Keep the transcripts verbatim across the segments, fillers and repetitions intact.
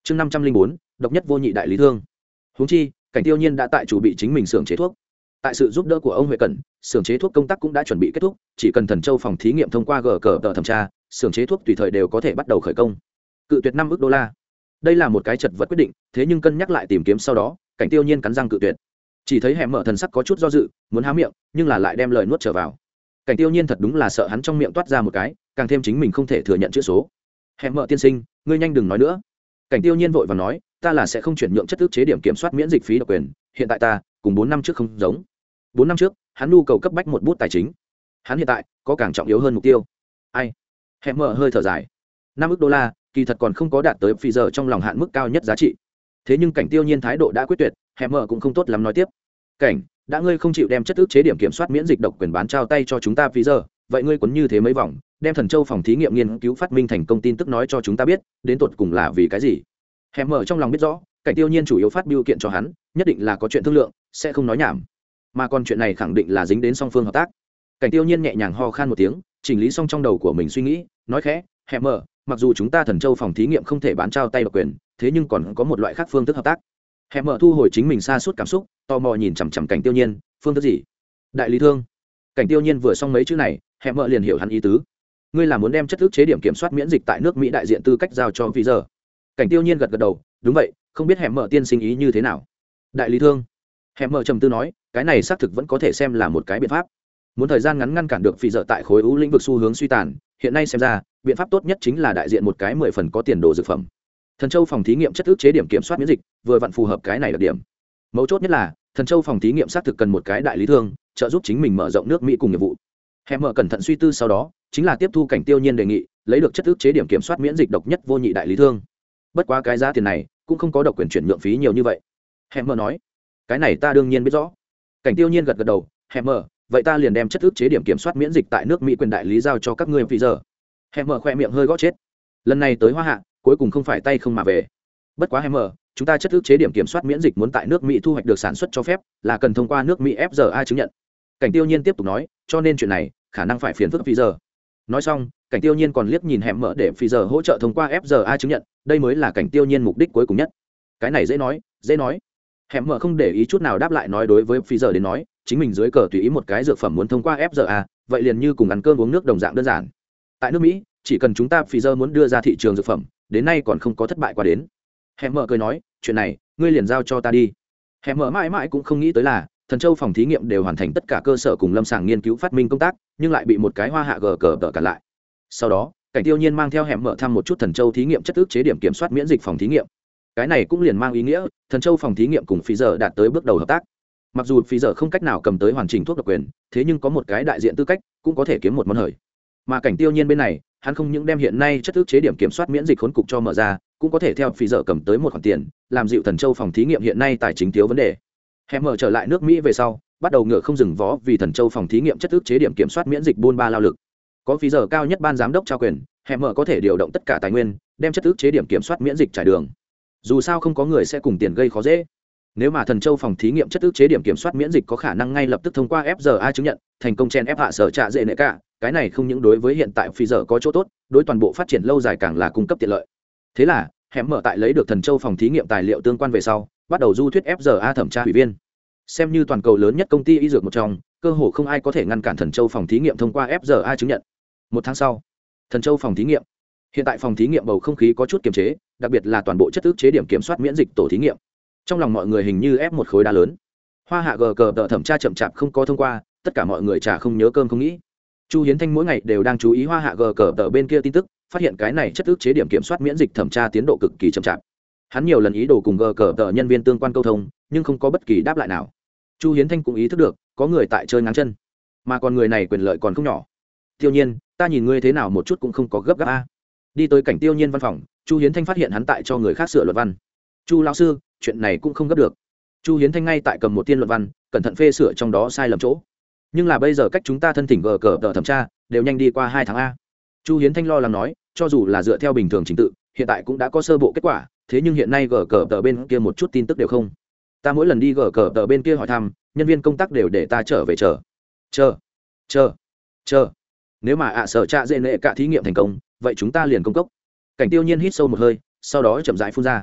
chương năm trăm linh bốn độc nhất vô nhị đại lý thương. Huống chi Cảnh Tiêu Nhiên đã tại chủ bị chính mình xưởng chế thuốc. Tại sự giúp đỡ của ông Huệ Cẩn, xưởng chế thuốc công tác cũng đã chuẩn bị kết thúc, chỉ cần Thần Châu phòng thí nghiệm thông qua gờ cờ tờ thẩm tra, xưởng chế thuốc tùy thời đều có thể bắt đầu khởi công. Cự tuyệt năm ức đô la. Đây là một cái chật vật quyết định, thế nhưng cân nhắc lại tìm kiếm sau đó, Cảnh Tiêu Nhiên cắn răng cự tuyệt. Chỉ thấy hẻm mở thần sắc có chút do dự, muốn há miệng, nhưng là lại đem lời nuốt trở vào. Cảnh Tiêu Nhiên thật đúng là sợ hắn trong miệng toát ra một cái, càng thêm chính mình không thể thừa nhận chữ số. Hẻm mở tiên sinh, ngươi nhanh đừng nói nữa. Cảnh Tiêu Nhiên vội vàng nói, ta là sẽ không chuyển nhượng chất ức chế điểm kiểm soát miễn dịch phí độc quyền, hiện tại ta cùng bốn năm trước không giống. Bốn năm trước, hắn nhu cầu cấp bách một bút tài chính. Hắn hiện tại có càng trọng yếu hơn mục tiêu. Ai? Hẻm mở hơi thở dài. Năm ức đô la, kỳ thật còn không có đạt tới phi giờ trong lòng hạn mức cao nhất giá trị. Thế nhưng Cảnh Tiêu Nhiên thái độ đã quyết tuyệt, hẻm mở cũng không tốt lắm nói tiếp. Cảnh, đã ngươi không chịu đem chất ức chế điểm kiểm soát miễn dịch độc quyền bán trao tay cho chúng ta phi giờ, vậy ngươi quấn như thế mấy vòng, đem Thần Châu phòng thí nghiệm nghiên cứu phát minh thành công tin tức nói cho chúng ta biết, đến tột cùng là vì cái gì? Hẻm mở trong lòng biết rõ, Cảnh Tiêu Nhiên chủ yếu phát biểu kiện cho hắn, nhất định là có chuyện thương lượng, sẽ không nói nhảm. Mà còn chuyện này khẳng định là dính đến song phương hợp tác. Cảnh Tiêu Nhiên nhẹ nhàng ho khan một tiếng, chỉnh lý xong trong đầu của mình suy nghĩ, nói khẽ, hẻm mở, mặc dù chúng ta Thần Châu phòng thí nghiệm không thể bán trao tay độc quyền, thế nhưng còn có một loại khác phương thức hợp tác. Hẻm mở thu hồi chính mình xa suốt cảm xúc, tò mò nhìn chằm chằm Cảnh Tiêu Nhiên, phương thức gì? Đại lý thương. Cảnh Tiêu Nhiên vừa xong mấy chữ này, hẻm mở liền hiểu hắn ý tứ. Ngươi là muốn đem chất ức chế điểm kiểm soát miễn dịch tại nước Mỹ đại diện tư cách giao cho phi giờ. Cảnh Tiêu Nhiên gật gật đầu, đúng vậy, không biết hẻm mở tiên sinh ý như thế nào. Đại lý thương. Hẻm mở trầm tư nói, cái này xác thực vẫn có thể xem là một cái biện pháp. Muốn thời gian ngắn ngăn cản được phi giờ tại khối ưu lĩnh vực xu hướng suy tàn, hiện nay xem ra, biện pháp tốt nhất chính là đại diện một cái mười phần có tiền đồ dược phẩm. Thần Châu phòng thí nghiệm chất ức chế điểm kiểm soát miễn dịch, vừa vặn phù hợp cái này đặc điểm. Mấu chốt nhất là, Thần Châu phòng thí nghiệm xác thực cần một cái đại lý thương, trợ giúp chính mình mở rộng nước Mỹ cùng nghiệp vụ. Hẻm mở cẩn thận suy tư sau đó, chính là tiếp thu Cảnh Tiêu Nhiên đề nghị, lấy được chất ức chế điểm kiểm soát miễn dịch độc nhất vô nhị đại lý thương. Bất quá cái giá tiền này cũng không có độc quyền chuyển nhượng phí nhiều như vậy. Hẻm mở nói, cái này ta đương nhiên biết rõ. Cảnh Tiêu Nhiên gật gật đầu, hẻm mở, vậy ta liền đem chất ức chế điểm kiểm soát miễn dịch tại nước Mỹ quyền đại lý giao cho các ngươi phi giờ. Hẻm mở khoe miệng hơi gõ chết. Lần này tới Hoa Hạ, cuối cùng không phải tay không mà về. Bất quá hẻm mở, chúng ta chất ức chế điểm kiểm soát miễn dịch muốn tại nước Mỹ thu hoạch được sản xuất cho phép, là cần thông qua nước Mỹ ép rờ a chứng nhận. Cảnh Tiêu Nhiên tiếp tục nói, cho nên chuyện này khả năng phải phiền phức phi giờ. Nói xong, Cảnh Tiêu Nhiên còn liếc nhìn hẻm mở để phi giờ hỗ trợ thông qua ép rờ a chứng nhận, đây mới là Cảnh Tiêu Nhiên mục đích cuối cùng nhất. Cái này dễ nói, dễ nói. Hẻm mở không để ý chút nào đáp lại, nói đối với phi giờ đến nói, chính mình dưới cờ tùy ý một cái dược phẩm muốn thông qua ép rờ a, vậy liền như cùng ăn cơm uống nước đồng dạng đơn giản. Tại nước Mỹ, chỉ cần chúng ta phi giờ muốn đưa ra thị trường dược phẩm, đến nay còn không có thất bại qua đến. Hẻm mở cười nói, chuyện này ngươi liền giao cho ta đi. Hẻm mở mãi mãi cũng không nghĩ tới là Thần Châu phòng thí nghiệm đều hoàn thành tất cả cơ sở cùng lâm sàng nghiên cứu phát minh công tác, nhưng lại bị một cái Hoa Hạ gờ cờ tờ cản lại. Sau đó, Cảnh Tiêu Nhiên mang theo hẻm mở thăm một chút Thần Châu thí nghiệm chất ức chế điểm kiểm soát miễn dịch phòng thí nghiệm. Cái này cũng liền mang ý nghĩa Thần Châu phòng thí nghiệm cùng phi giờ đạt tới bước đầu hợp tác. Mặc dù phi giờ không cách nào cầm tới hoàn chỉnh thuốc độc quyền, thế nhưng có một cái đại diện tư cách cũng có thể kiếm một món hời. Mà Cảnh Tiêu Nhiên bên này, hắn không những đem hiện nay chất ức chế điểm kiểm soát miễn dịch khốn cục cho mở ra, cũng có thể theo phi giờ cầm tới một khoản tiền, làm dịu Thần Châu phòng thí nghiệm hiện nay tài chính thiếu vấn đề. Hẻm mở trở lại nước Mỹ về sau, bắt đầu ngựa không dừng vó vì Thần Châu phòng thí nghiệm chất ức chế điểm kiểm soát miễn dịch buôn ba lao lực. Có phi giờ cao nhất ban giám đốc trao quyền, hẻm mở có thể điều động tất cả tài nguyên, đem chất ức chế điểm kiểm soát miễn dịch trải đường. Dù sao không có người sẽ cùng tiền gây khó dễ. Nếu mà Thần Châu phòng thí nghiệm chất ức chế điểm kiểm soát miễn dịch có khả năng ngay lập tức thông qua ép rờ a chứng nhận, thành công chen ép hạ sở trạ dễ nệ cả, cái này không những đối với hiện tại phi giờ có chỗ tốt, đối toàn bộ phát triển lâu dài càng là cung cấp tiện lợi. Thế là, hẻm mở tại lấy được Thần Châu phòng thí nghiệm tài liệu tương quan về sau, bắt đầu du thuyết ép rờ a thẩm tra ủy viên. Xem như toàn cầu lớn nhất công ty y dược một trong, cơ hồ không ai có thể ngăn cản Thần Châu phòng thí nghiệm thông qua ép rờ a chứng nhận. Một tháng sau, Thần Châu phòng thí nghiệm. Hiện tại phòng thí nghiệm bầu không khí có chút kiềm chế, đặc biệt là toàn bộ chất ức chế điểm kiểm soát miễn dịch tổ thí nghiệm. Trong lòng mọi người hình như ép một khối đá lớn. Hoa Hạ gờ cờ tờ thẩm tra chậm chạp không có thông qua, tất cả mọi người chả không nhớ cơm không nghĩ. Chu Hiến Thanh mỗi ngày đều đang chú ý Hoa Hạ gờ cờ tờ bên kia tin tức, phát hiện cái này chất ức chế điểm kiểm soát miễn dịch thẩm tra tiến độ cực kỳ chậm chạp. Hắn nhiều lần ý đồ cùng gờ cờ tờ nhân viên tương quan câu thông, nhưng không có bất kỳ đáp lại nào. Chu Hiến Thanh cũng ý thức được có người tại chơi ngáng chân, mà còn người này quyền lợi còn không nhỏ. Tiêu Nhiên, ta nhìn ngươi thế nào một chút cũng không có gấp gáp a. Đi tới Cảnh Tiêu Nhiên văn phòng, Chu Hiến Thanh phát hiện hắn tại cho người khác sửa luận văn. Chu lão sư, chuyện này cũng không gấp được. Chu Hiến Thanh ngay tại cầm một tiên luận văn, cẩn thận phê sửa trong đó sai lầm chỗ. Nhưng là bây giờ cách chúng ta thân thỉnh gờ cờ tờ thẩm tra đều nhanh đi qua hai tháng a. Chu Hiến Thanh lo lắng nói, cho dù là dựa theo bình thường trình tự, hiện tại cũng đã có sơ bộ kết quả, thế nhưng hiện nay gờ cờ tờ bên kia một chút tin tức đều không. Ta mỗi lần đi gờ cờ tờ bên kia hỏi thăm, nhân viên công tác đều để ta trở về chờ chờ chờ chờ nếu mà ạ à sở trạ dễ nệ cả thí nghiệm thành công, vậy chúng ta liền công cốc. Cảnh Tiêu Nhiên hít sâu một hơi, sau đó chậm rãi phun ra,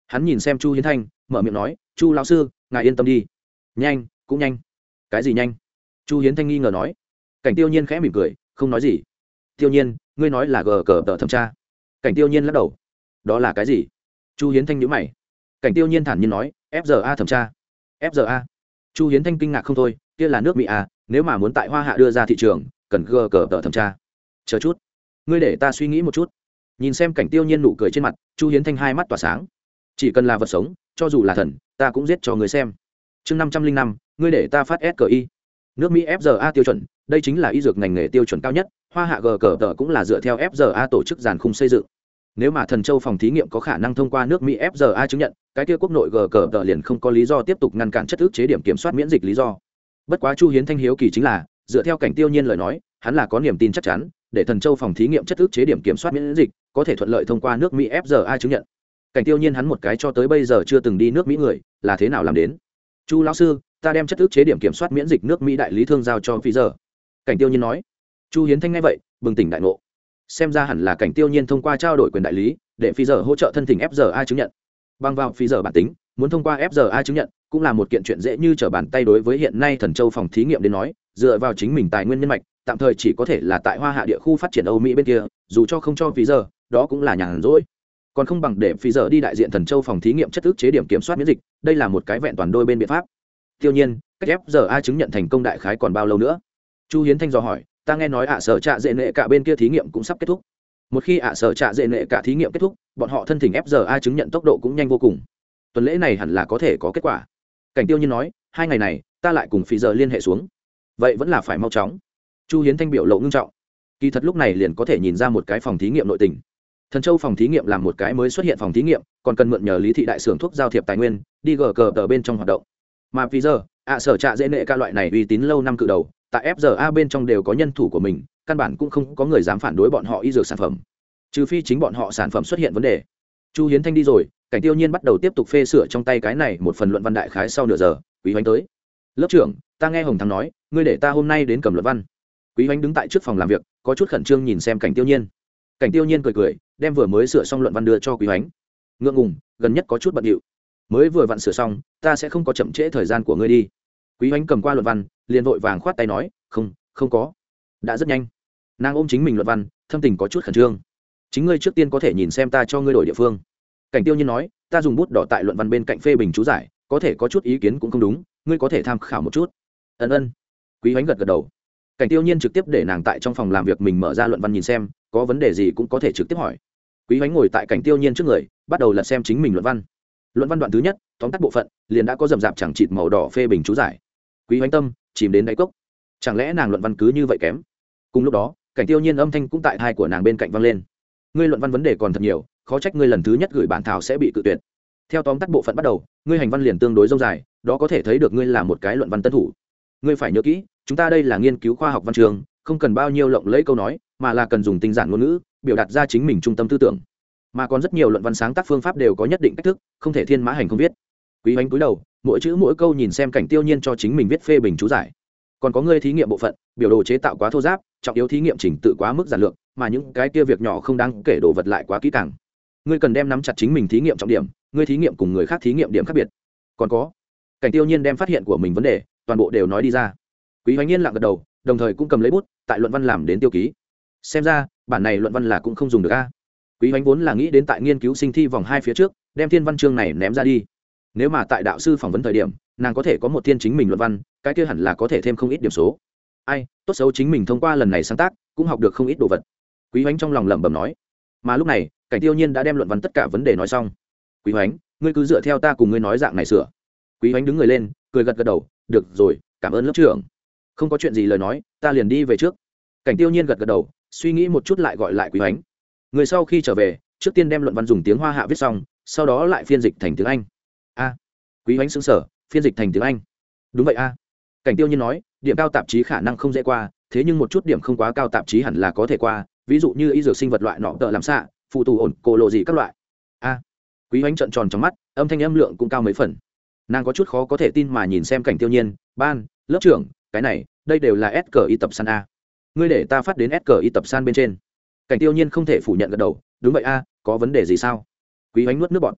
Hắn nhìn xem Chu Hiến Thanh, mở miệng nói, Chu lão sư, ngài yên tâm đi. Nhanh, cũng nhanh. Cái gì nhanh? Chu Hiến Thanh nghi ngờ nói. Cảnh Tiêu Nhiên khẽ mỉm cười, không nói gì. Tiêu Nhiên, ngươi nói là gờ cờ tờ thẩm tra. Cảnh Tiêu Nhiên lắc đầu. Đó là cái gì? Chu Hiến Thanh nhíu mày. Cảnh Tiêu Nhiên thản nhiên nói, ép giê a thẩm tra. ép giê a? Chu Hiến Thanh kinh ngạc không thôi, kia là nước Mỹ à, nếu mà muốn tại Hoa Hạ đưa ra thị trường, cần gờ cờ tờ thẩm tra. Chờ chút, ngươi để ta suy nghĩ một chút. Nhìn xem Cảnh Tiêu Nhiên nụ cười trên mặt, Chu Hiến Thanh hai mắt tỏa sáng. Chỉ cần là vật sống, cho dù là thần, ta cũng giết cho người xem. Chương năm trăm linh năm, ngươi để ta phát ét cờ i. Nước Mỹ ép giê a tiêu chuẩn, đây chính là y dược ngành nghề tiêu chuẩn cao nhất, Hoa Hạ gờ cờ tờ cũng là dựa theo ép giê a tổ chức dàn khung xây dựng. Nếu mà Thần Châu phòng thí nghiệm có khả năng thông qua nước Mỹ ép giê a chứng nhận, cái kia quốc nội gờ cờ tờ liền không có lý do tiếp tục ngăn cản chất ức chế điểm kiểm soát miễn dịch lý do. Bất quá Chu Hiến Thanh hiếu kỳ chính là, dựa theo Cảnh Tiêu Nhiên lời nói, hắn là có niềm tin chắc chắn, để Thần Châu phòng thí nghiệm chất ức chế điểm kiểm soát miễn dịch, có thể thuận lợi thông qua nước Mỹ ép giê a chứng nhận. Cảnh Tiêu Nhiên hắn một cái cho tới bây giờ chưa từng đi nước Mỹ người, là thế nào làm đến? Chu lão sư, ta đem chất ức chế điểm kiểm soát miễn dịch nước Mỹ đại lý thương giao cho Pfizer. Cảnh Tiêu Nhiên nói. Chu Hiến Thanh nghe vậy, bừng tỉnh đại ngộ. Xem ra hẳn là Cảnh Tiêu Nhiên thông qua trao đổi quyền đại lý, để Pfizer hỗ trợ thân thỉnh ép giê a chứng nhận. Bằng vào Pfizer bản tính, muốn thông qua ép giê a chứng nhận, cũng là một kiện chuyện dễ như trở bàn tay đối với hiện nay Thần Châu phòng thí nghiệm đến nói, dựa vào chính mình tài nguyên nhân mạch, tạm thời chỉ có thể là tại Hoa Hạ địa khu phát triển Âu Mỹ bên kia, dù cho không cho Pfizer, đó cũng là nhàn rỗi. Còn không bằng để Pfizer đi đại diện Thần Châu phòng thí nghiệm chất ức chế điểm kiểm soát miễn dịch, đây là một cái vẹn toàn đôi bên biện pháp. Tiêu Nhiên, cách ép giê a chứng nhận thành công đại khái còn bao lâu nữa? Chu Hiến Thanh dò hỏi, ta nghe nói ạ sở trạ dệ nệ cả bên kia thí nghiệm cũng sắp kết thúc. Một khi ạ sở trạ dệ nệ cả thí nghiệm kết thúc, bọn họ thân thỉnh ép giê a chứng nhận tốc độ cũng nhanh vô cùng. Tuần lễ này hẳn là có thể có kết quả. Cảnh Tiêu Nhiên nói, hai ngày này ta lại cùng Pfizer liên hệ xuống. Vậy vẫn là phải mau chóng. Chu Hiến Thanh biểu lộ ngưng trọng. Kỳ thật lúc này liền có thể nhìn ra một cái phòng thí nghiệm nội tình. Thần Châu phòng thí nghiệm làm một cái mới xuất hiện phòng thí nghiệm, còn cần mượn nhờ Lý thị đại xưởng thuốc giao thiệp tài nguyên, đi gờ cờ tờ bên trong hoạt động. Mà Pfizer, ạ sở trạ dễ nệ ca loại này uy tín lâu năm cự đầu, tại ép giê a bên trong đều có nhân thủ của mình, căn bản cũng không có người dám phản đối bọn họ y dược sản phẩm, trừ phi chính bọn họ sản phẩm xuất hiện vấn đề. Chu Hiến Thanh đi rồi, Cảnh Tiêu Nhiên bắt đầu tiếp tục phê sửa trong tay cái này một phần luận văn đại khái sau nửa giờ. Quý Hoánh tới. Lớp trưởng, ta nghe Hồng Thắng nói, ngươi để ta hôm nay đến cầm luận văn. Quý Hoánh đứng tại trước phòng làm việc, có chút khẩn trương nhìn xem Cảnh Tiêu Nhiên. Cảnh Tiêu Nhiên cười cười, đem vừa mới sửa xong luận văn đưa cho Quý Hoánh. Ngượng ngùng, gần nhất có chút bận rộn. Mới vừa vặn sửa xong, ta sẽ không có chậm trễ thời gian của ngươi đi. Quý Hoánh cầm qua luận văn, liền vội vàng khoát tay nói, không, không có. Đã rất nhanh. Nàng ôm chính mình luận văn, thâm tình có chút khẩn trương. Chính ngươi trước tiên có thể nhìn xem ta cho ngươi đổi địa phương. Cảnh Tiêu Nhiên nói, ta dùng bút đỏ tại luận văn bên cạnh phê bình chú giải, có thể có chút ý kiến cũng không đúng, ngươi có thể tham khảo một chút. Ân ân. Quý Hoánh gật gật đầu. Cảnh Tiêu Nhiên trực tiếp để nàng tại trong phòng làm việc mình mở ra luận văn nhìn xem, có vấn đề gì cũng có thể trực tiếp hỏi. Quý Hoánh ngồi tại Cảnh Tiêu Nhiên trước người, bắt đầu lật xem chính mình luận văn. Luận văn đoạn thứ nhất, tóm tắt bộ phận, liền đã có rậm rạp chẳng chịt màu đỏ phê bình chú giải. Quý Hoánh tâm chìm đến đáy cốc. Chẳng lẽ nàng luận văn cứ như vậy kém? Cùng lúc đó, Cảnh Tiêu Nhiên âm thanh cũng tại tai của nàng bên cạnh vang lên. Ngươi luận văn vấn đề còn thật nhiều, khó trách ngươi lần thứ nhất gửi bản thảo sẽ bị cự tuyệt. Theo tóm tắt bộ phận bắt đầu, ngươi hành văn liền tương đối dông dài, đó có thể thấy được ngươi là một cái luận văn tân thủ. Ngươi phải nhớ kỹ, chúng ta đây là nghiên cứu khoa học văn trường, không cần bao nhiêu lộng lẫy câu nói, mà là cần dùng tinh giản ngôn ngữ, biểu đạt ra chính mình trung tâm tư tưởng. Mà còn rất nhiều luận văn sáng tác phương pháp đều có nhất định cách thức, không thể thiên mã hành không viết. Quý Hoánh cúi đầu, mỗi chữ mỗi câu nhìn xem Cảnh Tiêu Nhiên cho chính mình viết phê bình chú giải. Còn có ngươi thí nghiệm bộ phận, biểu đồ chế tạo quá thô ráp, trọng yếu thí nghiệm chỉnh tự quá mức giản lược, mà những cái kia việc nhỏ không đáng kể đồ vật lại quá kỹ càng. Ngươi cần đem nắm chặt chính mình thí nghiệm trọng điểm, ngươi thí nghiệm cùng người khác thí nghiệm điểm khác biệt. Còn có, Cảnh Tiêu Nhiên đem phát hiện của mình vấn đề, toàn bộ đều nói đi ra. Quý Hoánh Nhiên lặng gật đầu, đồng thời cũng cầm lấy bút, tại luận văn làm đến tiêu ký. Xem ra, bản này luận văn là cũng không dùng được a. Quý Hoánh vốn là nghĩ đến tại nghiên cứu sinh thi vòng hai phía trước, đem thiên văn chương này ném ra đi. Nếu mà tại đạo sư phỏng vấn thời điểm, nàng có thể có một thiên chính mình luận văn, cái kia hẳn là có thể thêm không ít điểm số. Ai, tốt xấu chính mình thông qua lần này sáng tác, cũng học được không ít đồ vật. Quý Hoánh trong lòng lẩm bẩm nói. Mà lúc này, Cảnh Tiêu Nhiên đã đem luận văn tất cả vấn đề nói xong. Quý Hoánh, ngươi cứ dựa theo ta cùng ngươi nói dạng này sửa. Quý Hoánh đứng người lên, cười gật gật đầu, được rồi, cảm ơn lớp trưởng. Không có chuyện gì lời nói, ta liền đi về trước. Cảnh Tiêu Nhiên gật gật đầu, suy nghĩ một chút lại gọi lại Quý Hoánh. Người sau khi trở về, trước tiên đem luận văn dùng tiếng Hoa Hạ viết xong, sau đó lại phiên dịch thành tiếng Anh. A. Quý Hoánh sững sờ, phiên dịch thành tiếng Anh. Đúng vậy a. Cảnh Tiêu Nhiên nói, điểm cao tạp chí khả năng không dễ qua, thế nhưng một chút điểm không quá cao tạp chí hẳn là có thể qua, ví dụ như y dược sinh vật loại nọ tợ làm xạ, phụ tù ổn cô lộ gì các loại. A. Quý Hoánh trợn tròn trong mắt, âm thanh âm lượng cũng cao mấy phần. Nàng có chút khó có thể tin mà nhìn xem Cảnh Tiêu Nhiên, ban, lớp trưởng, cái này, đây đều là S cờ y tập san a. Ngươi để ta phát đến S cờ y tập san bên trên. Cảnh Tiêu Nhiên không thể phủ nhận gật đầu, đúng vậy a, có vấn đề gì sao? Quý Hoánh nuốt nước bọt.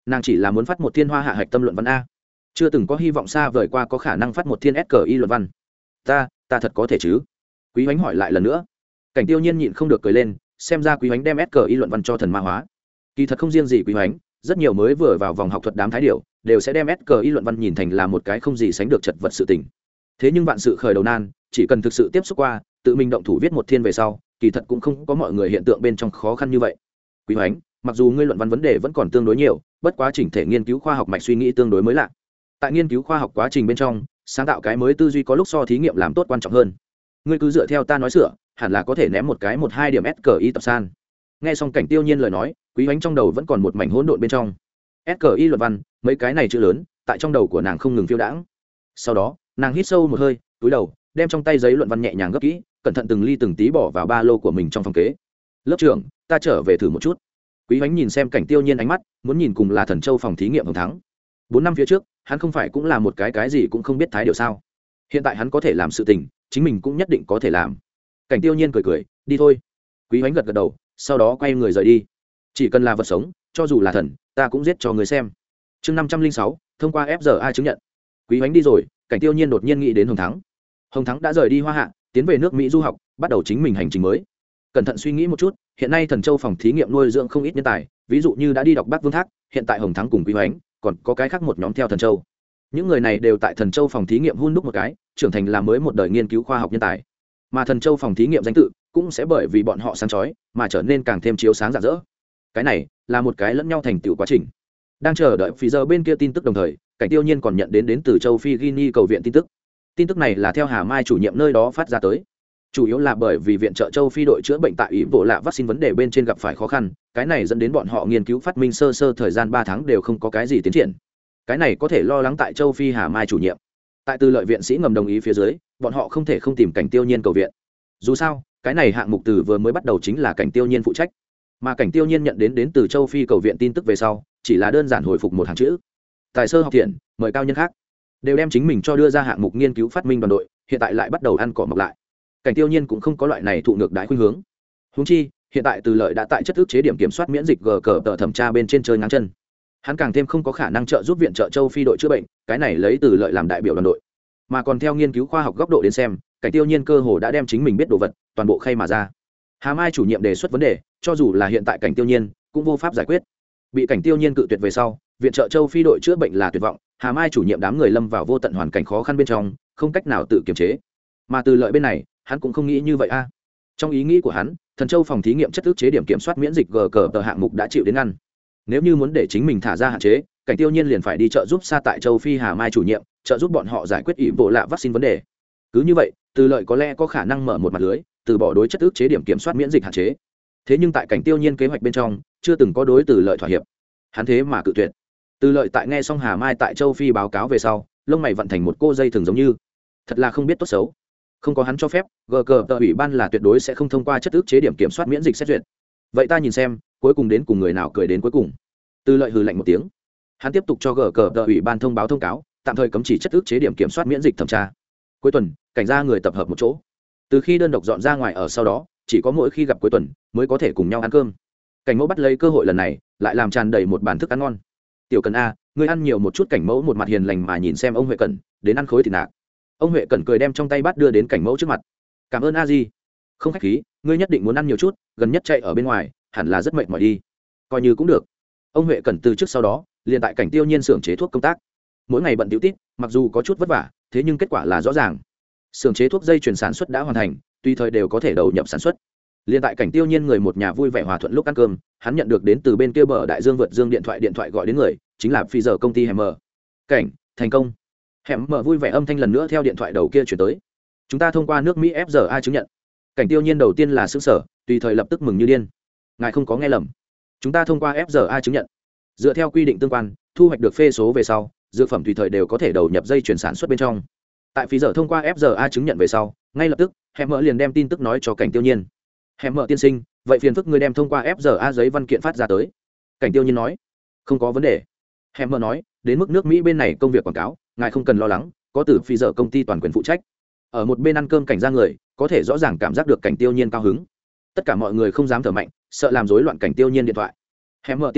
nàng chỉ là muốn phát một thiên hoa hạ hạch tâm luận văn a, chưa từng có hy vọng xa vời qua có khả năng phát một thiên s cờ i luận văn. ta ta thật có thể chứ? Quý Hoánh hỏi lại lần nữa. Cảnh Tiêu Nhiên nhịn không được cười lên, xem ra Quý Hoánh đem s cờ i luận văn cho thần ma hóa. Kỳ thật không riêng gì Quý Hoánh, rất nhiều mới vừa vào vòng học thuật đám thái điểu đều sẽ đem s cờ i luận văn nhìn thành là một cái không gì sánh được chật vật sự tình. Thế nhưng vạn sự khởi đầu nan, chỉ cần thực sự tiếp xúc qua, tự mình động thủ viết một thiên về sau, kỳ thật cũng không có mọi người hiện tượng bên trong khó khăn như vậy. Quý Hoánh, mặc dù ngươi luận văn vấn đề vẫn còn tương đối nhiều, bất quá chỉnh thể nghiên cứu khoa học mạch suy nghĩ tương đối mới lạ. Tại nghiên cứu khoa học quá trình bên trong, sáng tạo cái mới tư duy có lúc so thí nghiệm làm tốt quan trọng hơn. Ngươi cứ dựa theo ta nói sửa, hẳn là có thể ném một cái một hai điểm s cờ i tập san. Nghe xong Cảnh Tiêu Nhiên lời nói, Quý Hoánh trong đầu vẫn còn một mảnh hỗn độn bên trong. s cờ i luận văn, mấy cái này chữ lớn, tại trong đầu của nàng không ngừng phiêu đãng. Sau đó, nàng hít sâu một hơi, cúi đầu, đem trong tay giấy luận văn nhẹ nhàng gấp kỹ, cẩn thận từng ly từng tí bỏ vào ba lô của mình trong phòng kế. Lớp trưởng, ta trở về thử một chút. Quý Hoánh nhìn xem Cảnh Tiêu Nhiên ánh mắt, muốn nhìn cùng là Thần Châu phòng thí nghiệm Hồng Thắng. Bốn năm phía trước, hắn không phải cũng là một cái cái gì cũng không biết thái điều sao? Hiện tại hắn có thể làm sự tình, chính mình cũng nhất định có thể làm. Cảnh Tiêu Nhiên cười cười, đi thôi. Quý Hoánh gật gật đầu, sau đó quay người rời đi. Chỉ cần là vật sống, cho dù là thần, ta cũng giết cho người xem. Chương năm trăm linh sáu, thông qua ép rờ i chứng nhận. Quý Hoánh đi rồi, Cảnh Tiêu Nhiên đột nhiên nghĩ đến Hồng Thắng. Hồng Thắng đã rời đi Hoa Hạ, tiến về nước Mỹ du học, bắt đầu chính mình hành trình mới. Cẩn thận suy nghĩ một chút, hiện nay Thần Châu phòng thí nghiệm nuôi dưỡng không ít nhân tài, ví dụ như đã đi đọc Bắc Vương Thác, hiện tại Hồng Thắng cùng Quý Hoánh, còn có cái khác một nhóm theo Thần Châu. Những người này đều tại Thần Châu phòng thí nghiệm hun đúc một cái, trưởng thành làm mới một đời nghiên cứu khoa học nhân tài. Mà Thần Châu phòng thí nghiệm danh tự cũng sẽ bởi vì bọn họ sáng chói mà trở nên càng thêm chiếu sáng rạng rỡ. Cái này là một cái lẫn nhau thành tựu quá trình. Đang chờ đợi phía giờ bên kia tin tức đồng thời, Cảnh Tiêu Nhiên còn nhận đến đến từ châu Phi Guinea cầu viện tin tức. Tin tức này là theo Hà Mai chủ nhiệm nơi đó phát ra tới. Chủ yếu là bởi vì viện trợ châu Phi đội chữa bệnh tại ủy bộ lạ vaccine vấn đề bên trên gặp phải khó khăn, cái này dẫn đến bọn họ nghiên cứu phát minh sơ sơ thời gian ba tháng đều không có cái gì tiến triển. Cái này có thể lo lắng tại châu Phi Hà Mai chủ nhiệm. Tại Tư lợi viện sĩ ngầm đồng ý phía dưới, bọn họ không thể không tìm Cảnh Tiêu Nhiên cầu viện. Dù sao, cái này hạng mục từ vừa mới bắt đầu chính là Cảnh Tiêu Nhiên phụ trách. Mà Cảnh Tiêu Nhiên nhận đến đến từ châu Phi cầu viện tin tức về sau, chỉ là đơn giản hồi phục một hàng chữ. Tài sơ học thiện, mời cao nhân khác. Đều đem chính mình cho đưa ra hạng mục nghiên cứu phát minh đoàn đội, hiện tại lại bắt đầu ăn cỏ mọc lại. Cảnh Tiêu Nhiên cũng không có loại này thụ ngược đái khuynh hướng. Huống chi, hiện tại Từ Lợi đã tại chất ước chế điểm kiểm soát miễn dịch gờ cờ tờ thẩm tra bên trên chơi ngang chân. Hắn càng thêm không có khả năng trợ giúp viện trợ châu Phi đội chữa bệnh, cái này lấy Từ Lợi làm đại biểu đoàn đội. Mà còn theo nghiên cứu khoa học góc độ đến xem, Cảnh Tiêu Nhiên cơ hồ đã đem chính mình biết đồ vật toàn bộ khay mà ra. Hà Mai chủ nhiệm đề xuất vấn đề, cho dù là hiện tại Cảnh Tiêu Nhiên cũng vô pháp giải quyết. Bị Cảnh Tiêu Nhiên cự tuyệt về sau, viện trợ châu Phi đội chữa bệnh là tuyệt vọng, Hà Mai chủ nhiệm đám người lâm vào vô tận hoàn cảnh khó khăn bên trong, không cách nào tự kiềm chế. Mà Từ Lợi bên này, hắn cũng không nghĩ như vậy a. Trong ý nghĩ của hắn, Thần Châu phòng thí nghiệm chất ước chế điểm kiểm soát miễn dịch gờ cờ tờ hạng mục đã chịu đến ngăn. Nếu như muốn để chính mình thả ra hạn chế, Cảnh Tiêu Nhiên liền phải đi trợ giúp xa tại châu Phi Hà Mai chủ nhiệm, trợ giúp bọn họ giải quyết ỷ bộ lạ vaccine vấn đề. Cứ như vậy, Từ Lợi có lẽ có khả năng mở một mặt lưới, từ bỏ đối chất ước chế điểm kiểm soát miễn dịch hạn chế. Thế nhưng tại Cảnh Tiêu Nhiên kế hoạch bên trong, chưa từng có đối Từ Lợi thỏa hiệp. Hắn thế mà cự tuyệt. Từ Lợi tại nghe xong Hà Mai tại châu Phi báo cáo về sau, lông mày vận thành một cô dây thường giống như, thật là không biết tốt xấu. Không có hắn cho phép, gờ cờ tờ ủy ban là tuyệt đối sẽ không thông qua chất ước chế điểm kiểm soát miễn dịch xét duyệt. Vậy ta nhìn xem, cuối cùng đến cùng người nào cười đến cuối cùng. Từ Lợi hừ lạnh một tiếng. Hắn tiếp tục cho gờ cờ tờ ủy ban thông báo thông cáo, tạm thời cấm chỉ chất ước chế điểm kiểm soát miễn dịch thẩm tra. Cuối tuần, cảnh gia người tập hợp một chỗ. Từ khi đơn độc dọn ra ngoài ở sau đó, chỉ có mỗi khi gặp cuối tuần mới có thể cùng nhau ăn cơm. Cảnh Mẫu bắt lấy cơ hội lần này, lại làm tràn đầy một bàn thức ăn ngon. Tiểu Cần a, ngươi ăn nhiều một chút. Cảnh Mẫu một mặt hiền lành mà nhìn xem ông Huệ Cẩn, đến ăn khối thịt nạc. Ông Huệ Cẩn cười đem trong tay bát đưa đến Cảnh Mẫu trước mặt. Cảm ơn a di. Không khách khí, ngươi nhất định muốn ăn nhiều chút, gần nhất chạy ở bên ngoài, hẳn là rất mệt mỏi đi. Coi như cũng được. Ông Huệ Cẩn từ trước sau đó, liền tại Cảnh Tiêu Nhiên xưởng chế thuốc công tác. Mỗi ngày bận tiểu tít, mặc dù có chút vất vả, thế nhưng kết quả là rõ ràng. Xưởng chế thuốc dây chuyển sản xuất đã hoàn thành, tùy thời đều có thể đầu nhập sản xuất. Liên tại Cảnh Tiêu Nhiên người một nhà vui vẻ hòa thuận lúc ăn cơm, hắn nhận được đến từ bên kia bờ đại dương vượt dương điện thoại điện thoại gọi đến người, chính là phi giờ công ty Hemmer. Cảnh, thành công. Hemmer vui vẻ âm thanh lần nữa theo điện thoại đầu kia chuyển tới. Chúng ta thông qua nước Mỹ ép rờ i chứng nhận. Cảnh Tiêu Nhiên đầu tiên là sững sờ, tùy thời lập tức mừng như điên. Ngài không có nghe lầm, chúng ta thông qua ép rờ i chứng nhận. Dựa theo quy định tương quan, thu hoạch được phê số về sau, dược phẩm tùy thời đều có thể đầu nhập dây chuyển sản xuất bên trong. Tại phí giờ thông qua ép rờ i chứng nhận về sau, ngay lập tức Hemmer liền đem tin tức nói cho Cảnh Tiêu Nhiên. Hemmer tiên sinh, vậy phiền phức ngươi đem thông qua ép rờ i giấy văn kiện phát ra tới. Cảnh Tiêu Nhiên nói. Không có vấn đề. Hemmer nói, đến mức nước Mỹ bên này công việc quảng cáo, ngài không cần lo lắng, có từ phí giờ công ty toàn quyền phụ trách. Ở một bên ăn cơm Cảnh ra người, có thể rõ ràng cảm giác được Cảnh Tiêu Nhiên cao hứng. Tất cả mọi người không dám thở mạnh, sợ làm rối loạn Cảnh Tiêu Nhiên điện thoại. Hemmer tiên sinh,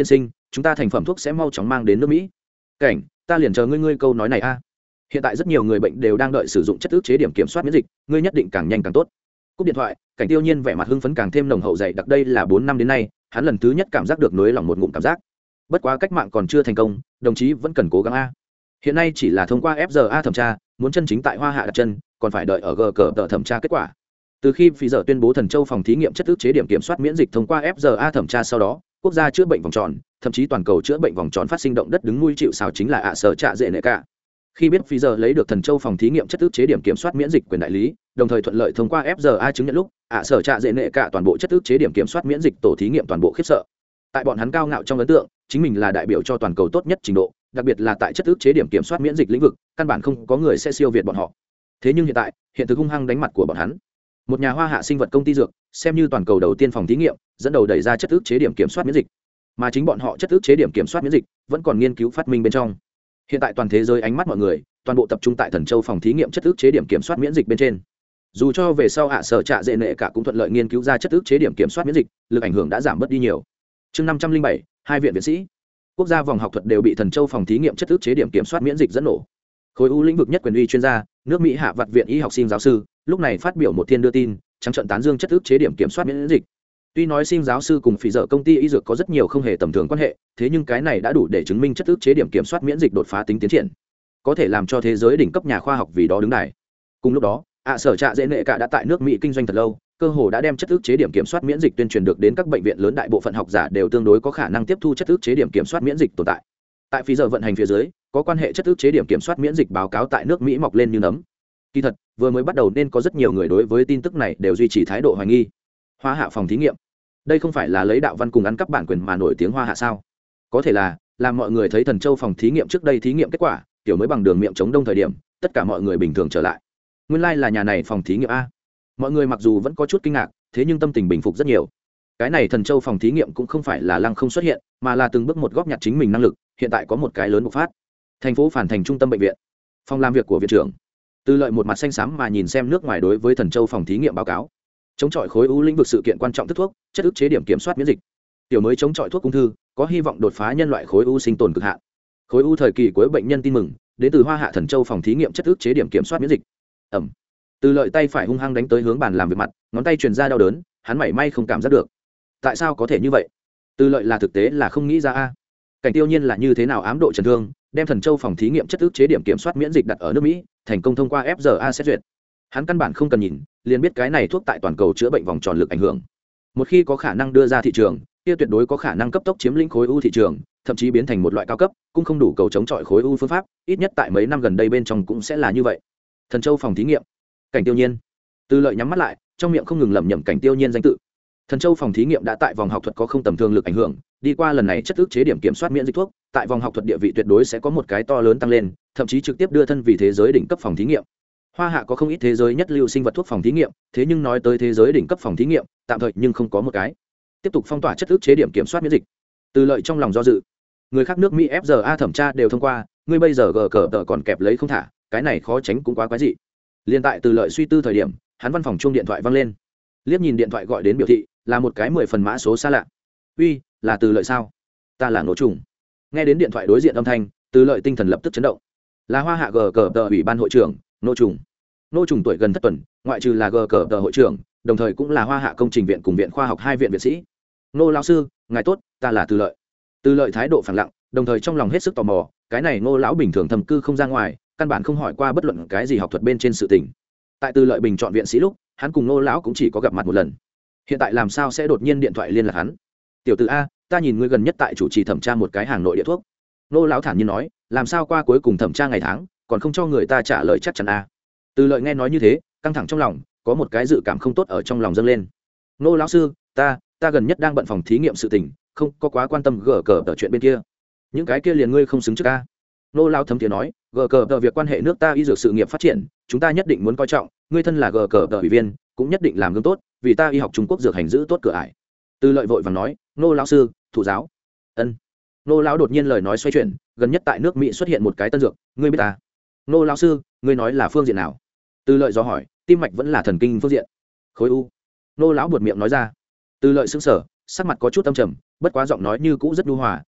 chúng ta thành phẩm thuốc sẽ mau chóng mang đến nước Mỹ. Cảnh, ta liền chờ ngươi ngươi câu nói này a. Hiện tại rất nhiều người bệnh đều đang đợi sử dụng chất ức chế điểm kiểm soát miễn dịch, ngươi nhất định càng nhanh càng tốt. Cúp điện thoại, Cảnh Tiêu Nhiên vẻ mặt hưng phấn càng thêm nồng hậu dày đặc, đây là bốn năm đến nay, hắn lần thứ nhất cảm giác được nối lòng một ngụm cảm giác. Bất quá cách mạng còn chưa thành công, đồng chí vẫn cần cố gắng a. Hiện nay chỉ là thông qua ép giê a thẩm tra, muốn chân chính tại Hoa Hạ đặt chân, còn phải đợi ở G cờ tờ thẩm tra kết quả. Từ khi Pfizer tuyên bố Thần Châu phòng thí nghiệm chất ức chế điểm kiểm soát miễn dịch thông qua ép giê a thẩm tra sau đó, quốc gia chữa bệnh vòng tròn, thậm chí toàn cầu chữa bệnh vòng tròn phát sinh động đất đứng nuôi chịu sào chính là ạ sở trạ dễ nệ cả. Khi biết Pfizer lấy được Thần Châu phòng thí nghiệm chất ức chế điểm kiểm soát miễn dịch quyền đại lý, đồng thời thuận lợi thông qua ép giê a chứng nhận lúc, ạ sở trạ dễ nệ cả toàn bộ chất ức chế điểm kiểm soát miễn dịch tổ thí nghiệm toàn bộ khiếp sợ. Tại bọn hắn cao ngạo trong ấn tượng, chính mình là đại biểu cho toàn cầu tốt nhất trình độ, đặc biệt là tại chất ức chế điểm kiểm soát miễn dịch lĩnh vực, căn bản không có người sẽ siêu việt bọn họ. Thế nhưng hiện tại, hiện thực hung hăng đánh mặt của bọn hắn. Một nhà Hoa Hạ sinh vật công ty dược, xem như toàn cầu đầu tiên phòng thí nghiệm, dẫn đầu đẩy ra chất ức chế điểm kiểm soát miễn dịch, mà chính bọn họ chất ức chế điểm kiểm soát miễn dịch vẫn còn nghiên cứu phát minh bên trong. Hiện tại toàn thế giới ánh mắt mọi người toàn bộ tập trung tại Thần Châu phòng thí nghiệm chất ức chế điểm kiểm soát miễn dịch bên trên. Dù cho về sau hạ sở trạ dễ nệ cả cũng thuận lợi nghiên cứu ra chất ức chế điểm kiểm soát miễn dịch, lực ảnh hưởng đã giảm bớt đi nhiều. Chương năm trăm linh bảy, hai viện viện sĩ, quốc gia vòng học thuật đều bị Thần Châu phòng thí nghiệm chất ức chế điểm kiểm soát miễn dịch dẫn nổ. Khối u lĩnh vực nhất quyền uy chuyên gia, nước Mỹ Hạ Vặt viện y học sinh giáo sư, lúc này phát biểu một thiên đưa tin, trắng trợn tán dương chất ức chế điểm kiểm soát miễn dịch. Tuy nói sinh giáo sư cùng phỉ dở công ty y dược có rất nhiều không hề tầm thường quan hệ, thế nhưng cái này đã đủ để chứng minh chất ức chế điểm kiểm soát miễn dịch đột phá tính tiến triển, có thể làm cho thế giới đỉnh cấp nhà khoa học vì đó đứng đài. Cùng lúc đó, ạ sở trạ dễ nệ cả đã tại nước Mỹ kinh doanh thật lâu, cơ hồ đã đem chất ức chế điểm kiểm soát miễn dịch tuyên truyền được đến các bệnh viện lớn, đại bộ phận học giả đều tương đối có khả năng tiếp thu chất ức chế điểm kiểm soát miễn dịch tồn tại. Tại phỉ dở vận hành phía dưới, có quan hệ chất ức chế điểm kiểm soát miễn dịch báo cáo tại nước Mỹ mọc lên như nấm. Kỳ thật, vừa mới bắt đầu nên có rất nhiều người đối với tin tức này đều duy trì thái độ hoài nghi. Hoa Hạ phòng thí nghiệm, đây không phải là lấy đạo văn cùng ăn cắp bản quyền mà nổi tiếng Hoa Hạ sao? Có thể là làm mọi người thấy Thần Châu phòng thí nghiệm trước đây thí nghiệm kết quả kiểu mới bằng đường miệng chống đông thời điểm, tất cả mọi người bình thường trở lại. Nguyên lai like là nhà này phòng thí nghiệm a. Mọi người mặc dù vẫn có chút kinh ngạc, thế nhưng tâm tình bình phục rất nhiều. Cái này Thần Châu phòng thí nghiệm cũng không phải là lăng không xuất hiện, mà là từng bước một góp nhặt chính mình năng lực, hiện tại có một cái lớn bộc phát. Thành phố Phản Thành trung tâm bệnh viện, phòng làm việc của viện trưởng Tư Lợi một mặt xanh xám mà nhìn xem nước ngoài đối với Thần Châu phòng thí nghiệm báo cáo. Chống chọi khối u lĩnh vực sự kiện quan trọng thức thuốc, chất ức chế điểm kiểm soát miễn dịch. Tiểu mới chống chọi thuốc ung thư, có hy vọng đột phá nhân loại khối u sinh tồn cực hạn. Khối u thời kỳ cuối bệnh nhân tin mừng, đến từ Hoa Hạ Thần Châu phòng thí nghiệm chất ức chế điểm kiểm soát miễn dịch. Ẩm. Tư Lợi tay phải hung hăng đánh tới hướng bàn làm việc mặt, ngón tay truyền ra đau đớn, hắn mảy may không cảm giác được. Tại sao có thể như vậy? Tư Lợi là thực tế là không nghĩ ra a. Cảnh Tiêu Nhiên là như thế nào ám độ chấn thương, đem Thần Châu phòng thí nghiệm chất ức chế điểm kiểm soát miễn dịch đặt ở nước Mỹ, thành công thông qua ép giê a xét duyệt. Hắn căn bản không cần nhìn, liền biết cái này thuốc tại toàn cầu chữa bệnh vòng tròn lực ảnh hưởng. Một khi có khả năng đưa ra thị trường, kia tuyệt đối có khả năng cấp tốc chiếm lĩnh khối u thị trường, thậm chí biến thành một loại cao cấp, cũng không đủ cầu chống chọi khối u phương pháp, ít nhất tại mấy năm gần đây bên trong cũng sẽ là như vậy. Thần Châu phòng thí nghiệm, Cảnh Tiêu Nhiên. Tư Lợi nhắm mắt lại, trong miệng không ngừng lẩm nhẩm Cảnh Tiêu Nhiên danh tự. Thần Châu phòng thí nghiệm đã tại vòng học thuật có không tầm thường lực ảnh hưởng, đi qua lần này chất ức chế điểm kiểm soát miễn dịch thuốc, tại vòng học thuật địa vị tuyệt đối sẽ có một cái to lớn tăng lên, thậm chí trực tiếp đưa thân vì thế giới đỉnh cấp phòng thí nghiệm. Hoa Hạ có không ít thế giới nhất lưu sinh vật thuốc phòng thí nghiệm, thế nhưng nói tới thế giới đỉnh cấp phòng thí nghiệm, tạm thời nhưng không có một cái. Tiếp tục phong tỏa chất ức chế điểm kiểm soát miễn dịch. Tư Lợi trong lòng do dự. Người khác nước Mỹ ép giê a thẩm tra đều thông qua, ngươi bây giờ gờ cờ tờ còn kẹp lấy không thả, cái này khó tránh cũng quá quái dị. Liên tại Tư Lợi suy tư thời điểm, hắn văn phòng chuông điện thoại vang lên. Liếc nhìn điện thoại gọi đến biểu thị, là một cái mười phần mã số xa lạ. "Uy, là Tư Lợi sao? Ta là Ngô Trùng." Nghe đến điện thoại đối diện âm thanh, Tư Lợi tinh thần lập tức chấn động. Là Hoa Hạ gờ cờ tờ ủy ban hội trưởng, Ngô Trùng. Ngô Trùng tuổi gần thất tuần, ngoại trừ là gờ cờ tờ hội trưởng, đồng thời cũng là Hoa Hạ công trình viện cùng viện khoa học hai viện viện sĩ. "Ngô lão sư, ngài tốt, ta là Tư Lợi." Tư Lợi thái độ phẳng lặng, đồng thời trong lòng hết sức tò mò, cái này Ngô lão bình thường thầm cư không ra ngoài, căn bản không hỏi qua bất luận cái gì học thuật bên trên sự tình. Tại Tư Lợi bình chọn viện sĩ lúc, hắn cùng Ngô lão cũng chỉ có gặp mặt một lần. Hiện tại làm sao sẽ đột nhiên điện thoại liên lạc hắn? "Tiểu tử a, ta nhìn ngươi gần nhất tại chủ trì thẩm tra một cái hàng nội địa thuốc." Ngô lão thản nhiên nói, "Làm sao qua cuối cùng thẩm tra ngày tháng, còn không cho người ta trả lời chắc chắn a?" Tư Lợi nghe nói như thế, căng thẳng trong lòng, có một cái dự cảm không tốt ở trong lòng dâng lên. "Ngô lão sư, ta, ta gần nhất đang bận phòng thí nghiệm sự tình, không có quá quan tâm gờ cờ tờ chuyện bên kia." "Những cái kia liền ngươi không xứng trước a." Ngô lão thấm tiếng nói, "Gờ cờ tờ việc quan hệ nước ta y dược sự nghiệp phát triển, chúng ta nhất định muốn coi trọng, ngươi thân là gờ cờ tờ ủy viên, cũng nhất định làm gương tốt, vì ta y học Trung Quốc dược hành giữ tốt cửa ải." Tư Lợi vội vàng nói, "Ngô lão sư, thụ giáo." "Ân." Ngô lão đột nhiên lời nói xoay chuyển, "Gần nhất tại nước Mỹ xuất hiện một cái tân dược, ngươi biết ta?" "Ngô lão sư, ngươi nói là phương diện nào?" Tư Lợi do hỏi, "Tim mạch vẫn là thần kinh phương diện?" "Khối u." Ngô lão buột miệng nói ra. Tư Lợi sững sờ, sắc mặt có chút âm trầm, bất quá giọng nói như cũ rất nhu hòa,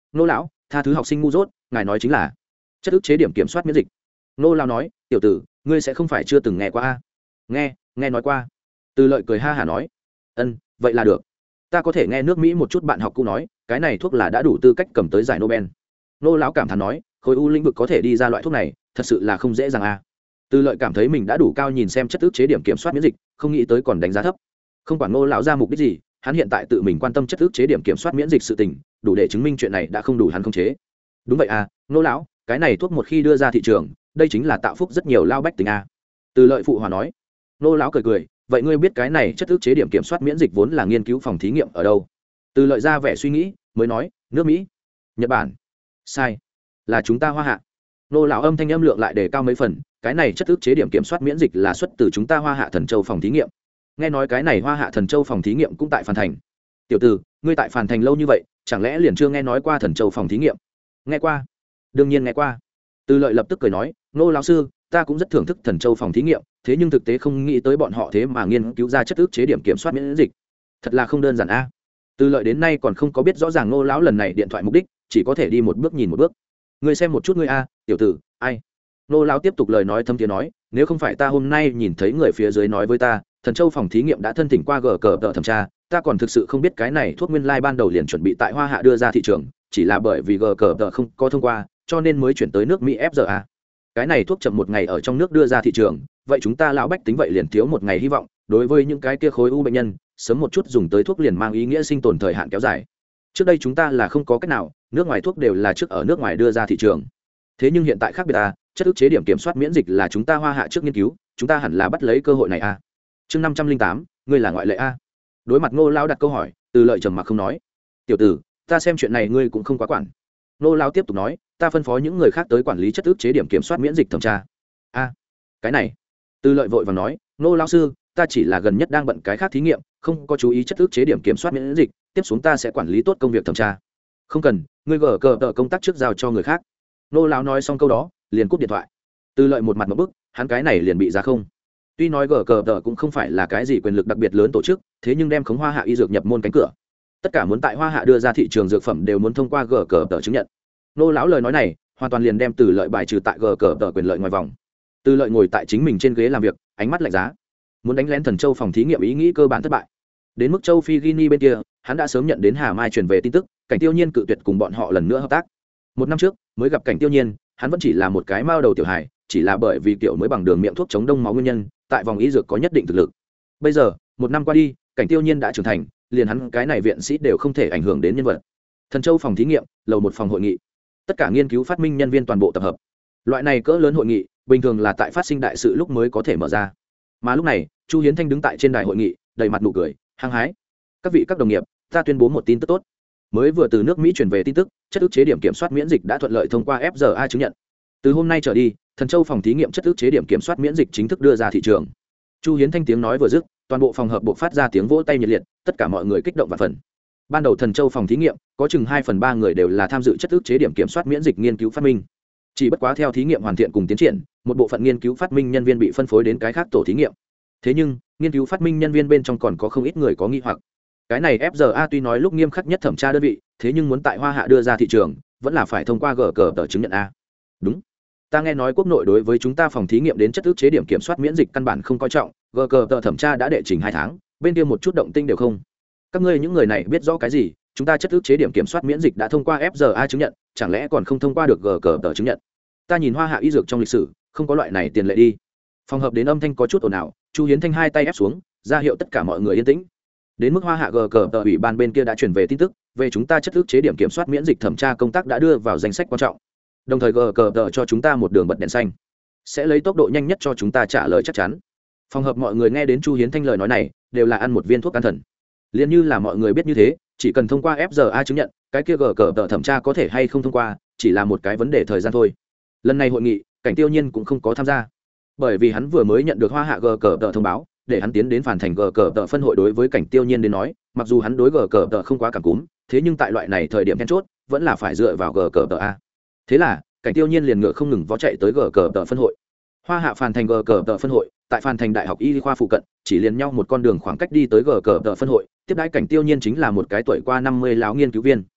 nô lão tha thứ học sinh ngu dốt, ngài nói chính là chất ức chế điểm kiểm soát miễn dịch. Nô lão nói, tiểu tử ngươi sẽ không phải chưa từng nghe qua a? Nghe, nghe nói qua. Từ Lợi cười ha hả nói, ân, vậy là được. Ta có thể nghe nước Mỹ một chút bạn học cũ nói, cái này thuốc là đã đủ tư cách cầm tới giải Nobel. Nô lão cảm thán nói, khối u lĩnh vực có thể đi ra loại thuốc này thật sự là không dễ dàng a. Từ Lợi cảm thấy mình đã đủ cao nhìn xem chất ức chế điểm kiểm soát miễn dịch, không nghĩ tới còn đánh giá thấp. Không quản Nô lão ra mục đích gì, hắn hiện tại tự mình quan tâm chất ức chế điểm kiểm soát miễn dịch sự tình, đủ để chứng minh chuyện này đã không đủ hắn khống chế. Đúng vậy à, Nô lão, cái này thuốc một khi đưa ra thị trường, đây chính là tạo phúc rất nhiều lao bách tính a. Từ Lợi phụ hòa nói. Nô lão cười cười, vậy ngươi biết cái này chất ức chế điểm kiểm soát miễn dịch vốn là nghiên cứu phòng thí nghiệm ở đâu? Từ Lợi ra vẻ suy nghĩ, mới nói, nước Mỹ, Nhật Bản. Sai, là chúng ta Hoa Hạ. Nô lão âm thanh âm lượng lại đề cao mấy phần, cái này chất ức chế điểm kiểm soát miễn dịch là xuất từ chúng ta Hoa Hạ Thần Châu phòng thí nghiệm. Nghe nói cái này Hoa Hạ Thần Châu phòng thí nghiệm cũng tại Phàn Thành. Tiểu tử, ngươi tại Phàn Thành lâu như vậy, chẳng lẽ liền chưa nghe nói qua Thần Châu phòng thí nghiệm? Nghe qua, đương nhiên nghe qua. Từ Lợi lập tức cười nói, nô lão sư, ta cũng rất thưởng thức Thần Châu phòng thí nghiệm, thế nhưng thực tế không nghĩ tới bọn họ thế mà nghiên cứu ra chất ức chế điểm kiểm soát miễn dịch, thật là không đơn giản a. Từ Lợi đến nay còn không có biết rõ ràng nô lão lần này điện thoại mục đích, chỉ có thể đi một bước nhìn một bước. Ngươi xem một chút ngươi a, tiểu tử, ai? Nô lão tiếp tục lời nói thâm tiếng nói, nếu không phải ta hôm nay nhìn thấy người phía dưới nói với ta, Thần Châu phòng thí nghiệm đã thân thỉnh qua gờ cờ tờ thẩm tra, ta còn thực sự không biết cái này thuốc nguyên lai ban đầu liền chuẩn bị tại Hoa Hạ đưa ra thị trường, chỉ là bởi vì gờ cờ tờ không có thông qua, cho nên mới chuyển tới nước Mỹ ép rờ a. Cái này thuốc chậm một ngày ở trong nước đưa ra thị trường, vậy chúng ta lão bách tính vậy liền thiếu một ngày hy vọng, đối với những cái kia khối u bệnh nhân, sớm một chút dùng tới thuốc liền mang ý nghĩa sinh tồn thời hạn kéo dài. Trước đây chúng ta là không có cách nào, nước ngoài thuốc đều là trước ở nước ngoài đưa ra thị trường. Thế nhưng hiện tại khác biệt à, chất ức chế điểm kiểm soát miễn dịch là chúng ta Hoa Hạ trước nghiên cứu, chúng ta hẳn là bắt lấy cơ hội này a. Chương năm trăm linh tám, ngươi là ngoại lệ a. Đối mặt Ngô lão đặt câu hỏi, Từ Lợi trầm mặc không nói. Tiểu tử, ta xem chuyện này ngươi cũng không quá quản. Ngô lão tiếp tục nói, ta phân phó những người khác tới quản lý chất ức chế điểm kiểm soát miễn dịch thẩm tra. A, cái này. Từ Lợi vội vàng nói, Ngô lão sư, ta chỉ là gần nhất đang bận cái khác thí nghiệm, không có chú ý chất ức chế điểm kiểm soát miễn dịch, tiếp xuống ta sẽ quản lý tốt công việc thẩm tra. Không cần, ngươi gỡ cờ tờ công tác trước giao cho người khác. Ngô lão nói xong câu đó, liền cúp điện thoại. Từ Lợi một mặt một bức, hắn cái này liền bị ra không. Tuy nói gờ cờ tờ cũng không phải là cái gì quyền lực đặc biệt lớn tổ chức, thế nhưng đem khống Hoa Hạ y dược nhập môn cánh cửa, tất cả muốn tại Hoa Hạ đưa ra thị trường dược phẩm đều muốn thông qua gờ cờ tờ chứng nhận. Nô lão lời nói này hoàn toàn liền đem Từ Lợi bài trừ tại gờ cờ tờ quyền lợi ngoài vòng. Từ Lợi ngồi tại chính mình trên ghế làm việc, ánh mắt lạnh giá, muốn đánh lén Thần Châu phòng thí nghiệm ý nghĩ cơ bản thất bại. Đến mức châu Phi Guinea bên kia, hắn đã sớm nhận đến Hà Mai truyền về tin tức, Cảnh Tiêu Nhiên cự tuyệt cùng bọn họ lần nữa hợp tác. Một năm trước mới gặp Cảnh Tiêu Nhiên, hắn vẫn chỉ là một cái mao đầu tiểu hài, chỉ là bởi vì kiểu mới bằng đường miệng thuốc chống đông máu nguyên nhân, tại vòng y dược có nhất định thực lực. Bây giờ một năm qua đi, Cảnh Tiêu Nhiên đã trưởng thành, liền hắn cái này viện sĩ đều không thể ảnh hưởng đến nhân vật. Thần Châu phòng thí nghiệm, lầu một phòng hội nghị, tất cả nghiên cứu phát minh nhân viên toàn bộ tập hợp. Loại này cỡ lớn hội nghị bình thường là tại phát sinh đại sự lúc mới có thể mở ra, mà lúc này Chu Hiến Thanh đứng tại trên đài hội nghị, đầy mặt nụ cười hăng hái. Các vị các đồng nghiệp, ta tuyên bố một tin tức tốt. Mới vừa từ nước Mỹ truyền về tin tức, chất ức chế điểm kiểm soát miễn dịch đã thuận lợi thông qua ép rờ a chứng nhận. Từ hôm nay trở đi, Thần Châu phòng thí nghiệm chất ức chế điểm kiểm soát miễn dịch chính thức đưa ra thị trường. Chu Hiến Thanh tiếng nói vừa dứt, toàn bộ phòng hợp buộc phát ra tiếng vỗ tay nhiệt liệt, tất cả mọi người kích động và phần. Ban đầu Thần Châu phòng thí nghiệm có chừng hai phần ba người đều là tham dự chất ức chế điểm kiểm soát miễn dịch nghiên cứu phát minh. Chỉ bất quá theo thí nghiệm hoàn thiện cùng tiến triển, một bộ phận nghiên cứu phát minh nhân viên bị phân phối đến cái khác tổ thí nghiệm. Thế nhưng, nghiên cứu phát minh nhân viên bên trong còn có không ít người có nghi hoặc. Cái này ép rờ a tuy nói lúc nghiêm khắc nhất thẩm tra đơn vị, thế nhưng muốn tại Hoa Hạ đưa ra thị trường, vẫn là phải thông qua gờ cờ tờ chứng nhận a. Đúng. Ta nghe nói quốc nội đối với chúng ta phòng thí nghiệm đến chất ức chế điểm kiểm soát miễn dịch căn bản không coi trọng, gờ cờ tờ thẩm tra đã đệ trình hai tháng, bên kia một chút động tinh đều không. Các ngươi những người này biết rõ cái gì? Chúng ta chất ức chế điểm kiểm soát miễn dịch đã thông qua ép rờ a chứng nhận, chẳng lẽ còn không thông qua được gờ cờ tờ chứng nhận? Ta nhìn Hoa Hạ y dược trong lịch sử, không có loại này tiền lệ đi. Phòng hợp đến âm thanh có chút ồn ào, Chu Hiến Thanh hai tay ép xuống, ra hiệu tất cả mọi người yên tĩnh. Đến mức Hoa Hạ gờ cờ tờ ủy ban bên kia đã chuyển về tin tức, về chúng ta chất ức chế điểm kiểm soát miễn dịch thẩm tra công tác đã đưa vào danh sách quan trọng. Đồng thời gờ cờ tờ cho chúng ta một đường bật đèn xanh, sẽ lấy tốc độ nhanh nhất cho chúng ta trả lời chắc chắn. Phòng hợp mọi người nghe đến Chu Hiến Thanh lời nói này, đều là ăn một viên thuốc can thần. Liên như là mọi người biết như thế, chỉ cần thông qua ép rờ a chứng nhận, cái kia gờ cờ tờ thẩm tra có thể hay không thông qua, chỉ là một cái vấn đề thời gian thôi. Lần này hội nghị, Cảnh Tiêu Nhiên cũng không có tham gia, bởi vì hắn vừa mới nhận được Hoa Hạ gờ cờ tờ thông báo, để hắn tiến đến Phản Thành gờ cờ tờ phân hội. Đối với Cảnh Tiêu Nhiên đến nói, mặc dù hắn đối gờ cờ tờ không quá cảm cúm, thế nhưng tại loại này thời điểm then chốt, vẫn là phải dựa vào gờ cờ tờ a. Thế là Cảnh Tiêu Nhiên liền ngựa không ngừng vó chạy tới gờ cờ tờ phân hội. Hoa Hạ Phản Thành gờ cờ tờ phân hội, tại Phản Thành Đại học Y khoa phụ cận, chỉ liền nhau một con đường khoảng cách đi tới gờ cờ tờ phân hội. Tiếp đãi Cảnh Tiêu Nhiên chính là một cái tuổi qua năm mươi lão nghiên cứu viên.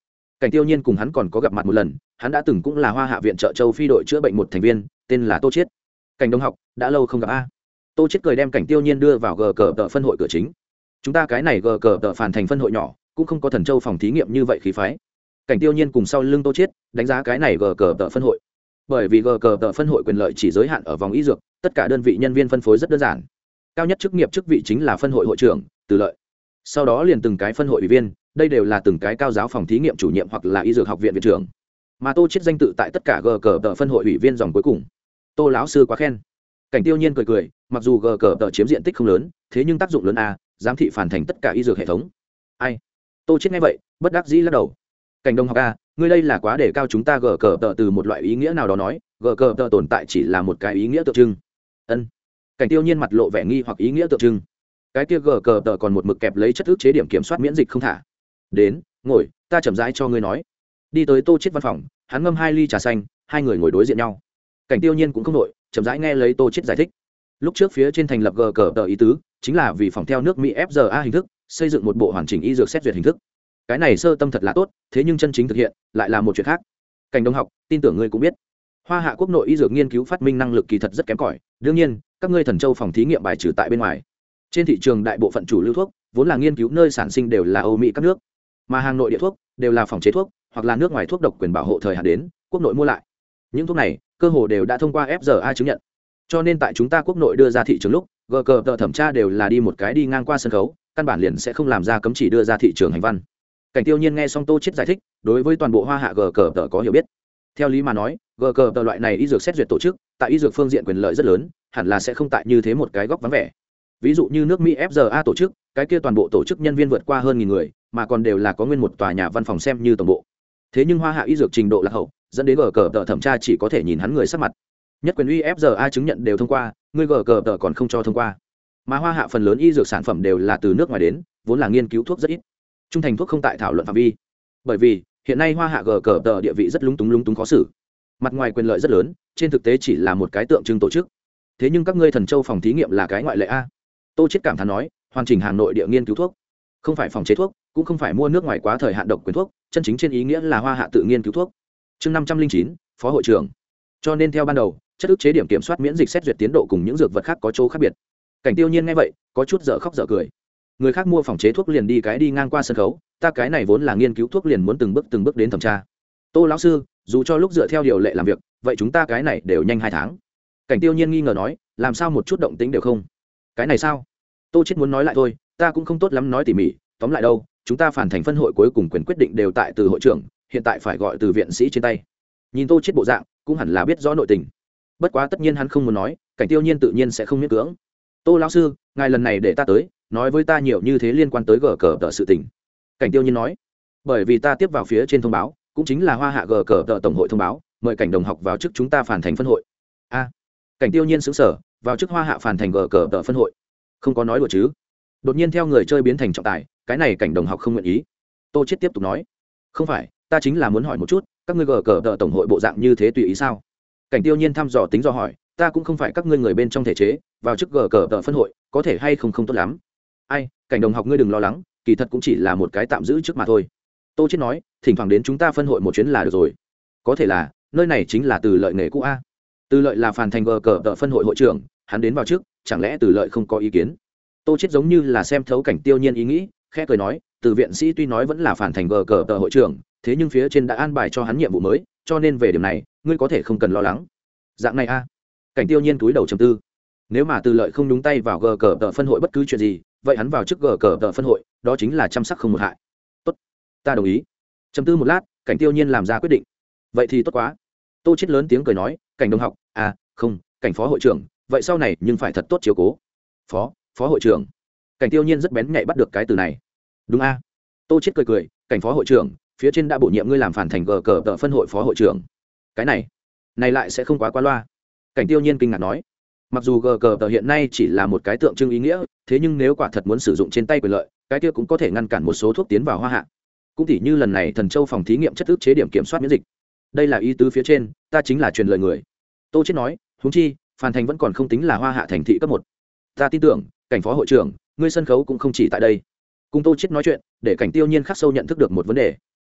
Cảnh Tiêu Nhiên cùng hắn còn có gặp mặt một lần, hắn đã từng cũng là Hoa Hạ viện trợ châu Phi đội chữa bệnh một thành viên, tên là Tô Chiết. Cảnh đồng học, đã lâu không gặp a. Tô Chiết cười đem Cảnh Tiêu Nhiên đưa vào gờ cờ tợ phân hội cửa chính. Chúng ta cái này gờ cờ tợ phản thành phân hội nhỏ, cũng không có thần châu phòng thí nghiệm như vậy khí phái. Cảnh Tiêu Nhiên cùng sau lưng Tô Chiết, đánh giá cái này gờ cờ tợ phân hội. Bởi vì gờ cờ tợ phân hội quyền lợi chỉ giới hạn ở vòng y dược, tất cả đơn vị nhân viên phân phối rất đơn giản. Cao nhất chức nghiệp chức vị chính là phân hội hội trưởng, từ lợi. Sau đó liền từng cái phân hội ủy viên, đây đều là từng cái cao giáo phòng thí nghiệm chủ nhiệm hoặc là y dược học viện viện trưởng. Mà Tô Chiết danh tự tại tất cả gờ cờ tợ phân hội ủy viên dòng cuối cùng. Tô lão sư quá khen. Cảnh Tiêu Nhiên cười cười, mặc dù gờ cờ tợ chiếm diện tích không lớn, thế nhưng tác dụng lớn a, giám thị phản thành tất cả y dược hệ thống. Ai? Tô Chiết nghe vậy, bất đắc dĩ lắc đầu. Cảnh đồng học a, ngươi đây là quá để cao chúng ta gờ cờ tợ từ một loại ý nghĩa nào đó nói, gờ cờ tợ tồn tại chỉ là một cái ý nghĩa tượng trưng. Ân. Cảnh Tiêu Nhiên mặt lộ vẻ nghi hoặc ý nghĩa tượng trưng. Cái kia gờ cờ tợ còn một mực kẹp lấy chất ức chế điểm kiểm soát miễn dịch không thả. Đến, ngồi, ta chậm rãi cho ngươi nói. Đi tới Tô Chiết văn phòng, hắn ngâm hai ly trà xanh, hai người ngồi đối diện nhau. Cảnh Tiêu Nhiên cũng không nội, chậm rãi nghe lấy Tô Chiết giải thích. Lúc trước phía trên thành lập gờ cờ tờ ý tứ, chính là vì phòng theo nước Mỹ ép giê a hình thức, xây dựng một bộ hoàn chỉnh y dược xét duyệt hình thức. Cái này sơ tâm thật là tốt, thế nhưng chân chính thực hiện lại là một chuyện khác. Cảnh đồng học, tin tưởng ngươi cũng biết, Hoa Hạ quốc nội y dược nghiên cứu phát minh năng lực kỳ thật rất kém cỏi. Đương nhiên, các ngươi Thần Châu phòng thí nghiệm bài trừ tại bên ngoài. Trên thị trường đại bộ phận chủ lưu thuốc, vốn là nghiên cứu nơi sản sinh đều là Âu Mỹ các nước, mà hàng nội địa thuốc đều là phòng chế thuốc, hoặc là nước ngoài thuốc độc quyền bảo hộ thời hạn đến, quốc nội mua lại. Những thuốc này, cơ hồ đều đã thông qua ép giê a chứng nhận. Cho nên tại chúng ta quốc nội đưa ra thị trường lúc, gờ cờ tờ thẩm tra đều là đi một cái đi ngang qua sân khấu, căn bản liền sẽ không làm ra cấm chỉ đưa ra thị trường hành văn. Cảnh Tiêu Nhiên nghe xong Tô Chiết giải thích, đối với toàn bộ Hoa Hạ gờ cờ tờ có hiểu biết. Theo lý mà nói, gờ cờ tờ loại này y dược xét duyệt tổ chức, tại y dược phương diện quyền lợi rất lớn, hẳn là sẽ không tại như thế một cái góc vắng vẻ. Ví dụ như nước Mỹ ép giê a tổ chức, cái kia toàn bộ tổ chức nhân viên vượt qua hơn nghìn người, mà còn đều là có nguyên một tòa nhà văn phòng xem như tổng bộ. Thế nhưng Hoa Hạ y dược trình độ lạc hậu, dẫn đến gờ cờ tờ thẩm tra chỉ có thể nhìn hắn người sắc mặt. Nhất quyền uy ép giê a chứng nhận đều thông qua, người gờ cờ tờ còn không cho thông qua. Mà Hoa Hạ phần lớn y dược sản phẩm đều là từ nước ngoài đến, vốn là nghiên cứu thuốc rất ít. Trung thành thuốc không tại thảo luận phạm vi. Bởi vì, hiện nay Hoa Hạ gờ cờ tờ địa vị rất lúng túng lúng túng khó xử. Mặt ngoài quyền lợi rất lớn, trên thực tế chỉ là một cái tượng trưng tổ chức. Thế nhưng các ngươi Thần Châu phòng thí nghiệm là cái ngoại lệ a. Tô Chiết cảm thán nói, hoàn chỉnh hàng nội địa nghiên cứu thuốc, không phải phòng chế thuốc, cũng không phải mua nước ngoài quá thời hạn độc quyền thuốc, chân chính trên ý nghĩa là Hoa Hạ tự nghiên cứu thuốc. Chương năm trăm linh chín, phó hội trưởng. Cho nên theo ban đầu, chất ức chế điểm kiểm soát miễn dịch xét duyệt tiến độ cùng những dược vật khác có chỗ khác biệt. Cảnh Tiêu Nhiên nghe vậy, có chút dở khóc dở cười. Người khác mua phòng chế thuốc liền đi cái đi ngang qua sân khấu, ta cái này vốn là nghiên cứu thuốc liền muốn từng bước từng bước đến thẩm tra. Tô lão sư, dù cho lúc dựa theo điều lệ làm việc, vậy chúng ta cái này đều nhanh hai tháng. Cảnh Tiêu Nhiên nghi ngờ nói, làm sao một chút động tĩnh đều không? Cái này sao? Tô Chiết muốn nói lại thôi, ta cũng không tốt lắm nói tỉ mỉ, tóm lại đâu, chúng ta phản thành phân hội cuối cùng quyền quyết định đều tại từ hội trưởng, hiện tại phải gọi từ viện sĩ trên tay. Nhìn Tô Chiết bộ dạng, cũng hẳn là biết rõ nội tình. Bất quá tất nhiên hắn không muốn nói, Cảnh Tiêu Nhiên tự nhiên sẽ không miễn cưỡng. Tô lão sư, ngài lần này để ta tới, nói với ta nhiều như thế liên quan tới gờ cờ tờ sự tình. Cảnh Tiêu Nhiên nói, bởi vì ta tiếp vào phía trên thông báo, cũng chính là Hoa Hạ gờ cờ tờ tổng hội thông báo, mời Cảnh đồng học vào chức chúng ta phản thành phân hội. A, Cảnh Tiêu Nhiên sững sờ, vào chức Hoa Hạ phản thành gờ cờ tờ phân hội, không có nói đùa chứ? Đột nhiên theo người chơi biến thành trọng tài, cái này Cảnh đồng học không nguyện ý. Tô Chiết tiếp tục nói, không phải, ta chính là muốn hỏi một chút, các ngươi gờ cờ tờ tổng hội bộ dạng như thế tùy ý sao? Cảnh Tiêu Nhiên thăm dò tính do hỏi, ta cũng không phải các ngươi người bên trong thể chế, vào chức gờ cờ tờ phân hội, có thể hay không không tốt lắm. Ai, Cảnh đồng học ngươi đừng lo lắng, kỳ thật cũng chỉ là một cái tạm giữ trước mà thôi. Tô Chiết nói, thỉnh thoảng đến chúng ta phân hội một chuyến là được rồi. Có thể là, nơi này chính là Từ Lợi nghề cũ a. Từ Lợi là phản thành gờ cờ tờ phân hội hội trưởng, hắn đến vào trước, chẳng lẽ Từ Lợi không có ý kiến? Tô Chiết giống như là xem thấu Cảnh Tiêu Nhiên ý nghĩ, khẽ cười nói, từ viện sĩ tuy nói vẫn là phản thành gờ cờ tờ hội trưởng, thế nhưng phía trên đã an bài cho hắn nhiệm vụ mới, cho nên về điểm này, ngươi có thể không cần lo lắng. Dạng này a. Cảnh Tiêu Nhiên túi đầu trầm tư. Nếu mà Từ Lợi không đúng tay vào gờ cờ tờ phân hội bất cứ chuyện gì, vậy hắn vào chức gờ cờ tờ phân hội, đó chính là chăm sóc không một hại. Tốt, ta đồng ý. Trầm tư một lát, Cảnh Tiêu Nhiên làm ra quyết định. Vậy thì tốt quá. Tô Chiết lớn tiếng cười nói, Cảnh đồng học, à, không, Cảnh phó hội trưởng, vậy sau này nhưng phải thật tốt chiếu cố. Phó, phó hội trưởng. Cảnh Tiêu Nhiên rất bén nhạy bắt được cái từ này. Đúng a. Tô Chiết cười cười, Cảnh phó hội trưởng, phía trên đã bổ nhiệm ngươi làm phản thành gờ cờ tờ phân hội phó hội trưởng. Cái này, này lại sẽ không quá quá loa. Cảnh Tiêu Nhiên kinh ngạc nói, mặc dù gờ cờ tờ hiện nay chỉ là một cái tượng trưng ý nghĩa, thế nhưng nếu quả thật muốn sử dụng trên tay quyền lợi, cái kia cũng có thể ngăn cản một số thuốc tiến vào Hoa Hạ. Cũng tỉ như lần này Thần Châu phòng thí nghiệm chất ức chế điểm kiểm soát miễn dịch. Đây là ý tứ phía trên, ta chính là truyền lời người. Tô Chiết nói, huống chi, phản thành vẫn còn không tính là Hoa Hạ thành thị cấp một. Ta tin tưởng, Cảnh phó hội trưởng, ngươi sân khấu cũng không chỉ tại đây. Cùng Tô Chiết nói chuyện, để Cảnh Tiêu Nhiên khắc sâu nhận thức được một vấn đề.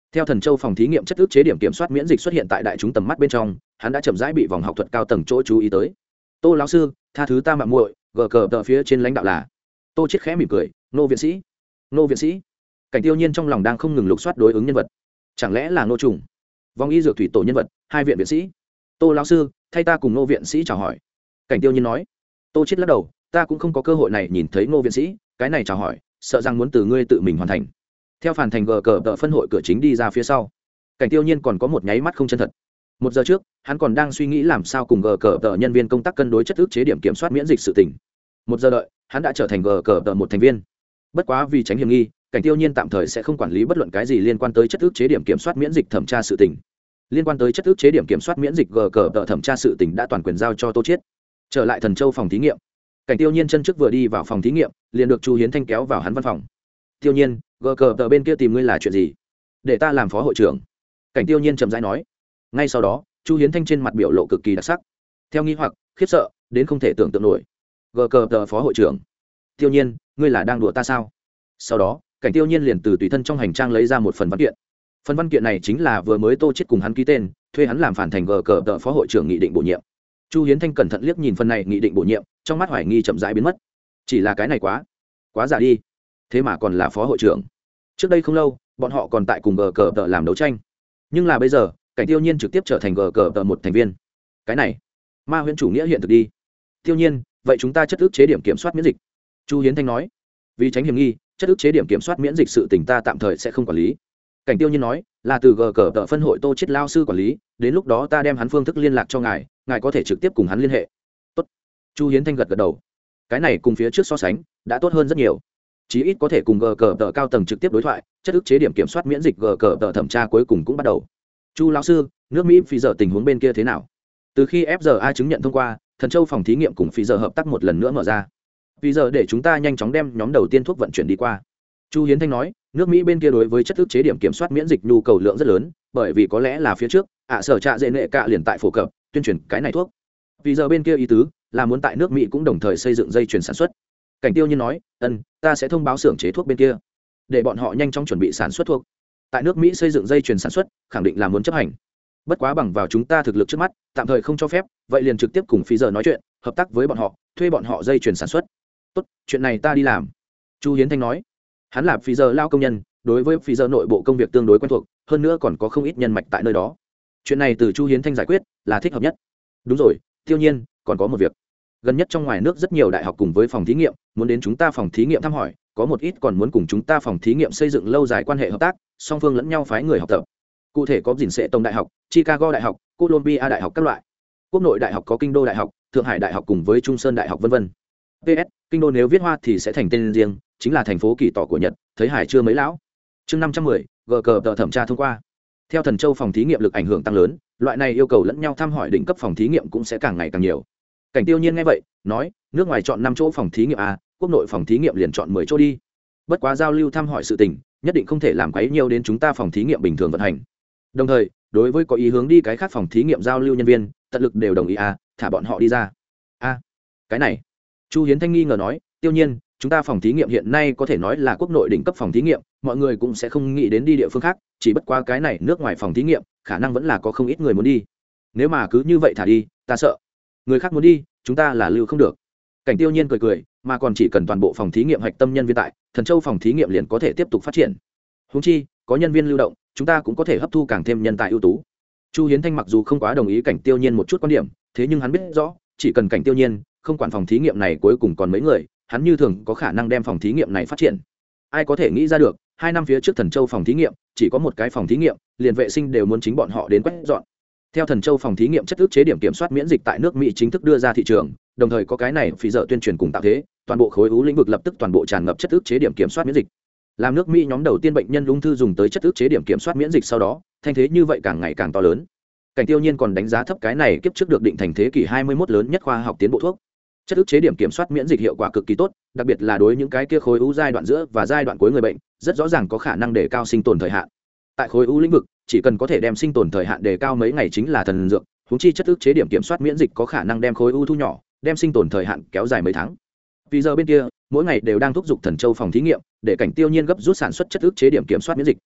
Theo Thần Châu phòng thí nghiệm chất ức chế điểm kiểm soát miễn dịch xuất hiện tại đại chúng tầm mắt bên trong, hắn đã chậm rãi bị vòng học thuật cao tầng chỗ chú ý tới. Tô lão sư, tha thứ ta mạng muội, gờ cờ tờ phía trên lãnh đạo là. Tô Chiết khẽ mỉm cười, nô viện sĩ. Nô viện sĩ. Cảnh Tiêu Nhiên trong lòng đang không ngừng lục soát đối ứng nhân vật. Chẳng lẽ là nô trùng? Vong y dược thủy tổ nhân vật, hai viện viện sĩ. Tô lão sư, thay ta cùng nô viện sĩ chào hỏi. Cảnh Tiêu Nhiên nói. Tô Chiết lắc đầu, ta cũng không có cơ hội này nhìn thấy nô viện sĩ, cái này chào hỏi, sợ rằng muốn từ ngươi tự mình hoàn thành. Theo Phản Thành gờ cờ tờ phân hội cửa chính đi ra phía sau, Cảnh Tiêu Nhiên còn có một nháy mắt không chân thật. Một giờ trước, hắn còn đang suy nghĩ làm sao cùng gờ cờ tờ nhân viên công tác cân đối chất ức chế điểm kiểm soát miễn dịch sự tình. Một giờ đợi, hắn đã trở thành gờ cờ tờ một thành viên. Bất quá vì tránh hiểm nghi, Cảnh Tiêu Nhiên tạm thời sẽ không quản lý bất luận cái gì liên quan tới chất ức chế điểm kiểm soát miễn dịch thẩm tra sự tình. Liên quan tới chất ức chế điểm kiểm soát miễn dịch gờ cờ tờ thẩm tra sự tình đã toàn quyền giao cho Tô Chiết. Trở lại Thần Châu phòng thí nghiệm, Cảnh Tiêu Nhiên chân trước vừa đi vào phòng thí nghiệm, liền được Chu Hiến Thanh kéo vào hắn văn phòng. Tiêu Nhiên, gờ cờ tờ bên kia tìm ngươi là chuyện gì? Để ta làm phó hội trưởng. Cảnh Tiêu Nhiên trầm rãi nói. Ngay sau đó, Chu Hiến Thanh trên mặt biểu lộ cực kỳ đặc sắc, theo nghi hoặc khiếp sợ đến không thể tưởng tượng nổi. Gờ cờ tờ phó hội trưởng. Tiêu Nhiên, ngươi là đang đùa ta sao? Sau đó, Cảnh Tiêu Nhiên liền từ tùy thân trong hành trang lấy ra một phần văn kiện. Phần văn kiện này chính là vừa mới Tô Chiết cùng hắn ký tên, thuê hắn làm Phản Thành gờ cờ tờ phó hội trưởng nghị định bổ nhiệm. Chu Hiến Thanh cẩn thận liếc nhìn phần này nghị định bổ nhiệm, trong mắt hoài nghi chậm rãi biến mất. Chỉ là cái này quá, quá giả đi. Thế mà còn là phó hội trưởng. Trước đây không lâu, bọn họ còn tại cùng gờ cờ tờ làm đấu tranh, nhưng là bây giờ, Cảnh Tiêu Nhiên trực tiếp trở thành gờ cờ tờ một thành viên. Cái này, ma huyễn chủ nghĩa hiện thực đi. Tiêu Nhiên, vậy chúng ta chất ức chế điểm kiểm soát miễn dịch. Chu Hiến Thanh nói. Vì tránh hiểm nghi, chất ức chế điểm kiểm soát miễn dịch sự tình ta tạm thời sẽ không quản lý. Cảnh Tiêu Nhiên nói, là từ gờ cờ tờ phân hội Tô Chiết lao sư quản lý, đến lúc đó ta đem hắn phương thức liên lạc cho ngài, ngài có thể trực tiếp cùng hắn liên hệ. Tốt. Chu Hiến Thanh gật gật đầu. Cái này cùng phía trước so sánh, đã tốt hơn rất nhiều. Chí ít có thể cùng gờ cờ tờ cao tầng trực tiếp đối thoại, chất ức chế điểm kiểm soát miễn dịch gờ cờ tờ thẩm tra cuối cùng cũng bắt đầu. Chu lão sư, nước Mỹ phi giờ tình huống bên kia thế nào? Từ khi ép giê a chứng nhận thông qua, Thần Châu phòng thí nghiệm cùng phi giờ hợp tác một lần nữa mở ra. Phi giờ để chúng ta nhanh chóng đem nhóm đầu tiên thuốc vận chuyển đi qua. Chu Hiến Thanh nói, nước Mỹ bên kia đối với chất ức chế điểm kiểm soát miễn dịch nhu cầu lượng rất lớn, bởi vì có lẽ là phía trước, ạ sở trạ dễ nệ cạ liền tại phổ cập, tuyên truyền cái này thuốc. Phi giờ bên kia ý tứ là muốn tại nước Mỹ cũng đồng thời xây dựng dây chuyền sản xuất. Cảnh Tiêu Nhiên nói, ân, ta sẽ thông báo xưởng chế thuốc bên kia, để bọn họ nhanh chóng chuẩn bị sản xuất thuốc. Tại nước Mỹ xây dựng dây chuyền sản xuất, khẳng định là muốn chấp hành. Bất quá bằng vào chúng ta thực lực trước mắt, tạm thời không cho phép, vậy liền trực tiếp cùng phi giờ nói chuyện, hợp tác với bọn họ, thuê bọn họ dây chuyền sản xuất. Tốt, chuyện này ta đi làm. Chu Hiến Thanh nói, hắn là phi giờ lao công nhân, đối với phi giờ nội bộ công việc tương đối quen thuộc, hơn nữa còn có không ít nhân mạch tại nơi đó. Chuyện này từ Chu Hiến Thanh giải quyết là thích hợp nhất. Đúng rồi, Tiêu Nhiên, còn có một việc. Gần nhất trong ngoài nước rất nhiều đại học cùng với phòng thí nghiệm muốn đến chúng ta phòng thí nghiệm thăm hỏi, có một ít còn muốn cùng chúng ta phòng thí nghiệm xây dựng lâu dài quan hệ hợp tác, song phương lẫn nhau phái người học tập. Cụ thể có Dìn Sệ Tông Đại học, Chicago Đại học, Columbia Đại học các loại. Quốc nội đại học có Kinh đô Đại học, Thượng Hải Đại học cùng với Trung Sơn Đại học vân vân. pê ét, Kinh đô nếu viết hoa thì sẽ thành tên riêng, chính là thành phố kỳ tỏ của Nhật, thấy hải chưa mấy lão. Chương năm trăm mười, gờ cờ tờ thẩm tra thông qua. Theo Thần Châu phòng thí nghiệm lực ảnh hưởng tăng lớn, loại này yêu cầu lẫn nhau thăm hỏi đỉnh cấp phòng thí nghiệm cũng sẽ càng ngày càng nhiều. Cảnh Tiêu Nhiên nghe vậy, nói, nước ngoài chọn năm chỗ phòng thí nghiệm a, quốc nội phòng thí nghiệm liền chọn mười chỗ đi. Bất quá giao lưu thăm hỏi sự tình, nhất định không thể làm quấy nhiều đến chúng ta phòng thí nghiệm bình thường vận hành. Đồng thời, đối với có ý hướng đi cái khác phòng thí nghiệm giao lưu nhân viên, tận lực đều đồng ý a, thả bọn họ đi ra. A, cái này. Chu Hiến Thanh nghi ngờ nói, Tiêu Nhiên, chúng ta phòng thí nghiệm hiện nay có thể nói là quốc nội đỉnh cấp phòng thí nghiệm, mọi người cũng sẽ không nghĩ đến đi địa phương khác, chỉ bất qua cái này nước ngoài phòng thí nghiệm, khả năng vẫn là có không ít người muốn đi. Nếu mà cứ như vậy thả đi, ta sợ người khác muốn đi, chúng ta là lưu không được. Cảnh Tiêu Nhiên cười cười, mà còn chỉ cần toàn bộ phòng thí nghiệm hạch tâm nhân viên tại Thần Châu phòng thí nghiệm liền có thể tiếp tục phát triển. Huống chi có nhân viên lưu động, chúng ta cũng có thể hấp thu càng thêm nhân tài ưu tú. Chu Hiến Thanh mặc dù không quá đồng ý Cảnh Tiêu Nhiên một chút quan điểm, thế nhưng hắn biết rõ, chỉ cần Cảnh Tiêu Nhiên không quản phòng thí nghiệm này cuối cùng còn mấy người, hắn như thường có khả năng đem phòng thí nghiệm này phát triển. Ai có thể nghĩ ra được, hai năm phía trước Thần Châu phòng thí nghiệm chỉ có một cái phòng thí nghiệm, liền vệ sinh đều muốn chính bọn họ đến quét dọn. Theo Thần Châu phòng thí nghiệm chất ức chế điểm kiểm soát miễn dịch tại nước Mỹ chính thức đưa ra thị trường, đồng thời có cái này phi giờ tuyên truyền cùng tạo thế, toàn bộ khối u lĩnh vực lập tức toàn bộ tràn ngập chất ức chế điểm kiểm soát miễn dịch. Làm nước Mỹ nhóm đầu tiên bệnh nhân ung thư dùng tới chất ức chế điểm kiểm soát miễn dịch sau đó, thanh thế như vậy càng ngày càng to lớn. Cảnh Tiêu Nhiên còn đánh giá thấp cái này kiếp trước được định thành thế kỷ hai mươi mốt lớn nhất khoa học tiến bộ thuốc. Chất ức chế điểm kiểm soát miễn dịch hiệu quả cực kỳ tốt, đặc biệt là đối những cái kia khối u giai đoạn giữa và giai đoạn cuối người bệnh, rất rõ ràng có khả năng đề cao sinh tồn thời hạn. Tại khối u lĩnh vực, chỉ cần có thể đem sinh tồn thời hạn đề cao mấy ngày chính là thần dược, huống chi chất ức chế điểm kiểm soát miễn dịch có khả năng đem khối u thu nhỏ, đem sinh tồn thời hạn kéo dài mấy tháng. Vì giờ bên kia, mỗi ngày đều đang thúc giục Thần Châu phòng thí nghiệm, để Cảnh Tiêu Nhiên gấp rút sản xuất chất ức chế điểm kiểm soát miễn dịch.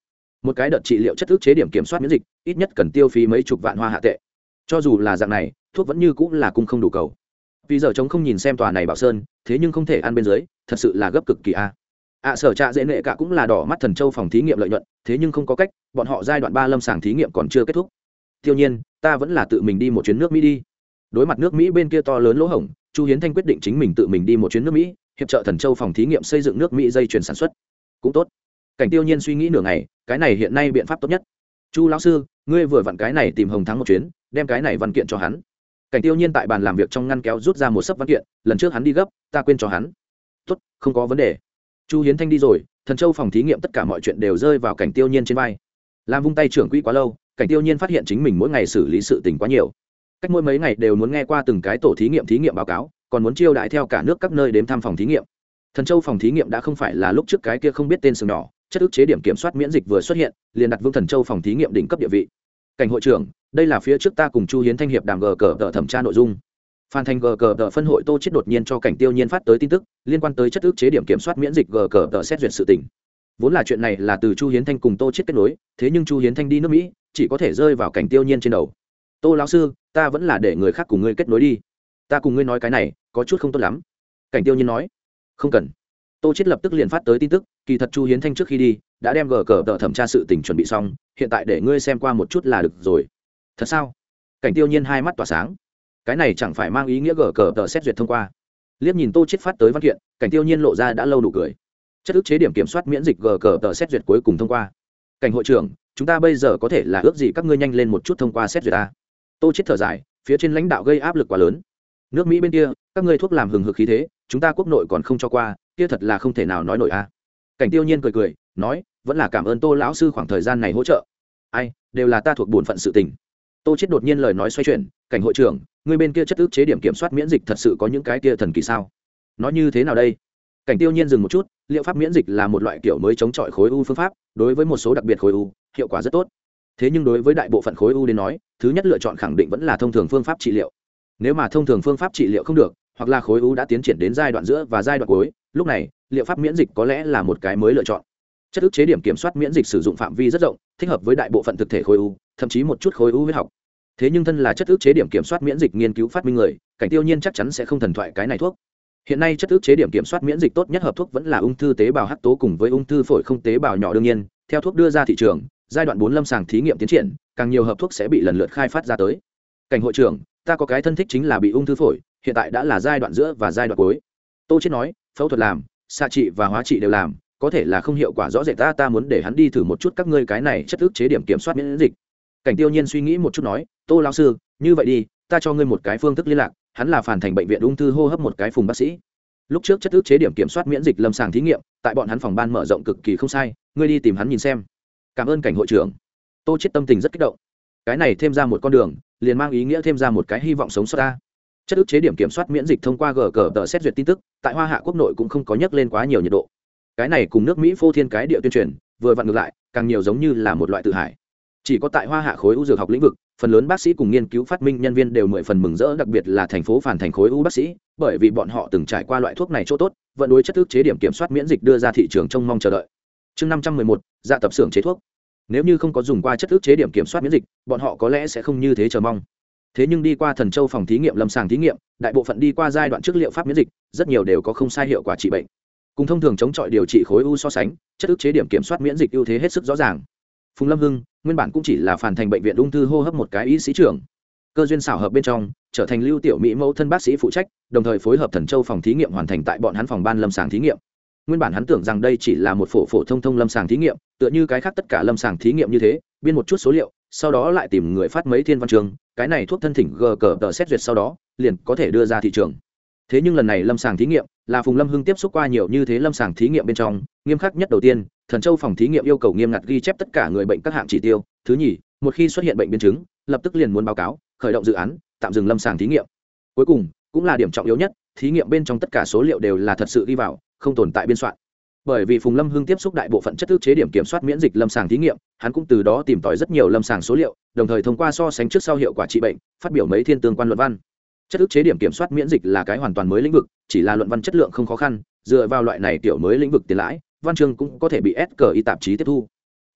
một cái đợt trị liệu chất ức chế điểm kiểm soát miễn dịch ít nhất cần tiêu phí mấy chục vạn hoa hạ tệ. Cho dù là dạng này thuốc vẫn như cũng là cung không đủ cầu. Vì giờ chống không nhìn xem tòa này bảo sơn, thế nhưng không thể ăn bên dưới, thật sự là gấp cực kỳ a. ạ sở trạ dễ nệ cả cũng là đỏ mắt Thần Châu phòng thí nghiệm lợi nhuận, thế nhưng không có cách, bọn họ giai đoạn ba lâm sàng thí nghiệm còn chưa kết thúc. Tiêu nhiên, ta vẫn là tự mình đi một chuyến nước Mỹ đi. Đối mặt nước Mỹ bên kia to lớn lỗ hổng, Chu Hiến Thanh quyết định chính mình tự mình đi một chuyến nước Mỹ, hiệp trợ Thần Châu phòng thí nghiệm xây dựng nước Mỹ dây chuyền sản xuất. Cũng tốt. Cảnh Tiêu nhiên suy nghĩ nửa ngày, cái này hiện nay biện pháp tốt nhất. Chu lão sư, ngươi vừa vặn cái này tìm Hồng Thắng một chuyến, đem cái này văn kiện cho hắn. Cảnh Tiêu nhiên tại bàn làm việc trong ngăn kéo rút ra một sấp văn kiện, lần trước hắn đi gấp, ta quên cho hắn. Tốt, không có vấn đề. Chu Hiến Thanh đi rồi, Thần Châu phòng thí nghiệm tất cả mọi chuyện đều rơi vào Cảnh Tiêu nhiên trên vai. Làm vung tay trưởng quỹ quá lâu, Cảnh Tiêu nhiên phát hiện chính mình mỗi ngày xử lý sự tình quá nhiều. Cách mỗi mấy ngày đều muốn nghe qua từng cái tổ thí nghiệm thí nghiệm báo cáo, còn muốn chiêu đãi theo cả nước các nơi đến thăm phòng thí nghiệm. Thần Châu phòng thí nghiệm đã không phải là lúc trước cái kia không biết tên sừng nhỏ, chất ức chế điểm kiểm soát miễn dịch vừa xuất hiện, liền đặt vương Thần Châu phòng thí nghiệm đỉnh cấp địa vị. Cảnh hội trưởng, đây là phía trước ta cùng Chu Hiến Thanh hiệp đàm gờ cờ tờ thẩm tra nội dung. Phan Thành gờ cờ tờ phân hội Tô Chết đột nhiên cho Cảnh Tiêu nhiên phát tới tin tức, liên quan tới chất ức chế điểm kiểm soát miễn dịch gờ cờ tờ xét duyệt sự tình. Vốn là chuyện này là từ Chu Hiến Thanh cùng Tô Chết kết nối, thế nhưng Chu Hiến Thanh đi nước Mỹ, chỉ có thể rơi vào Cảnh Tiêu nhiên trên đầu. Tô lão sư, ta vẫn là để người khác cùng ngươi kết nối đi. Ta cùng ngươi nói cái này, có chút không tốt lắm. Cảnh Tiêu nhiên nói. Không cần. Tô Chết lập tức liền phát tới tin tức, kỳ thật Chu Hiến Thanh trước khi đi đã đem gờ cờ tờ thẩm tra sự tình chuẩn bị xong, hiện tại để ngươi xem qua một chút là được rồi. Thật sao? Cảnh Tiêu nhiên hai mắt tỏa sáng. Cái này chẳng phải mang ý nghĩa gờ cờ tờ xét duyệt thông qua. Liếc nhìn Tô Chết phát tới văn kiện, Cảnh Tiêu nhiên lộ ra đã lâu nụ cười. Chất ức chế điểm kiểm soát miễn dịch gờ cờ tờ xét duyệt cuối cùng thông qua. Cảnh hội trưởng, chúng ta bây giờ có thể là ước gì các ngươi nhanh lên một chút thông qua xét duyệt a. Tô Chết thở dài, phía trên lãnh đạo gây áp lực quá lớn. Nước Mỹ bên kia, các ngươi thuốc làm hừng hực khí thế, chúng ta quốc nội còn không cho qua, kia thật là không thể nào nói nổi a. Cảnh Tiêu nhiên cười cười, nói, vẫn là cảm ơn Tô lão sư khoảng thời gian này hỗ trợ. Ai, đều là ta thuộc bổn phận sự tình. Tô Chết đột nhiên lời nói xoay chuyển, Cảnh hội trưởng, ngươi bên kia chất ức chế điểm kiểm soát miễn dịch thật sự có những cái kia thần kỳ sao? Nói như thế nào đây? Cảnh Tiêu nhiên dừng một chút, liệu pháp miễn dịch là một loại kiểu mới chống chọi khối u phương pháp, đối với một số đặc biệt khối u, hiệu quả rất tốt. Thế nhưng đối với đại bộ phận khối u đến nói, thứ nhất lựa chọn khẳng định vẫn là thông thường phương pháp trị liệu. Nếu mà thông thường phương pháp trị liệu không được, hoặc là khối u đã tiến triển đến giai đoạn giữa và giai đoạn cuối, lúc này, liệu pháp miễn dịch có lẽ là một cái mới lựa chọn. Chất ức chế điểm kiểm soát miễn dịch sử dụng phạm vi rất rộng, thích hợp với đại bộ phận thực thể khối u, thậm chí một chút khối u huyết học. Thế nhưng thân là chất ức chế điểm kiểm soát miễn dịch nghiên cứu phát minh người, Cảnh Tiêu nhiên chắc chắn sẽ không thần thoại cái này thuốc. Hiện nay chất ức chế điểm kiểm soát miễn dịch tốt nhất hợp thuốc vẫn là ung thư tế bào hắc tố cùng với ung thư phổi không tế bào nhỏ. Đương nhiên, theo thuốc đưa ra thị trường, giai đoạn bốn lâm sàng thí nghiệm tiến triển, càng nhiều hợp thuốc sẽ bị lần lượt khai phát ra tới. Cảnh hội trưởng, ta có cái thân thích chính là bị ung thư phổi, hiện tại đã là giai đoạn giữa và giai đoạn cuối. Tô Chết nói, phẫu thuật làm, xạ trị và hóa trị đều làm, có thể là không hiệu quả rõ rệt, ta ta muốn để hắn đi thử một chút các ngươi cái này chất ức chế điểm kiểm soát miễn dịch. Cảnh Tiêu nhiên suy nghĩ một chút nói, Tô lão sư, như vậy đi, ta cho ngươi một cái phương thức liên lạc, hắn là Phản Thành bệnh viện ung thư hô hấp một cái phùng bác sĩ. Lúc trước chất ức chế điểm kiểm soát miễn dịch lâm sàng thí nghiệm, tại bọn hắn phòng ban mở rộng cực kỳ không sai, ngươi đi tìm hắn nhìn xem. Cảm ơn Cảnh hội trưởng. Tô Chết tâm tình rất kích động. Cái này thêm ra một con đường, liền mang ý nghĩa thêm ra một cái hy vọng sống sót ta. Chất ức chế điểm kiểm soát miễn dịch thông qua gờ cờ tờ xét duyệt tin tức, tại Hoa Hạ quốc nội cũng không có nhắc lên quá nhiều nhiệt độ. Cái này cùng nước Mỹ phô thiên cái địa tuyên truyền, vừa vặn ngược lại, càng nhiều giống như là một loại tự hải. Chỉ có tại Hoa Hạ khối u dược học lĩnh vực, phần lớn bác sĩ cùng nghiên cứu phát minh nhân viên đều mười phần mừng rỡ, đặc biệt là thành phố Phản Thành khối u bác sĩ, bởi vì bọn họ từng trải qua loại thuốc này chỗ tốt, vận đối chất ức chế điểm kiểm soát miễn dịch đưa ra thị trường trông mong chờ đợi. Chương năm trăm mười một, dạ tập xưởng chế thuốc. Nếu như không có dùng qua chất ức chế điểm kiểm soát miễn dịch, bọn họ có lẽ sẽ không như thế chờ mong. Thế nhưng đi qua Thần Châu phòng thí nghiệm lâm sàng thí nghiệm, đại bộ phận đi qua giai đoạn trước liệu pháp miễn dịch, rất nhiều đều có không sai hiệu quả trị bệnh. Cùng thông thường chống chọi điều trị khối u so sánh, chất ức chế điểm kiểm soát miễn dịch ưu thế hết sức rõ ràng. Phùng Lâm Hưng nguyên bản cũng chỉ là Phản Thành bệnh viện ung thư hô hấp một cái y sĩ trưởng, cơ duyên xảo hợp bên trong trở thành Lưu Tiểu Mỹ mẫu thân bác sĩ phụ trách, đồng thời phối hợp Thần Châu phòng thí nghiệm hoàn thành tại bọn hắn phòng ban lâm sàng thí nghiệm. Nguyên bản hắn tưởng rằng đây chỉ là một phổ phổ thông thông lâm sàng thí nghiệm, tựa như cái khác tất cả lâm sàng thí nghiệm như thế, biên một chút số liệu, sau đó lại tìm người phát mấy thiên văn chương, cái này thuốc thân thỉnh gờ cờ tờ xét duyệt sau đó liền có thể đưa ra thị trường. Thế nhưng lần này lâm sàng thí nghiệm là Phùng Lâm Hưng tiếp xúc qua nhiều như thế lâm sàng thí nghiệm bên trong, nghiêm khắc nhất đầu tiên, Thần Châu phòng thí nghiệm yêu cầu nghiêm ngặt ghi chép tất cả người bệnh các hạng chỉ tiêu. Thứ nhì, một khi xuất hiện bệnh biến chứng, lập tức liền muốn báo cáo, khởi động dự án, tạm dừng lâm sàng thí nghiệm. Cuối cùng, cũng là điểm trọng yếu nhất, thí nghiệm bên trong tất cả số liệu đều là thật sự ghi vào, không tồn tại biên soạn. Bởi vì Phùng Lâm Hưng tiếp xúc đại bộ phận chất ức chế điểm kiểm soát miễn dịch lâm sàng thí nghiệm, hắn cũng từ đó tìm tòi rất nhiều lâm sàng số liệu, đồng thời thông qua so sánh trước sau hiệu quả trị bệnh, phát biểu mấy thiên tương quan luận văn. Chất ức chế điểm kiểm soát miễn dịch là cái hoàn toàn mới lĩnh vực, chỉ là luận văn chất lượng không khó khăn, dựa vào loại này tiểu mới lĩnh vực tiền lãi, văn chương cũng có thể bị ét cờ i tạp chí tiếp thu.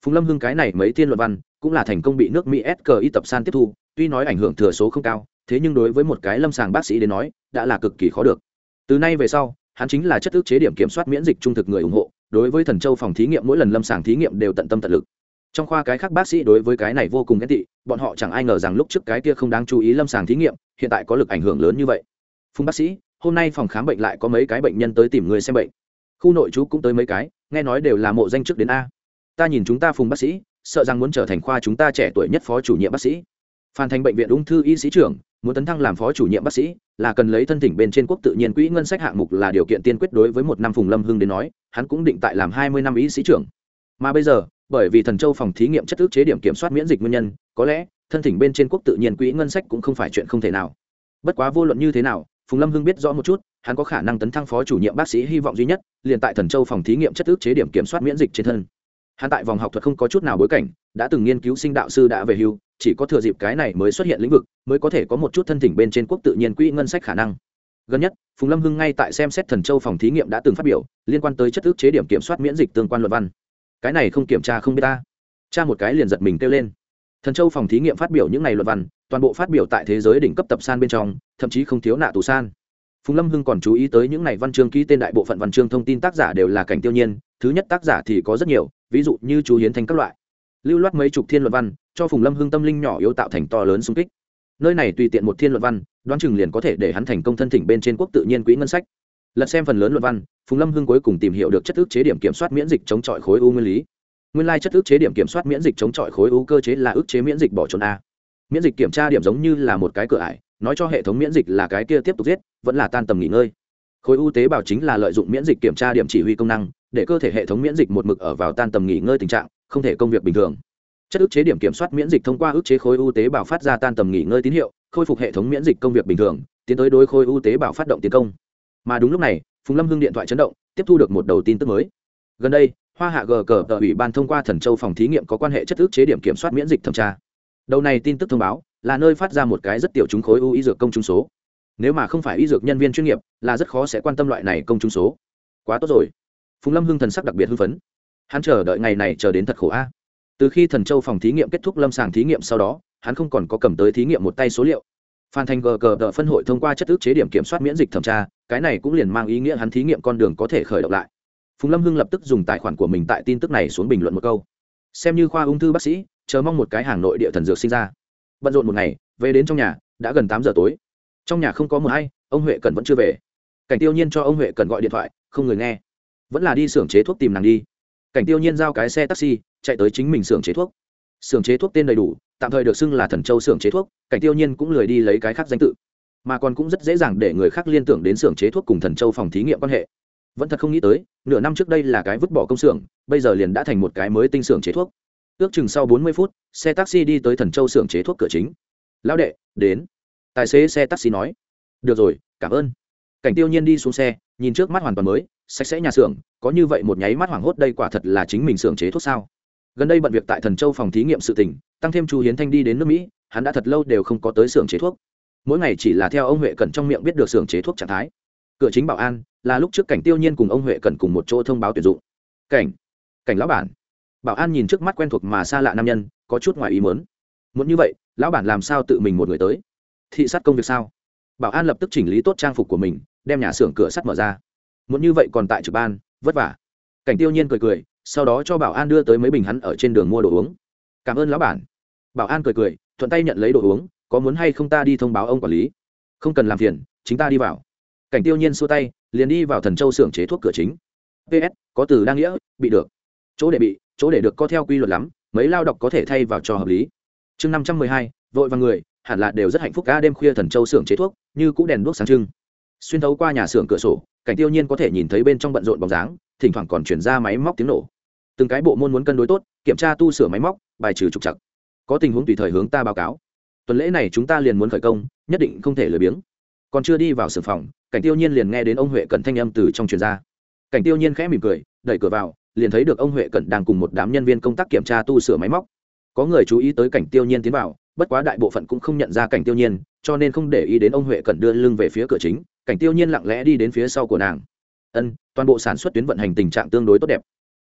Phùng Lâm Hưng cái này mấy thiên luận văn cũng là thành công bị nước Mỹ ét cờ i tập san tiếp thu, tuy nói ảnh hưởng thừa số không cao, thế nhưng đối với một cái lâm sàng bác sĩ đến nói đã là cực kỳ khó được. Từ nay về sau, hắn chính là chất ức chế điểm kiểm soát miễn dịch trung thực người ủng hộ, đối với Thần Châu phòng thí nghiệm mỗi lần lâm sàng thí nghiệm đều tận tâm tận lực. Trong khoa cái khác bác sĩ đối với cái này vô cùng ghen tị, bọn họ chẳng ai ngờ rằng lúc trước cái kia không đáng chú ý lâm sàng thí nghiệm hiện tại có lực ảnh hưởng lớn như vậy. Phùng bác sĩ, hôm nay phòng khám bệnh lại có mấy cái bệnh nhân tới tìm người xem bệnh. Khu nội trú cũng tới mấy cái, nghe nói đều là mộ danh trước đến a. Ta nhìn chúng ta Phùng bác sĩ, sợ rằng muốn trở thành khoa chúng ta trẻ tuổi nhất phó chủ nhiệm bác sĩ. Phan Thành bệnh viện ung thư y sĩ trưởng, muốn tấn thăng làm phó chủ nhiệm bác sĩ, là cần lấy thân thỉnh bên trên quốc tự nhiên quỹ ngân sách hạng mục là điều kiện tiên quyết. Đối với một năm Phùng Lâm Hưng đến nói, hắn cũng định tại làm hai mươi năm y sĩ trưởng. Mà bây giờ, bởi vì Thần Châu phòng thí nghiệm chất ức chế điểm kiểm soát miễn dịch nguyên nhân, có lẽ thân thỉnh bên trên quốc tự nhiên quỹ ngân sách cũng không phải chuyện không thể nào. Bất quá vô luận như thế nào, Phùng Lâm Hưng biết rõ một chút, hắn có khả năng tấn thăng phó chủ nhiệm bác sĩ hy vọng duy nhất liền tại Thần Châu phòng thí nghiệm chất ức chế điểm kiểm soát miễn dịch trên thân. Hắn tại vòng học thuật không có chút nào bối cảnh, đã từng nghiên cứu sinh đạo sư đã về hưu, chỉ có thừa dịp cái này mới xuất hiện lĩnh vực, mới có thể có một chút thân thỉnh bên trên quốc tự nhiên quỹ ngân sách khả năng. Gần nhất, Phùng Lâm Hưng ngay tại xem xét Thần Châu phòng thí nghiệm đã từng phát biểu liên quan tới chất ức chế điểm kiểm soát miễn dịch tương quan luận văn. Cái này không kiểm tra không biết ta. Tra một cái liền giật mình kêu lên. Thần Châu phòng thí nghiệm phát biểu những này luận văn, toàn bộ phát biểu tại thế giới đỉnh cấp tập san bên trong, thậm chí không thiếu nạ tù san. Phùng Lâm Hưng còn chú ý tới những này văn chương ký tên đại bộ phận văn chương thông tin tác giả đều là Cảnh Tiêu Nhiên, thứ nhất tác giả thì có rất nhiều, ví dụ như chú Hiến Thanh các loại. Lưu loát mấy chục thiên luận văn, cho Phùng Lâm Hưng tâm linh nhỏ yếu tạo thành to lớn xung kích. Nơi này tùy tiện một thiên luận văn, đoán chừng liền có thể để hắn thành công thân thỉnh bên trên quốc tự nhiên quỹ ngân sách. Lật xem phần lớn luận văn, Phùng Lâm Hưng cuối cùng tìm hiểu được chất ức chế điểm kiểm soát miễn dịch chống chọi khối u nguyên lý. Nguyên lai chất ức chế điểm kiểm soát miễn dịch chống chọi khối u cơ chế là ức chế miễn dịch bỏ trốn a. Miễn dịch kiểm tra điểm giống như là một cái cửa ải, nói cho hệ thống miễn dịch là cái kia tiếp tục giết, vẫn là tan tầm nghỉ ngơi. Khối u tế bào chính là lợi dụng miễn dịch kiểm tra điểm chỉ huy công năng, để cơ thể hệ thống miễn dịch một mực ở vào tan tầm nghỉ ngơi tình trạng, không thể công việc bình thường. Chất ức chế điểm kiểm soát miễn dịch thông qua ức chế khối u tế bào phát ra tan tầm nghỉ ngơi tín hiệu, khôi phục hệ thống miễn dịch công việc bình thường, tiến tới đối khối u tế bào phát động tiến công. Mà đúng lúc này, Phùng Lâm Hưng điện thoại chấn động, tiếp thu được một đầu tin tức mới. Gần đây, Hoa Hạ gờ cờ tờ ủy ban thông qua Thần Châu phòng thí nghiệm có quan hệ chất ức chế điểm kiểm soát miễn dịch thẩm tra. Đầu này tin tức thông báo là nơi phát ra một cái rất tiểu chúng khối u y dược công chúng số. Nếu mà không phải y dược nhân viên chuyên nghiệp, là rất khó sẽ quan tâm loại này công chúng số. Quá tốt rồi. Phùng Lâm Hưng thần sắc đặc biệt hưng phấn. Hắn chờ đợi ngày này chờ đến thật khổ a. Từ khi Thần Châu phòng thí nghiệm kết thúc lâm sàng thí nghiệm sau đó, hắn không còn có cầm tới thí nghiệm một tay số liệu. Phan Thành gờ cờ tờ phân hội thông qua chất ức chế điểm kiểm soát miễn dịch thẩm tra, cái này cũng liền mang ý nghĩa hắn thí nghiệm con đường có thể khởi động lại. Phùng Lâm Hưng lập tức dùng tài khoản của mình tại tin tức này xuống bình luận một câu. Xem như khoa ung thư bác sĩ, chờ mong một cái hàng nội địa thần dược sinh ra. Bận rộn một ngày, về đến trong nhà, đã gần tám giờ tối. Trong nhà không có một ai, ông Huệ Cẩn vẫn chưa về. Cảnh Tiêu Nhiên cho ông Huệ Cẩn gọi điện thoại, không người nghe. Vẫn là đi xưởng chế thuốc tìm nàng đi. Cảnh Tiêu Nhiên giao cái xe taxi, chạy tới chính mình xưởng chế thuốc. Xưởng chế thuốc tên đầy đủ, tạm thời được xưng là Thần Châu xưởng chế thuốc, Cảnh Tiêu Nhiên cũng lười đi lấy cái khác danh tự, mà còn cũng rất dễ dàng để người khác liên tưởng đến xưởng chế thuốc cùng Thần Châu phòng thí nghiệm quan hệ. Vẫn thật không nghĩ tới, nửa năm trước đây là cái vứt bỏ công xưởng, bây giờ liền đã thành một cái mới tinh xưởng chế thuốc. Ước chừng sau bốn mươi phút, xe taxi đi tới Thần Châu xưởng chế thuốc cửa chính. Lão đệ, đến. Tài xế xe taxi nói. Được rồi, cảm ơn. Cảnh Tiêu Nhiên đi xuống xe, nhìn trước mắt hoàn toàn mới, sạch sẽ nhà xưởng, có như vậy một nháy mắt hoảng hốt đây quả thật là chính mình xưởng chế thuốc sao? Gần đây bận việc tại Thần Châu phòng thí nghiệm sự tình, tăng thêm Chu Hiến Thanh đi đến nước Mỹ, hắn đã thật lâu đều không có tới xưởng chế thuốc. Mỗi ngày chỉ là theo ông Huệ Cẩn trong miệng biết được xưởng chế thuốc trạng thái. Cửa chính bảo an là lúc trước Cảnh Tiêu Nhiên cùng ông Huệ Cẩn cùng một chỗ thông báo tuyển dụng. Cảnh, Cảnh lão bản. Bảo an nhìn trước mắt quen thuộc mà xa lạ nam nhân, có chút ngoài ý muốn. Muốn như vậy, lão bản làm sao tự mình một người tới? Thị sát công việc sao? Bảo an lập tức chỉnh lý tốt trang phục của mình, đem nhà xưởng cửa sắt mở ra. Muốn như vậy còn tại trực ban, vất vả. Cảnh Tiêu Nhiên cười cười, sau đó cho bảo an đưa tới mấy bình hắn ở trên đường mua đồ uống. Cảm ơn lão bản. Bảo an cười cười, thuận tay nhận lấy đồ uống, có muốn hay không ta đi thông báo ông quản lý? Không cần làm phiền, chính ta đi vào. Cảnh Tiêu Nhiên xua tay, liền đi vào Thần Châu xưởng chế thuốc cửa chính. pê ét có từ đa nghĩa, bị được. Chỗ để bị, chỗ để được có theo quy luật lắm, mấy lao độc có thể thay vào cho hợp lý. Chương năm trăm mười hai, vội vàng người, hẳn là đều rất hạnh phúc. Ca đêm khuya Thần Châu xưởng chế thuốc, như cũ đèn đuốc sáng trưng. Xuyên thấu qua nhà xưởng cửa sổ, Cảnh Tiêu Nhiên có thể nhìn thấy bên trong bận rộn bóng dáng, thỉnh thoảng còn chuyển ra máy móc tiếng nổ. Từng cái bộ môn muốn cân đối tốt, kiểm tra tu sửa máy móc, bài trừ trục trặc. Có tình huống tùy thời hướng ta báo cáo. Tuần lễ này chúng ta liền muốn khởi công, nhất định không thể lười biếng. Còn chưa đi vào xưởng phòng, Cảnh Tiêu Nhiên liền nghe đến ông Huệ Cẩn thanh âm từ trong truyền ra. Cảnh Tiêu Nhiên khẽ mỉm cười, đẩy cửa vào, liền thấy được ông Huệ Cẩn đang cùng một đám nhân viên công tác kiểm tra tu sửa máy móc. Có người chú ý tới Cảnh Tiêu Nhiên tiến vào, bất quá đại bộ phận cũng không nhận ra Cảnh Tiêu Nhiên, cho nên không để ý đến ông Huệ Cẩn đưa lưng về phía cửa chính. Cảnh Tiêu Nhiên lặng lẽ đi đến phía sau của nàng. Ân, toàn bộ sản xuất tuyến vận hành tình trạng tương đối tốt đẹp.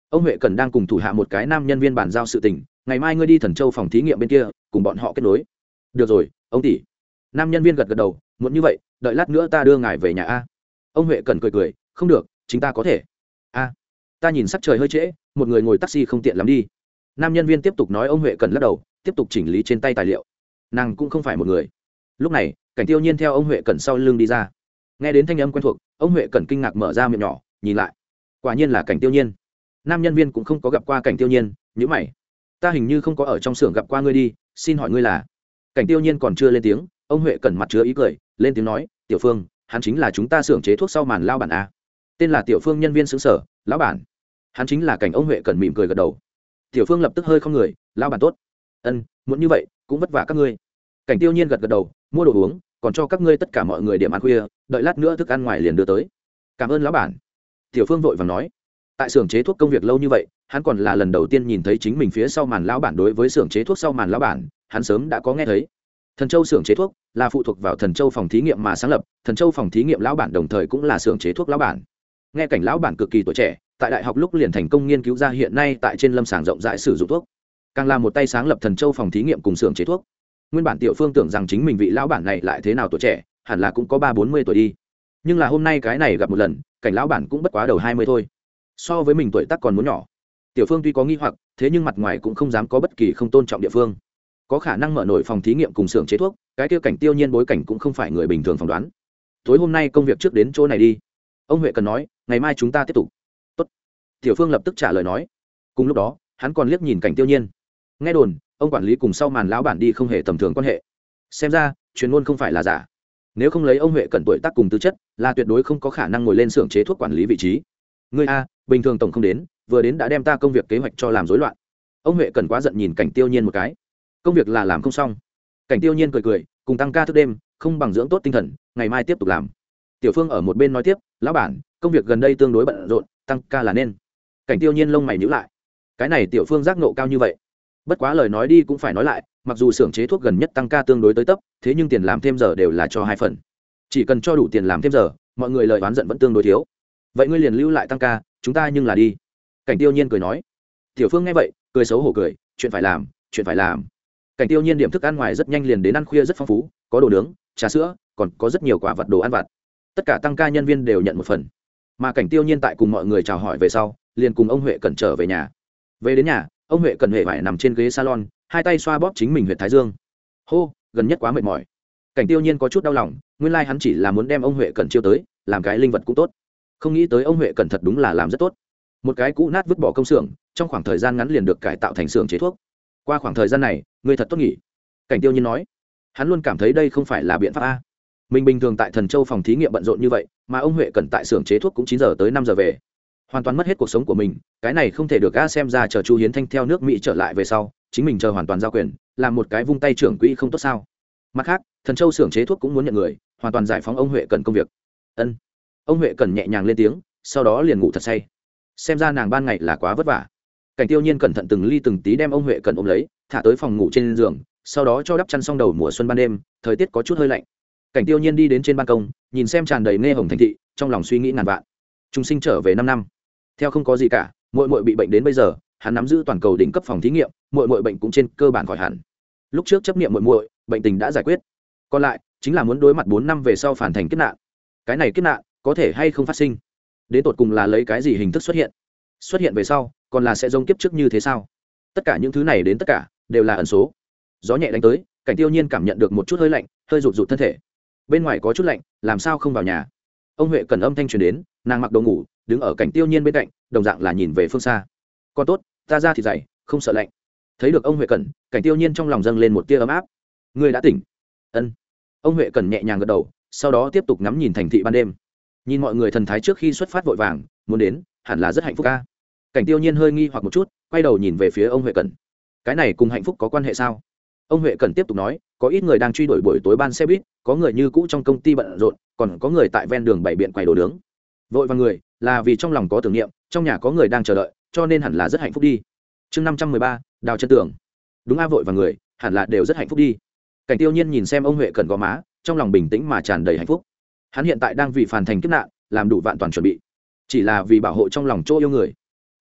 ông huệ cần đang cùng thủ hạ một cái nam nhân viên bàn giao sự tình, ngày mai ngươi đi Thần Châu phòng thí nghiệm bên kia cùng bọn họ kết nối. Được rồi ông tỷ. Nam nhân viên gật gật đầu, muốn như vậy đợi lát nữa ta đưa ngài về nhà a. Ông huệ cần cười cười, không được chính ta có thể. A, ta nhìn sắc trời hơi trễ, một người ngồi taxi không tiện lắm đi. Nam nhân viên tiếp tục nói. Ông huệ cần lắc đầu, tiếp tục chỉnh lý trên tay tài liệu. Nàng cũng không phải một người. Lúc này Cảnh Tiêu Nhiên theo ông huệ cần sau lưng đi ra, nghe đến thanh âm quen thuộc, ông huệ cần kinh ngạc mở ra miệng nhỏ nhìn lại, quả nhiên là Cảnh Tiêu Nhiên. Nam nhân viên cũng không có gặp qua Cảnh Tiêu Nhiên, nhíu mày, ta hình như không có ở trong xưởng gặp qua ngươi đi, xin hỏi ngươi là? Cảnh Tiêu Nhiên còn chưa lên tiếng, ông huệ cần mặt chứa ý cười lên tiếng nói, Tiểu Phương, hắn chính là chúng ta xưởng chế thuốc sau màn lao bản a. Tên là Tiểu Phương. Nhân viên xứng sở, lão bản, hắn chính là Cảnh. Ông huệ cần mỉm cười gật đầu. Tiểu Phương lập tức hơi không người, lão bản tốt. Ân, muốn như vậy cũng vất vả các ngươi. Cảnh Tiêu Nhiên gật gật đầu, mua đồ uống, còn cho các ngươi tất cả mọi người điểm ăn khuya, đợi lát nữa thức ăn ngoài liền đưa tới. Cảm ơn lão bản. Tiểu Phương vội vàng nói, tại xưởng chế thuốc công việc lâu như vậy, hắn còn là lần đầu tiên nhìn thấy chính mình phía sau màn lão bản. Đối với xưởng chế thuốc sau màn lão bản, hắn sớm đã có nghe thấy. Thần Châu xưởng chế thuốc là phụ thuộc vào Thần Châu phòng thí nghiệm mà sáng lập, Thần Châu phòng thí nghiệm lão bản đồng thời cũng là xưởng chế thuốc lão bản. Nghe Cảnh lão bản cực kỳ tuổi trẻ, tại đại học lúc liền thành công nghiên cứu ra hiện nay tại trên lâm sàng rộng rãi sử dụng thuốc, càng là một tay sáng lập Thần Châu phòng thí nghiệm cùng xưởng chế thuốc. Nguyên bản Tiểu Phương tưởng rằng chính mình vị lão bản này lại thế nào tuổi trẻ, hẳn là cũng có ba bốn mươi tuổi đi, nhưng là hôm nay cái này gặp một lần, Cảnh lão bản cũng bất quá đầu hai mươi thôi, so với mình tuổi tác còn muốn nhỏ. Tiểu Phương tuy có nghi hoặc, thế nhưng mặt ngoài cũng không dám có bất kỳ không tôn trọng địa phương. Có khả năng mở nổi phòng thí nghiệm cùng xưởng chế thuốc, cái kia Cảnh Tiêu Nhiên bối cảnh cũng không phải người bình thường phỏng đoán. Tối hôm nay công việc trước đến chỗ này đi, ông huệ cần nói, ngày mai chúng ta tiếp tục. Tốt. Tiểu Phương lập tức trả lời nói. Cùng lúc đó hắn còn liếc nhìn Cảnh Tiêu Nhiên. Nghe đồn ông quản lý cùng sau màn lão bản đi không hề tầm thường quan hệ, xem ra truyền ngôn không phải là giả. Nếu không lấy ông huệ cẩn tuổi tác cùng tư chất, là tuyệt đối không có khả năng ngồi lên xưởng chế thuốc quản lý vị trí. Ngươi a, bình thường tổng không đến, vừa đến đã đem ta công việc kế hoạch cho làm rối loạn. Ông huệ cẩn quá giận nhìn Cảnh Tiêu Nhiên một cái. Công việc là làm không xong. Cảnh Tiêu Nhiên cười cười, cùng tăng ca thức đêm không bằng dưỡng tốt tinh thần, ngày mai tiếp tục làm. Tiểu Phương ở một bên nói tiếp, lão bản, công việc gần đây tương đối bận rộn, tăng ca là nên. Cảnh Tiêu Nhiên lông mày nhíu lại. Cái này Tiểu Phương giác ngộ cao như vậy. Bất quá lời nói đi cũng phải nói lại, mặc dù xưởng chế thuốc gần nhất tăng ca tương đối tới tấp, thế nhưng tiền làm thêm giờ đều là cho hai phần. Chỉ cần cho đủ tiền làm thêm giờ, mọi người lời oán giận vẫn tương đối thiếu. Vậy ngươi liền lưu lại tăng ca, chúng ta nhưng là đi. Cảnh Tiêu Nhiên cười nói. Tiểu Phương nghe vậy cười xấu hổ cười, chuyện phải làm, chuyện phải làm. Cảnh Tiêu Nhiên điểm thức ăn ngoài rất nhanh liền đến, ăn khuya rất phong phú, có đồ nướng, trà sữa, còn có rất nhiều quả vật đồ ăn vặt. Tất cả tăng ca nhân viên đều nhận một phần. Mà Cảnh Tiêu Nhiên tại cùng mọi người chào hỏi về sau, liền cùng ông huệ cẩn trở về nhà. Về đến nhà, ông huệ cẩn huệ vải nằm trên ghế salon, hai tay xoa bóp chính mình huyệt thái dương. Hô, gần nhất quá mệt mỏi. Cảnh Tiêu Nhiên có chút đau lòng, nguyên lai hắn chỉ là muốn đem ông huệ cẩn chiêu tới, làm cái linh vật cũng tốt. Không nghĩ tới ông huệ cẩn thật đúng là làm rất tốt. Một cái cũ nát vứt bỏ công xưởng, trong khoảng thời gian ngắn liền được cải tạo thành xưởng chế thuốc. Qua khoảng thời gian này, ngươi thật tốt nghỉ. Cảnh Tiêu Nhiên nói. Hắn luôn cảm thấy đây không phải là biện pháp a. Mình bình thường tại Thần Châu phòng thí nghiệm bận rộn như vậy, mà ông huệ cẩn tại xưởng chế thuốc cũng chín giờ tới năm giờ về, hoàn toàn mất hết cuộc sống của mình. Cái này không thể được a. Xem ra chờ Chu Hiến Thanh theo nước Mỹ trở lại về sau, chính mình chờ hoàn toàn giao quyền, làm một cái vung tay trưởng quỹ không tốt sao? Mặt khác, Thần Châu xưởng chế thuốc cũng muốn nhận người, hoàn toàn giải phóng ông huệ cẩn công việc. Ân. Ông huệ cẩn nhẹ nhàng lên tiếng, sau đó liền ngủ thật say. Xem ra nàng ban ngày là quá vất vả. Cảnh Tiêu Nhiên cẩn thận từng ly từng tí đem ông huệ cẩn ôm lấy, thả tới phòng ngủ trên giường, sau đó cho đắp chăn xong đầu mùa xuân ban đêm, thời tiết có chút hơi lạnh. Cảnh Tiêu Nhiên đi đến trên ban công, nhìn xem tràn đầy nghe hồng thành thị, trong lòng suy nghĩ ngàn vạn. Trung sinh trở về năm năm, theo không có gì cả, muội muội bị bệnh đến bây giờ, hắn nắm giữ toàn cầu đỉnh cấp phòng thí nghiệm, muội muội bệnh cũng trên cơ bản khỏi hẳn. Lúc trước chấp niệm muội muội, bệnh tình đã giải quyết. Còn lại chính là muốn đối mặt bốn năm về sau phản thành kiếp nạn. Cái này kiếp nạn có thể hay không phát sinh? Đến tột cùng là lấy cái gì hình thức xuất hiện? Xuất hiện về sau, còn là sẽ giống kiếp trước như thế sao? Tất cả những thứ này đến tất cả đều là ẩn số. Gió nhẹ đánh tới, Cảnh Tiêu Nhiên cảm nhận được một chút hơi lạnh, hơi rụt rụt thân thể. Bên ngoài có chút lạnh, làm sao không vào nhà? Ông huệ cần âm thanh truyền đến, nàng mặc đồ ngủ, đứng ở Cảnh Tiêu Nhiên bên cạnh, đồng dạng là nhìn về phương xa. Con tốt, ta ra thì dày, không sợ lạnh. Thấy được ông huệ cẩn, Cảnh Tiêu Nhiên trong lòng dâng lên một tia ấm áp. Ngươi đã tỉnh? Ân. Ông huệ cẩn nhẹ nhàng gật đầu, sau đó tiếp tục ngắm nhìn thành thị ban đêm. Nhìn mọi người thần thái trước khi xuất phát vội vàng, muốn đến, hẳn là rất hạnh phúc ca. Cảnh Tiêu Nhiên hơi nghi hoặc một chút, quay đầu nhìn về phía ông huệ cẩn. Cái này cùng hạnh phúc có quan hệ sao? Ông huệ cẩn tiếp tục nói, có ít người đang truy đuổi buổi tối ban xe buýt, có người như cũ trong công ty bận rộn, còn có người tại ven đường bày biện quầy đồ nướng. Vội vàng người là vì trong lòng có tưởng niệm, trong nhà có người đang chờ đợi, cho nên hẳn là rất hạnh phúc đi. Chương năm trăm mười ba, đào chân tường. Đúng a, vội vàng người hẳn là đều rất hạnh phúc đi. Cảnh Tiêu Nhiên nhìn xem ông huệ cẩn gò má, trong lòng bình tĩnh mà tràn đầy hạnh phúc. Hắn hiện tại đang vì phản thành kiếp nạn, làm đủ vạn toàn chuẩn bị, chỉ là vì bảo hộ trong lòng chỗ yêu người.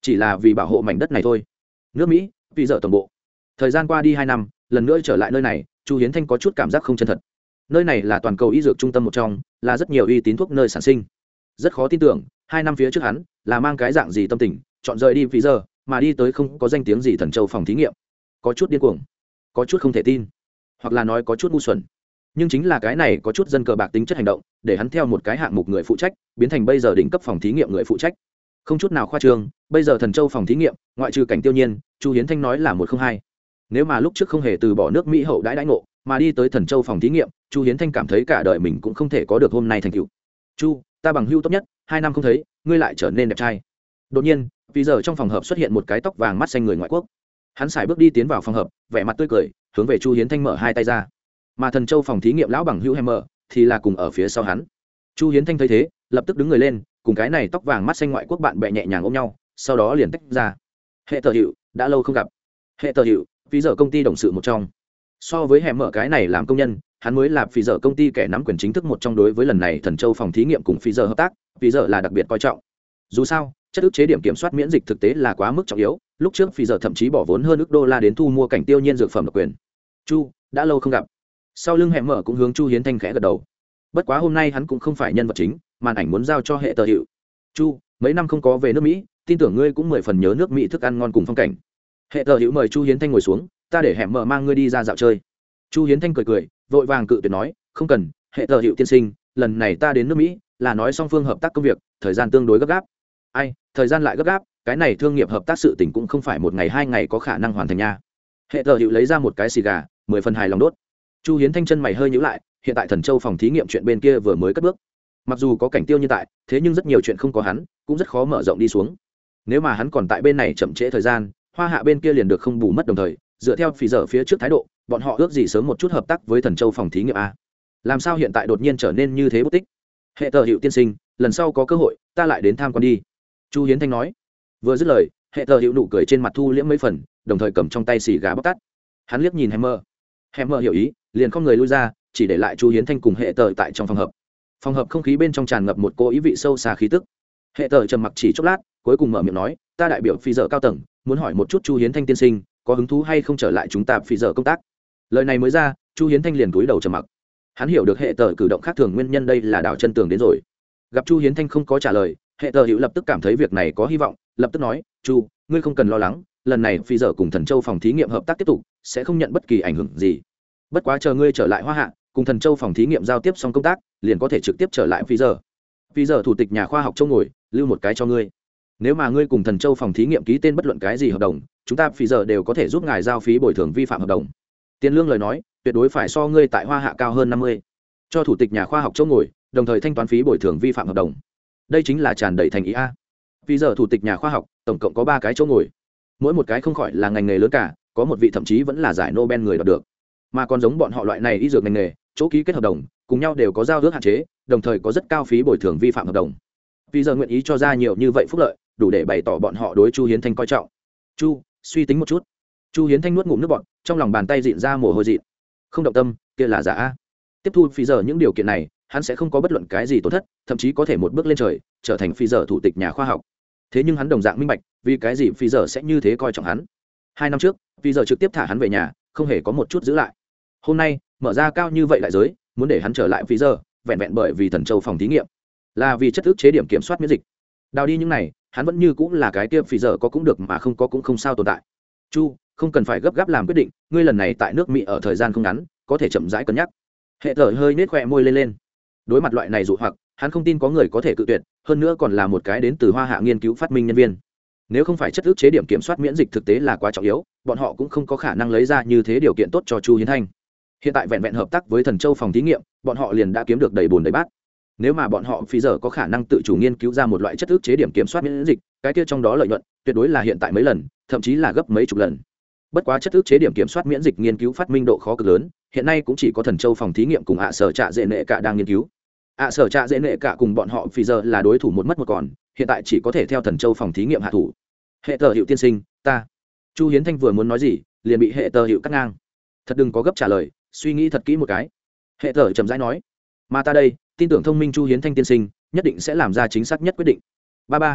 chỉ là vì bảo hộ mảnh đất này thôi. Nước Mỹ, vì giờ tổng bộ. Thời gian qua đi hai năm, lần nữa trở lại nơi này, Chu Hiến Thanh có chút cảm giác không chân thật. Nơi này là toàn cầu y dược trung tâm một trong, là rất nhiều uy tín thuốc nơi sản sinh. Rất khó tin tưởng, hai năm phía trước hắn là mang cái dạng gì tâm tình, chọn rời đi vì giờ, mà đi tới không có danh tiếng gì Thần Châu phòng thí nghiệm. Có chút điên cuồng, có chút không thể tin, hoặc là nói có chút ngu xuẩn. Nhưng chính là cái này có chút dân cờ bạc tính chất hành động, để hắn theo một cái hạng mục người phụ trách, biến thành bây giờ đỉnh cấp phòng thí nghiệm người phụ trách. Không chút nào khoa trương, bây giờ Thần Châu phòng thí nghiệm, ngoại trừ Cảnh Tiêu Nhiên, Chu Hiến Thanh nói là một không hai. Nếu mà lúc trước không hề từ bỏ nước Mỹ hậu đãi đãi ngộ, mà đi tới Thần Châu phòng thí nghiệm, Chu Hiến Thanh cảm thấy cả đời mình cũng không thể có được hôm nay thành tựu. Chu, ta bằng hữu tốt nhất, hai năm không thấy, ngươi lại trở nên đẹp trai. Đột nhiên, vì giờ trong phòng hợp xuất hiện một cái tóc vàng mắt xanh người ngoại quốc. Hắn sải bước đi tiến vào phòng hợp, vẻ mặt tươi cười, hướng về Chu Hiến Thanh mở hai tay ra. Mà Thần Châu phòng thí nghiệm lão bằng hữu Hammer thì là cùng ở phía sau hắn. Chu Hiến Thanh thấy thế, lập tức đứng người lên, cùng cái này tóc vàng mắt xanh ngoại quốc bạn bè nhẹ nhàng ôm nhau, sau đó liền tách ra. Hệ tờ hiệu, đã lâu không gặp. Hệ tờ hiệu, vì giờ công ty đồng sự một trong. So với Hammer cái này làm công nhân, hắn mới là vì giờ công ty kẻ nắm quyền chính thức một trong. Đối với lần này Thần Châu phòng thí nghiệm cùng vì giờ hợp tác, vì giờ là đặc biệt coi trọng. Dù sao, chất ức chế điểm kiểm soát miễn dịch thực tế là quá mức trọng yếu, lúc trước vì giờ thậm chí bỏ vốn hơn ức đô la đến thu mua Cảnh Tiêu Nhiên dược phẩm độc quyền. Chu, đã lâu không gặp. Sau lưng Hammer cũng hướng Chu Hiến Thanh khẽ gật đầu. Bất quá hôm nay hắn cũng không phải nhân vật chính, màn ảnh muốn giao cho hệ tờ hiệu. Chu, mấy năm không có về nước Mỹ, tin tưởng ngươi cũng mười phần nhớ nước Mỹ thức ăn ngon cùng phong cảnh. Hệ tờ hiệu mời Chu Hiến Thanh ngồi xuống, ta để Hammer mang ngươi đi ra dạo chơi. Chu Hiến Thanh cười cười, vội vàng cự tuyệt nói, không cần, hệ tờ hiệu tiên sinh, lần này ta đến nước Mỹ là nói song phương hợp tác công việc, thời gian tương đối gấp gáp. Ai, thời gian lại gấp gáp, cái này thương nghiệp hợp tác sự tình cũng không phải một ngày hai ngày có khả năng hoàn thành nha. Hệ tờ hiệu lấy ra một cái xì gà, mười phần hài lòng đốt. Chu Hiến Thanh chân mày hơi nhíu lại, hiện tại Thần Châu phòng thí nghiệm chuyện bên kia vừa mới cất bước. Mặc dù có Cảnh Tiêu Nhiên tại, thế nhưng rất nhiều chuyện không có hắn, cũng rất khó mở rộng đi xuống. Nếu mà hắn còn tại bên này chậm trễ thời gian, Hoa Hạ bên kia liền được không bù mất đồng thời, dựa theo phỉ giờ phía trước thái độ, bọn họ ước gì sớm một chút hợp tác với Thần Châu phòng thí nghiệm a. Làm sao hiện tại đột nhiên trở nên như thế bất tích? Hệ tờ hiệu tiên sinh, lần sau có cơ hội, ta lại đến tham quan đi. Chu Hiến Thanh nói. Vừa dứt lời, hệ tờ hiệu nụ cười trên mặt thu liễm mấy phần, đồng thời cầm trong tay xì gà bóc tắt. Hắn liếc nhìn Hammer. Hammer hiểu ý, liền không người lui ra, chỉ để lại Chu Hiến Thanh cùng hệ tờ tại trong phòng hợp. Phòng hợp không khí bên trong tràn ngập một cô ý vị sâu xa khí tức. Hệ tờ trầm mặc chỉ chốc lát, cuối cùng mở miệng nói, ta đại biểu phi giờ cao tầng, muốn hỏi một chút Chu Hiến Thanh tiên sinh, có hứng thú hay không trở lại chúng ta phi giờ công tác. Lời này mới ra, Chu Hiến Thanh liền cúi đầu trầm mặc. Hắn hiểu được hệ tờ cử động khác thường nguyên nhân, đây là đảo chân tường đến rồi. Gặp Chu Hiến Thanh không có trả lời, hệ tờ hữu lập tức cảm thấy việc này có hy vọng, lập tức nói, Chu, ngươi không cần lo lắng, lần này phi giờ cùng Thần Châu phòng thí nghiệm hợp tác tiếp tục, sẽ không nhận bất kỳ ảnh hưởng gì. Bất quá chờ ngươi trở lại Hoa Hạ, cùng Thần Châu phòng thí nghiệm giao tiếp xong công tác, liền có thể trực tiếp trở lại phi giờ. Phi giờ thủ tịch nhà khoa học Châu ngồi, lưu một cái cho ngươi. Nếu mà ngươi cùng Thần Châu phòng thí nghiệm ký tên bất luận cái gì hợp đồng, chúng ta phi giờ đều có thể giúp ngài giao phí bồi thường vi phạm hợp đồng. Tiền lương lời nói, tuyệt đối phải so ngươi tại Hoa Hạ cao hơn năm mươi. Cho thủ tịch nhà khoa học Châu ngồi, đồng thời thanh toán phí bồi thường vi phạm hợp đồng. Đây chính là tràn đầy thành ý a. Phi giờ thủ tịch nhà khoa học, tổng cộng có ba cái chỗ ngồi. Mỗi một cái không khỏi là ngành nghề lớn cả, có một vị thậm chí vẫn là giải Nobel người đoạt được. Mà còn giống bọn họ loại này y dược ngành nghề, chỗ ký kết hợp đồng, cùng nhau đều có giao ước hạn chế, đồng thời có rất cao phí bồi thường vi phạm hợp đồng. Vì giờ nguyện ý cho ra nhiều như vậy phúc lợi, đủ để bày tỏ bọn họ đối Chu Hiến Thanh coi trọng. Chu, suy tính một chút. Chu Hiến Thanh nuốt ngụm nước bọt, trong lòng bàn tay dịn ra mồ hôi dịn. Không động tâm, kia là giả a. Tiếp thu phi giờ những điều kiện này, hắn sẽ không có bất luận cái gì tổn thất, thậm chí có thể một bước lên trời, trở thành phi giờ thủ tịch nhà khoa học. Thế nhưng hắn đồng dạng minh bạch, vì cái gì phi giờ sẽ như thế coi trọng hắn. Hai năm trước, phi giờ trực tiếp thả hắn về nhà, không hề có một chút giữ lại. Hôm nay, mở ra cao như vậy đại giới, muốn để hắn trở lại phi giờ, vẹn vẹn bởi vì Thần Châu phòng thí nghiệm, là vì chất ức chế điểm kiểm soát miễn dịch. Đào đi những này, hắn vẫn như cũng là cái kia phi giờ có cũng được mà không có cũng không sao tồn tại. Chu, không cần phải gấp gáp làm quyết định, ngươi lần này tại nước Mỹ ở thời gian không ngắn, có thể chậm rãi cân nhắc. Hệ thở hơi nết khỏe môi lên lên. Đối mặt loại này dụ hoặc, hắn không tin có người có thể cự tuyệt, hơn nữa còn là một cái đến từ Hoa Hạ nghiên cứu phát minh nhân viên. Nếu không phải chất ức chế điểm kiểm soát miễn dịch thực tế là quá trọng yếu, bọn họ cũng không có khả năng lấy ra như thế điều kiện tốt cho Chu Hiến Thanh. Hiện tại vẹn vẹn hợp tác với Thần Châu phòng thí nghiệm, bọn họ liền đã kiếm được đầy bùn đầy bát. Nếu mà bọn họ phi giờ có khả năng tự chủ nghiên cứu ra một loại chất ức chế điểm kiểm soát miễn dịch, cái kia trong đó lợi nhuận tuyệt đối là hiện tại mấy lần, thậm chí là gấp mấy chục lần. Bất quá chất ức chế điểm kiểm soát miễn dịch nghiên cứu phát minh độ khó cực lớn, hiện nay cũng chỉ có Thần Châu phòng thí nghiệm cùng ạ sở trạ dễ nệ cả đang nghiên cứu. ạ sở trạ dễ nệ cả cùng bọn họ phi giờ là đối thủ một mất một còn, hiện tại chỉ có thể theo Thần Châu phòng thí nghiệm hạ thủ. Hệ tờ hiệu tiên sinh, ta. Chu Hiến Thanh vừa muốn nói gì, liền bị hệ tờ hiệu cắt ngang. Thật đừng có gấp trả lời, suy nghĩ thật kỹ một cái. Hệ tờ chậm rãi nói, mà ta đây tin tưởng thông minh Chu Hiến Thanh tiên sinh nhất định sẽ làm ra chính xác nhất quyết định. Ba ba.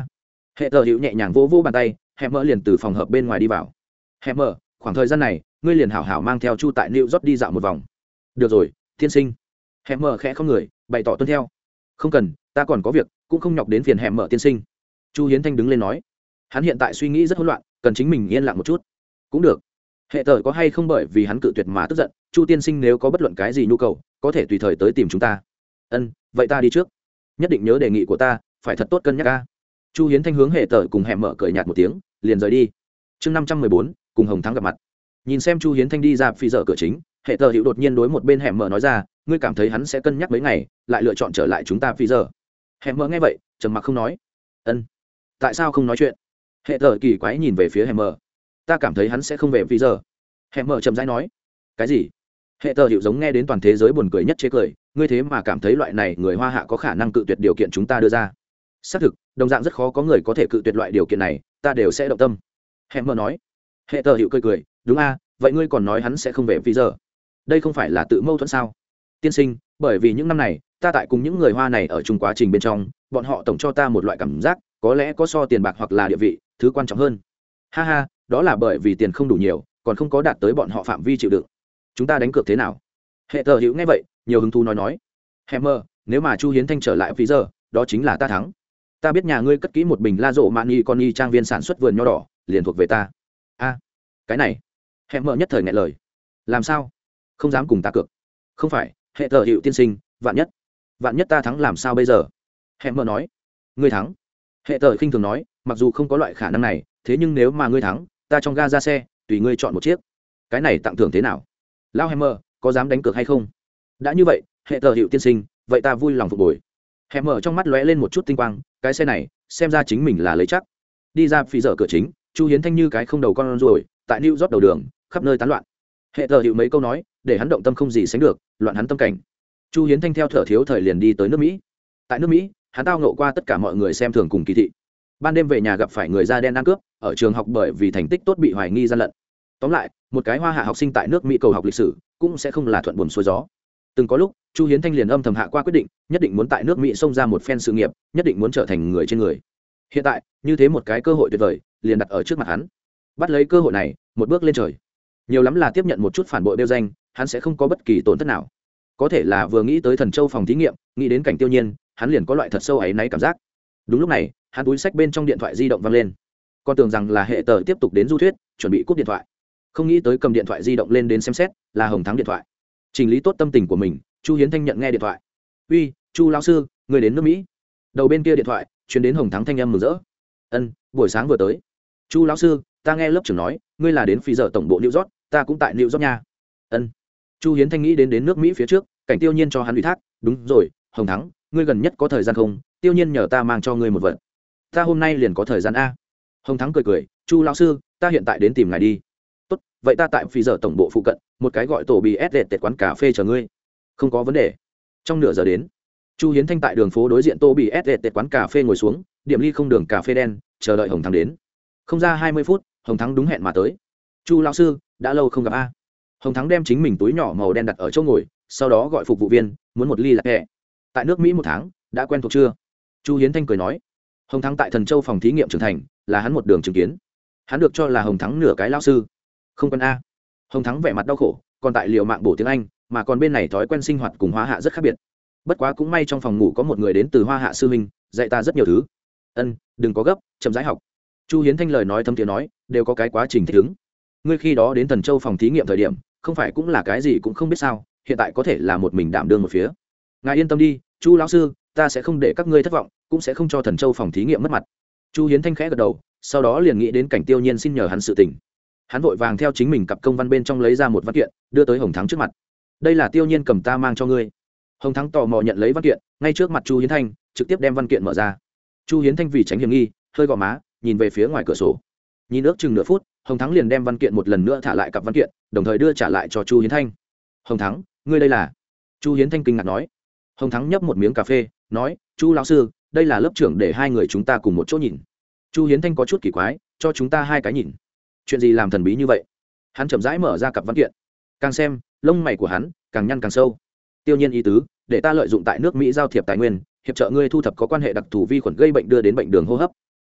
Hệ tờ hữu nhẹ nhàng vỗ vỗ bàn tay, hẻm mở liền từ phòng hợp bên ngoài đi vào. Hẻm mở, khoảng thời gian này ngươi liền hảo hảo mang theo Chu tại New York đi dạo một vòng. Được rồi, tiên sinh. Hẻm mở khẽ không người bày tỏ tuân theo. Không cần, ta còn có việc, cũng không nhọc đến phiền hẻm mở tiên sinh. Chu Hiến Thanh đứng lên nói, hắn hiện tại suy nghĩ rất hỗn loạn, cần chính mình yên lặng một chút. Cũng được. Hệ tờ có hay không bởi vì hắn cự tuyệt mà tức giận, Chu tiên sinh nếu có bất luận cái gì nhu cầu, có thể tùy thời tới tìm chúng ta. Ân, vậy ta đi trước. Nhất định nhớ đề nghị của ta, phải thật tốt cân nhắc a. Chu Hiến Thanh hướng hệ tờ cùng hẻm mở cười nhạt một tiếng, liền rời đi. Chương năm trăm mười bốn, cùng Hồng Thắng gặp mặt. Nhìn xem Chu Hiến Thanh đi ra phi giờ cửa chính, hệ tờ hữu đột nhiên đối một bên hẻm mở nói ra, ngươi cảm thấy hắn sẽ cân nhắc mấy ngày, lại lựa chọn trở lại chúng ta phi giờ. Hẻm mở nghe vậy, trầm mặc không nói. Ân, tại sao không nói chuyện? Hệ tờ kỳ quái nhìn về phía hẻm mở. Ta cảm thấy hắn sẽ không về phi giờ. Hẻm mở chậm rãi nói. Cái gì? Hệ tờ hữu giống nghe đến toàn thế giới buồn cười nhất chế cười, ngươi thế mà cảm thấy loại này người Hoa Hạ có khả năng cự tuyệt điều kiện chúng ta đưa ra? Xác thực, đồng dạng rất khó có người có thể cự tuyệt loại điều kiện này, ta đều sẽ động tâm. Hẻm mở nói. Hệ tờ hữu cười cười, đúng a, vậy ngươi còn nói hắn sẽ không về phi giờ? Đây không phải là tự mâu thuẫn sao? Tiên sinh, bởi vì những năm này ta tại cùng những người Hoa này ở chung quá trình bên trong, bọn họ tổng cho ta một loại cảm giác, có lẽ có so tiền bạc hoặc là địa vị thứ quan trọng hơn. Ha ha, đó là bởi vì tiền không đủ nhiều, còn không có đạt tới bọn họ phạm vi chịu đựng. Chúng ta đánh cược thế nào? Hệ tờ hữu nghe vậy, nhiều hứng thú nói nói. Hammer, nếu mà Chu Hiến Thanh trở lại phi giờ, đó chính là ta thắng. Ta biết nhà ngươi cất kỹ một bình la rộ mani con y trang viên sản xuất vườn nho đỏ, liền thuộc về ta. A, cái này. Hammer nhất thời ngại lời. Làm sao? Không dám cùng ta cược? Không phải, hệ tờ hữu tiên sinh, vạn nhất, vạn nhất ta thắng làm sao bây giờ? Hammer nói. Ngươi thắng? Hệ tờ khinh thường nói, mặc dù không có loại khả năng này, thế nhưng nếu mà ngươi thắng, ta trong ga ra xe, tùy ngươi chọn một chiếc. Cái này tặng thưởng thế nào? Lao Hammer, có dám đánh cược hay không? Đã như vậy, hệ tờ hiệu tiên sinh, vậy ta vui lòng phục hồi. Hammer trong mắt lóe lên một chút tinh quang, cái xe này, xem ra chính mình là lấy chắc. Đi ra phi giờ cửa chính, Chu Hiến Thanh như cái không đầu con ruồi, tại New York đầu đường, khắp nơi tán loạn. Hệ tờ hiệu mấy câu nói, để hắn động tâm không gì sánh được, loạn hắn tâm cảnh. Chu Hiến Thanh theo thở thiếu thời liền đi tới nước Mỹ. Tại nước Mỹ, hắn tao ngộ qua tất cả mọi người xem thường cùng kỳ thị. Ban đêm về nhà gặp phải người da đen ăn cướp, ở trường học bởi vì thành tích tốt bị hoài nghi gian lận. Tóm lại, một cái Hoa Hạ học sinh tại nước Mỹ cầu học lịch sử, cũng sẽ không là thuận buồm xuôi gió. Từng có lúc, Chu Hiến Thanh liền âm thầm hạ qua quyết định, nhất định muốn tại nước Mỹ xông ra một phen sự nghiệp, nhất định muốn trở thành người trên người. Hiện tại, như thế một cái cơ hội tuyệt vời, liền đặt ở trước mặt hắn. Bắt lấy cơ hội này, một bước lên trời. Nhiều lắm là tiếp nhận một chút phản bội đeo danh, hắn sẽ không có bất kỳ tổn thất nào. Có thể là vừa nghĩ tới Thần Châu phòng thí nghiệm, nghĩ đến cảnh Tiêu Nhiên, hắn liền có loại thật sâu ấy náy cảm giác. Đúng lúc này, hắn túi sách bên trong điện thoại di động vang lên. Con tưởng rằng là hệ tờ tiếp tục đến du thuyết, chuẩn bị cúp điện thoại. Không nghĩ tới cầm điện thoại di động lên đến xem xét, là Hồng Thắng điện thoại. Chỉnh lý tốt tâm tình của mình, Chu Hiến Thanh nhận nghe điện thoại. Uy, Chu lão sư, người đến nước Mỹ. Đầu bên kia điện thoại truyền đến Hồng Thắng thanh âm mừng rỡ. Ân, buổi sáng vừa tới. Chu lão sư, ta nghe lớp trưởng nói, ngươi là đến phi giờ tổng bộ New York, ta cũng tại New York nha. Ân. Chu Hiến Thanh nghĩ đến đến nước Mỹ phía trước, cảnh Tiêu Nhiên cho hắn ủy thác, đúng rồi, Hồng Thắng, ngươi gần nhất có thời gian không? Tiêu Nhiên nhờ ta mang cho ngươi một vật. Ta hôm nay liền có thời gian a. Hồng Thắng cười cười, Chu lão sư, ta hiện tại đến tìm ngài đi. Tốt, vậy ta tại phi giờ tổng bộ phụ cận, một cái gọi tổ bì ét lệ tệt quán cà phê chờ ngươi. Không có vấn đề. Trong nửa giờ đến, Chu Hiến Thanh tại đường phố đối diện tổ bì ét lệ tệt quán cà phê ngồi xuống, điểm ly không đường cà phê đen, chờ đợi Hồng Thắng đến. Không ra hai mươi phút, Hồng Thắng đúng hẹn mà tới. Chu lão sư, đã lâu không gặp a. Hồng Thắng đem chính mình túi nhỏ màu đen đặt ở chỗ ngồi, sau đó gọi phục vụ viên, muốn một ly lạc kẹ. Tại nước Mỹ một tháng, đã quen thuộc chưa? Chu Hiến Thanh cười nói. Hồng Thắng tại Thần Châu phòng thí nghiệm trưởng thành, là hắn một đường chứng kiến. Hắn được cho là Hồng Thắng nửa cái lão sư. Không quen a. Hồng Thắng vẻ mặt đau khổ, còn tại liều mạng bổ tiếng Anh, mà còn bên này thói quen sinh hoạt cùng Hoa Hạ rất khác biệt. Bất quá cũng may trong phòng ngủ có một người đến từ Hoa Hạ sư huynh, dạy ta rất nhiều thứ. Ân, đừng có gấp, chậm rãi học. Chu Hiến Thanh lời nói thâm tiếng nói, đều có cái quá trình thích ứng. Ngươi khi đó đến Thần Châu phòng thí nghiệm thời điểm, không phải cũng là cái gì cũng không biết sao, hiện tại có thể là một mình đảm đương một phía. Ngài yên tâm đi, Chu lão sư, ta sẽ không để các ngươi thất vọng, cũng sẽ không cho Thần Châu phòng thí nghiệm mất mặt. Chu Hiến Thanh khẽ gật đầu, sau đó liền nghĩ đến cảnh Tiêu Nhiên xin nhờ hắn sự tình. Hắn vội vàng theo chính mình cặp công văn bên trong lấy ra một văn kiện, đưa tới Hồng Thắng trước mặt. Đây là Tiêu Nhiên cầm ta mang cho ngươi. Hồng Thắng tò mò nhận lấy văn kiện, ngay trước mặt Chu Hiến Thanh, trực tiếp đem văn kiện mở ra. Chu Hiến Thanh vì tránh hiểm nghi, hơi gò má, nhìn về phía ngoài cửa sổ. Nhìn ước chừng nửa phút, Hồng Thắng liền đem văn kiện một lần nữa thả lại cặp văn kiện, đồng thời đưa trả lại cho Chu Hiến Thanh. Hồng Thắng, ngươi đây là? Chu Hiến Thanh kinh ngạc nói. Hồng Thắng nhấp một miếng cà phê, nói, Chu lão sư, đây là lớp trưởng để hai người chúng ta cùng một chỗ nhìn. Chu Hiến Thanh có chút kỳ quái, cho chúng ta hai cái nhìn. Chuyện gì làm thần bí như vậy? Hắn chậm rãi mở ra cặp văn kiện, càng xem, lông mày của hắn càng nhăn càng sâu. Tiêu Nhiên ý tứ, để ta lợi dụng tại nước Mỹ giao thiệp tài nguyên, hiệp trợ ngươi thu thập có quan hệ đặc thù vi khuẩn gây bệnh đưa đến bệnh đường hô hấp.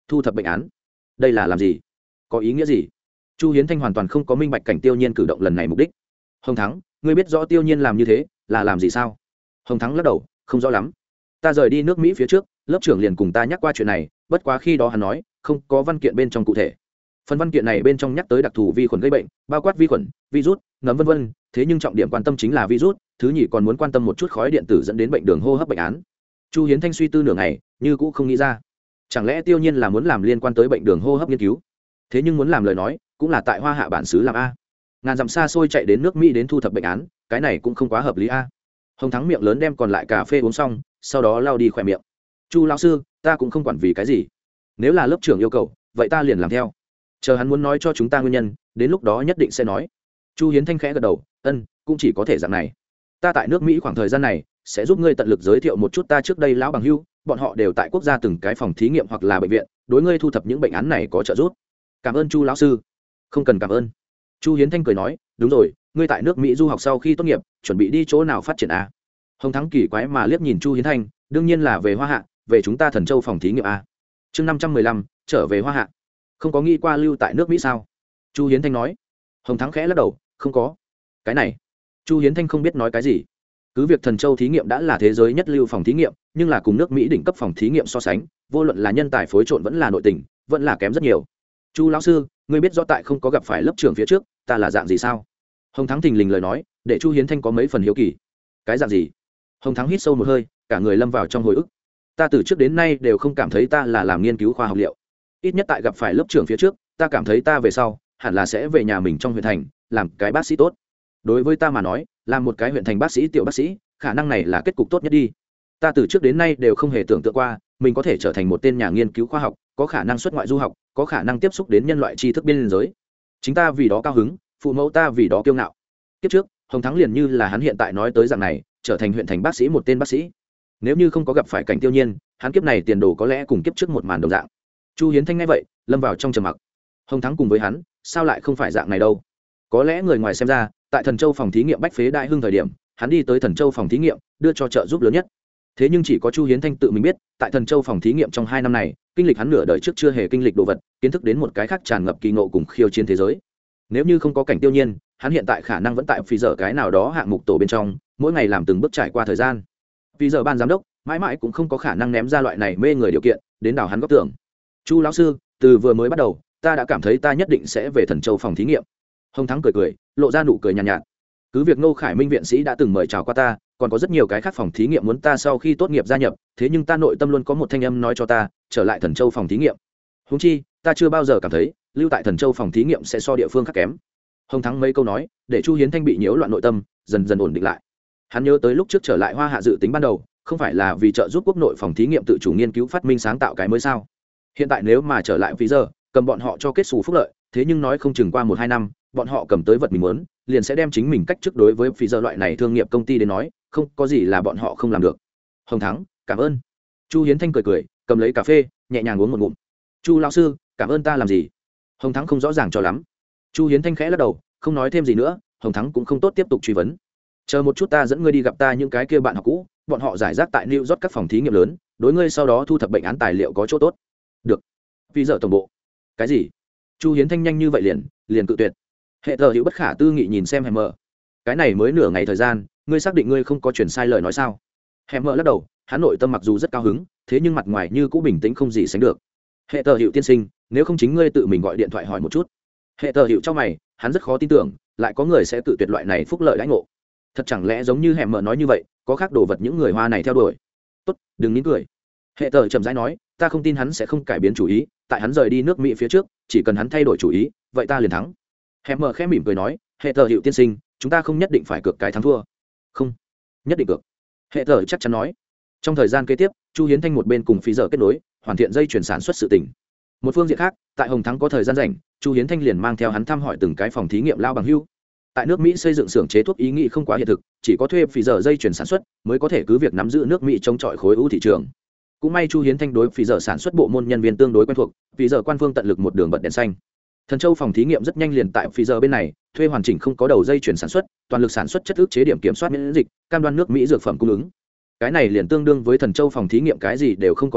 thu thập bệnh án, đây là làm gì, có ý nghĩa gì? Chu Hiến Thanh hoàn toàn không có minh bạch cảnh Tiêu Nhiên cử động lần này mục đích. Hồng Thắng, ngươi biết rõ Tiêu Nhiên làm như thế là làm gì sao? Hồng Thắng lắc đầu, không rõ lắm. Ta rời đi nước Mỹ phía trước, lớp trưởng liền cùng ta nhắc qua chuyện này, bất quá khi đó hắn nói không có văn kiện bên trong cụ thể. Phần văn kiện này bên trong nhắc tới đặc thù vi khuẩn gây bệnh, bao quát vi khuẩn, virus, nấm vân vân, thế nhưng trọng điểm quan tâm chính là virus, thứ nhì còn muốn quan tâm một chút khói điện tử dẫn đến bệnh đường hô hấp bệnh án. Chu Hiến Thanh suy tư nửa ngày, như cũng không nghĩ ra. Chẳng lẽ Tiêu Nhiên là muốn làm liên quan tới bệnh đường hô hấp nghiên cứu? Thế nhưng muốn làm lời nói, cũng là tại Hoa Hạ bản xứ làm a. Ngàn dặm xa xôi chạy đến nước Mỹ đến thu thập bệnh án, cái này cũng không quá hợp lý a. Hồng Thắng miệng lớn đem còn lại cà phê uống xong, sau đó lau đi khỏe miệng. Chu lão sư, ta cũng không quản vì cái gì. Nếu là lớp trưởng yêu cầu, vậy ta liền làm theo. Chờ hắn muốn nói cho chúng ta nguyên nhân, đến lúc đó nhất định sẽ nói. Chu Hiến Thanh khẽ gật đầu, ân, cũng chỉ có thể dạng này. Ta tại nước Mỹ khoảng thời gian này sẽ giúp ngươi tận lực giới thiệu một chút ta trước đây lão bằng hữu, bọn họ đều tại quốc gia từng cái phòng thí nghiệm hoặc là bệnh viện, đối ngươi thu thập những bệnh án này có trợ giúp. Cảm ơn Chu lão sư. Không cần cảm ơn. Chu Hiến Thanh cười nói, đúng rồi, ngươi tại nước Mỹ du học sau khi tốt nghiệp, chuẩn bị đi chỗ nào phát triển a? Hồng Thắng kỳ quái mà liếc nhìn Chu Hiến Thanh, đương nhiên là về Hoa Hạ, về chúng ta Thần Châu phòng thí nghiệm a. Chương năm trăm mười lăm, trở về Hoa Hạ. Không có nghĩ qua lưu tại nước Mỹ sao? Chu Hiến Thanh nói. Hồng Thắng khẽ lắc đầu, không có. Cái này, Chu Hiến Thanh không biết nói cái gì. Cứ việc Thần Châu thí nghiệm đã là thế giới nhất lưu phòng thí nghiệm, nhưng là cùng nước Mỹ đỉnh cấp phòng thí nghiệm so sánh, vô luận là nhân tài phối trộn vẫn là nội tình, vẫn là kém rất nhiều. Chu lão sư, ngươi biết rõ tại không có gặp phải lớp trưởng phía trước, ta là dạng gì sao? Hồng Thắng thình lình lời nói, để Chu Hiến Thanh có mấy phần hiếu kỳ. Cái dạng gì? Hồng Thắng hít sâu một hơi, cả người lâm vào trong hồi ức. Ta từ trước đến nay đều không cảm thấy ta là làm nghiên cứu khoa học liệu. Ít nhất tại gặp phải lớp trưởng phía trước, ta cảm thấy ta về sau hẳn là sẽ về nhà mình trong huyện thành, làm cái bác sĩ tốt. Đối với ta mà nói, làm một cái huyện thành bác sĩ tiểu bác sĩ, khả năng này là kết cục tốt nhất đi. Ta từ trước đến nay đều không hề tưởng tượng qua mình có thể trở thành một tên nhà nghiên cứu khoa học, có khả năng xuất ngoại du học, có khả năng tiếp xúc đến nhân loại tri thức biên giới. Chính ta vì đó cao hứng, phụ mẫu ta vì đó kiêu ngạo. Kiếp trước, Hồng Thắng liền như là hắn hiện tại nói tới dạng này, trở thành huyện thành bác sĩ một tên bác sĩ. Nếu như không có gặp phải cảnh Tiêu Nhiên, hắn kiếp này tiền đồ có lẽ cùng kiếp trước một màn đồng dạng. Chu Hiến Thanh nghe vậy, lâm vào trong trầm mặc. Hồng Thắng cùng với hắn, sao lại không phải dạng này đâu? Có lẽ người ngoài xem ra, tại Thần Châu phòng thí nghiệm bách phế đại hưng thời điểm, hắn đi tới Thần Châu phòng thí nghiệm, đưa cho trợ giúp lớn nhất. Thế nhưng chỉ có Chu Hiến Thanh tự mình biết, tại Thần Châu phòng thí nghiệm trong hai năm này, kinh lịch hắn nửa đời trước chưa hề kinh lịch đồ vật, kiến thức đến một cái khác tràn ngập kỳ ngộ cùng khiêu chiến thế giới. Nếu như không có cảnh Tiêu Nhiên, hắn hiện tại khả năng vẫn tại phi giờ cái nào đó hạng mục tổ bên trong, mỗi ngày làm từng bước trải qua thời gian. Phi giờ ban giám đốc, mãi mãi cũng không có khả năng ném ra loại này mê người điều kiện, đến đảo hắn góc tưởng. Chu lão sư, từ vừa mới bắt đầu, ta đã cảm thấy ta nhất định sẽ về Thần Châu phòng thí nghiệm. Hồng Thắng cười cười, lộ ra nụ cười nhàn nhạt, nhạt. Cứ việc Ngô Khải Minh viện sĩ đã từng mời chào qua ta, còn có rất nhiều cái khác phòng thí nghiệm muốn ta sau khi tốt nghiệp gia nhập, thế nhưng ta nội tâm luôn có một thanh âm nói cho ta, trở lại Thần Châu phòng thí nghiệm. Huống chi, ta chưa bao giờ cảm thấy lưu tại Thần Châu phòng thí nghiệm sẽ so địa phương khác kém. Hồng Thắng mấy câu nói, để Chu Hiến Thanh bị nhiễu loạn nội tâm, dần dần ổn định lại. Hắn nhớ tới lúc trước trở lại Hoa Hạ dự tính ban đầu, không phải là vì trợ giúp quốc nội phòng thí nghiệm tự chủ nghiên cứu phát minh sáng tạo cái mới sao? Hiện tại nếu mà trở lại vì giờ, cầm bọn họ cho kết xù phúc lợi, thế nhưng nói không chừng qua một hai năm, bọn họ cầm tới vật mình muốn, liền sẽ đem chính mình cách trước đối với phi giờ loại này thương nghiệp công ty đến nói, không có gì là bọn họ không làm được. Hồng Thắng, cảm ơn. Chu Hiến Thanh cười cười, cầm lấy cà phê, nhẹ nhàng uống một ngụm. Chu lão sư, cảm ơn ta làm gì? Hồng Thắng không rõ ràng cho lắm. Chu Hiến Thanh khẽ lắc đầu, không nói thêm gì nữa. Hồng Thắng cũng không tốt tiếp tục truy vấn. Chờ một chút, ta dẫn ngươi đi gặp ta những cái kia bạn học cũ, bọn họ giải rác tại New York các phòng thí nghiệm lớn, đối ngươi sau đó thu thập bệnh án tài liệu có chỗ tốt. Được. Phi giờ tổng bộ. Cái gì? Chu Hiến Thanh nhanh như vậy liền liền cự tuyệt. Hệ thờ hữu bất khả tư nghị nhìn xem Hẻm Mờ. Cái này mới nửa ngày thời gian, ngươi xác định ngươi không có chuyển sai lời nói sao? Hẻm Mờ lắc đầu, hắn nội tâm mặc dù rất cao hứng, thế nhưng mặt ngoài như cũng bình tĩnh không gì sánh được. Hệ thờ hữu tiên sinh, nếu không chính ngươi tự mình gọi điện thoại hỏi một chút. Hệ thờ hữu trong mày, hắn rất khó tin tưởng, lại có người sẽ tự tuyệt loại này phúc lợi đãi ngộ. Thật chẳng lẽ giống như Hẻm Mờ nói như vậy, có khác đồ vật những người Hoa này theo đuổi? Tốt, đừng nín cười. Hệ thờ chậm rãi nói, ta không tin hắn sẽ không cải biến chủ ý, tại hắn rời đi nước Mỹ phía trước, chỉ cần hắn thay đổi chủ ý, vậy ta liền thắng. Hẻm Mờ khẽ mỉm cười nói, hệ thờ hiệu tiên sinh, chúng ta không nhất định phải cược cái thắng thua. Không, nhất định cược. Hệ thờ chắc chắn nói. Trong thời gian kế tiếp, Chu Hiến Thanh một bên cùng phí giờ kết nối, hoàn thiện dây chuyển sản xuất sự tỉnh. Một phương diện khác, tại Hồng Thắng có thời gian rảnh, Chu Hiến Thanh liền mang theo hắn thăm hỏi từng cái phòng thí nghiệm lao bằng hưu. Tại nước Mỹ xây dựng xưởng chế thuốc ý nghĩ không quá hiện thực, chỉ có thuê phí giờ dây chuyển sản xuất mới có thể cứ việc nắm giữ nước Mỹ chống chọi khối ưu thị trường. Cũng may Chu Hiến Thanh đối phí giờ sản xuất bộ môn nhân viên tương đối quen thuộc, phí giờ quan phương tận lực một đường bật đèn xanh. Thần Châu phòng thí nghiệm rất nhanh liền tại phí giờ bên này thuê hoàn chỉnh không có đầu dây chuyển sản xuất, toàn lực sản xuất chất ức chế điểm kiểm soát miễn dịch, cam đoan nước Mỹ dược phẩm cung ứng. Cái này liền tương đương với Thần Châu phòng thí nghiệm cái gì đều không có ra,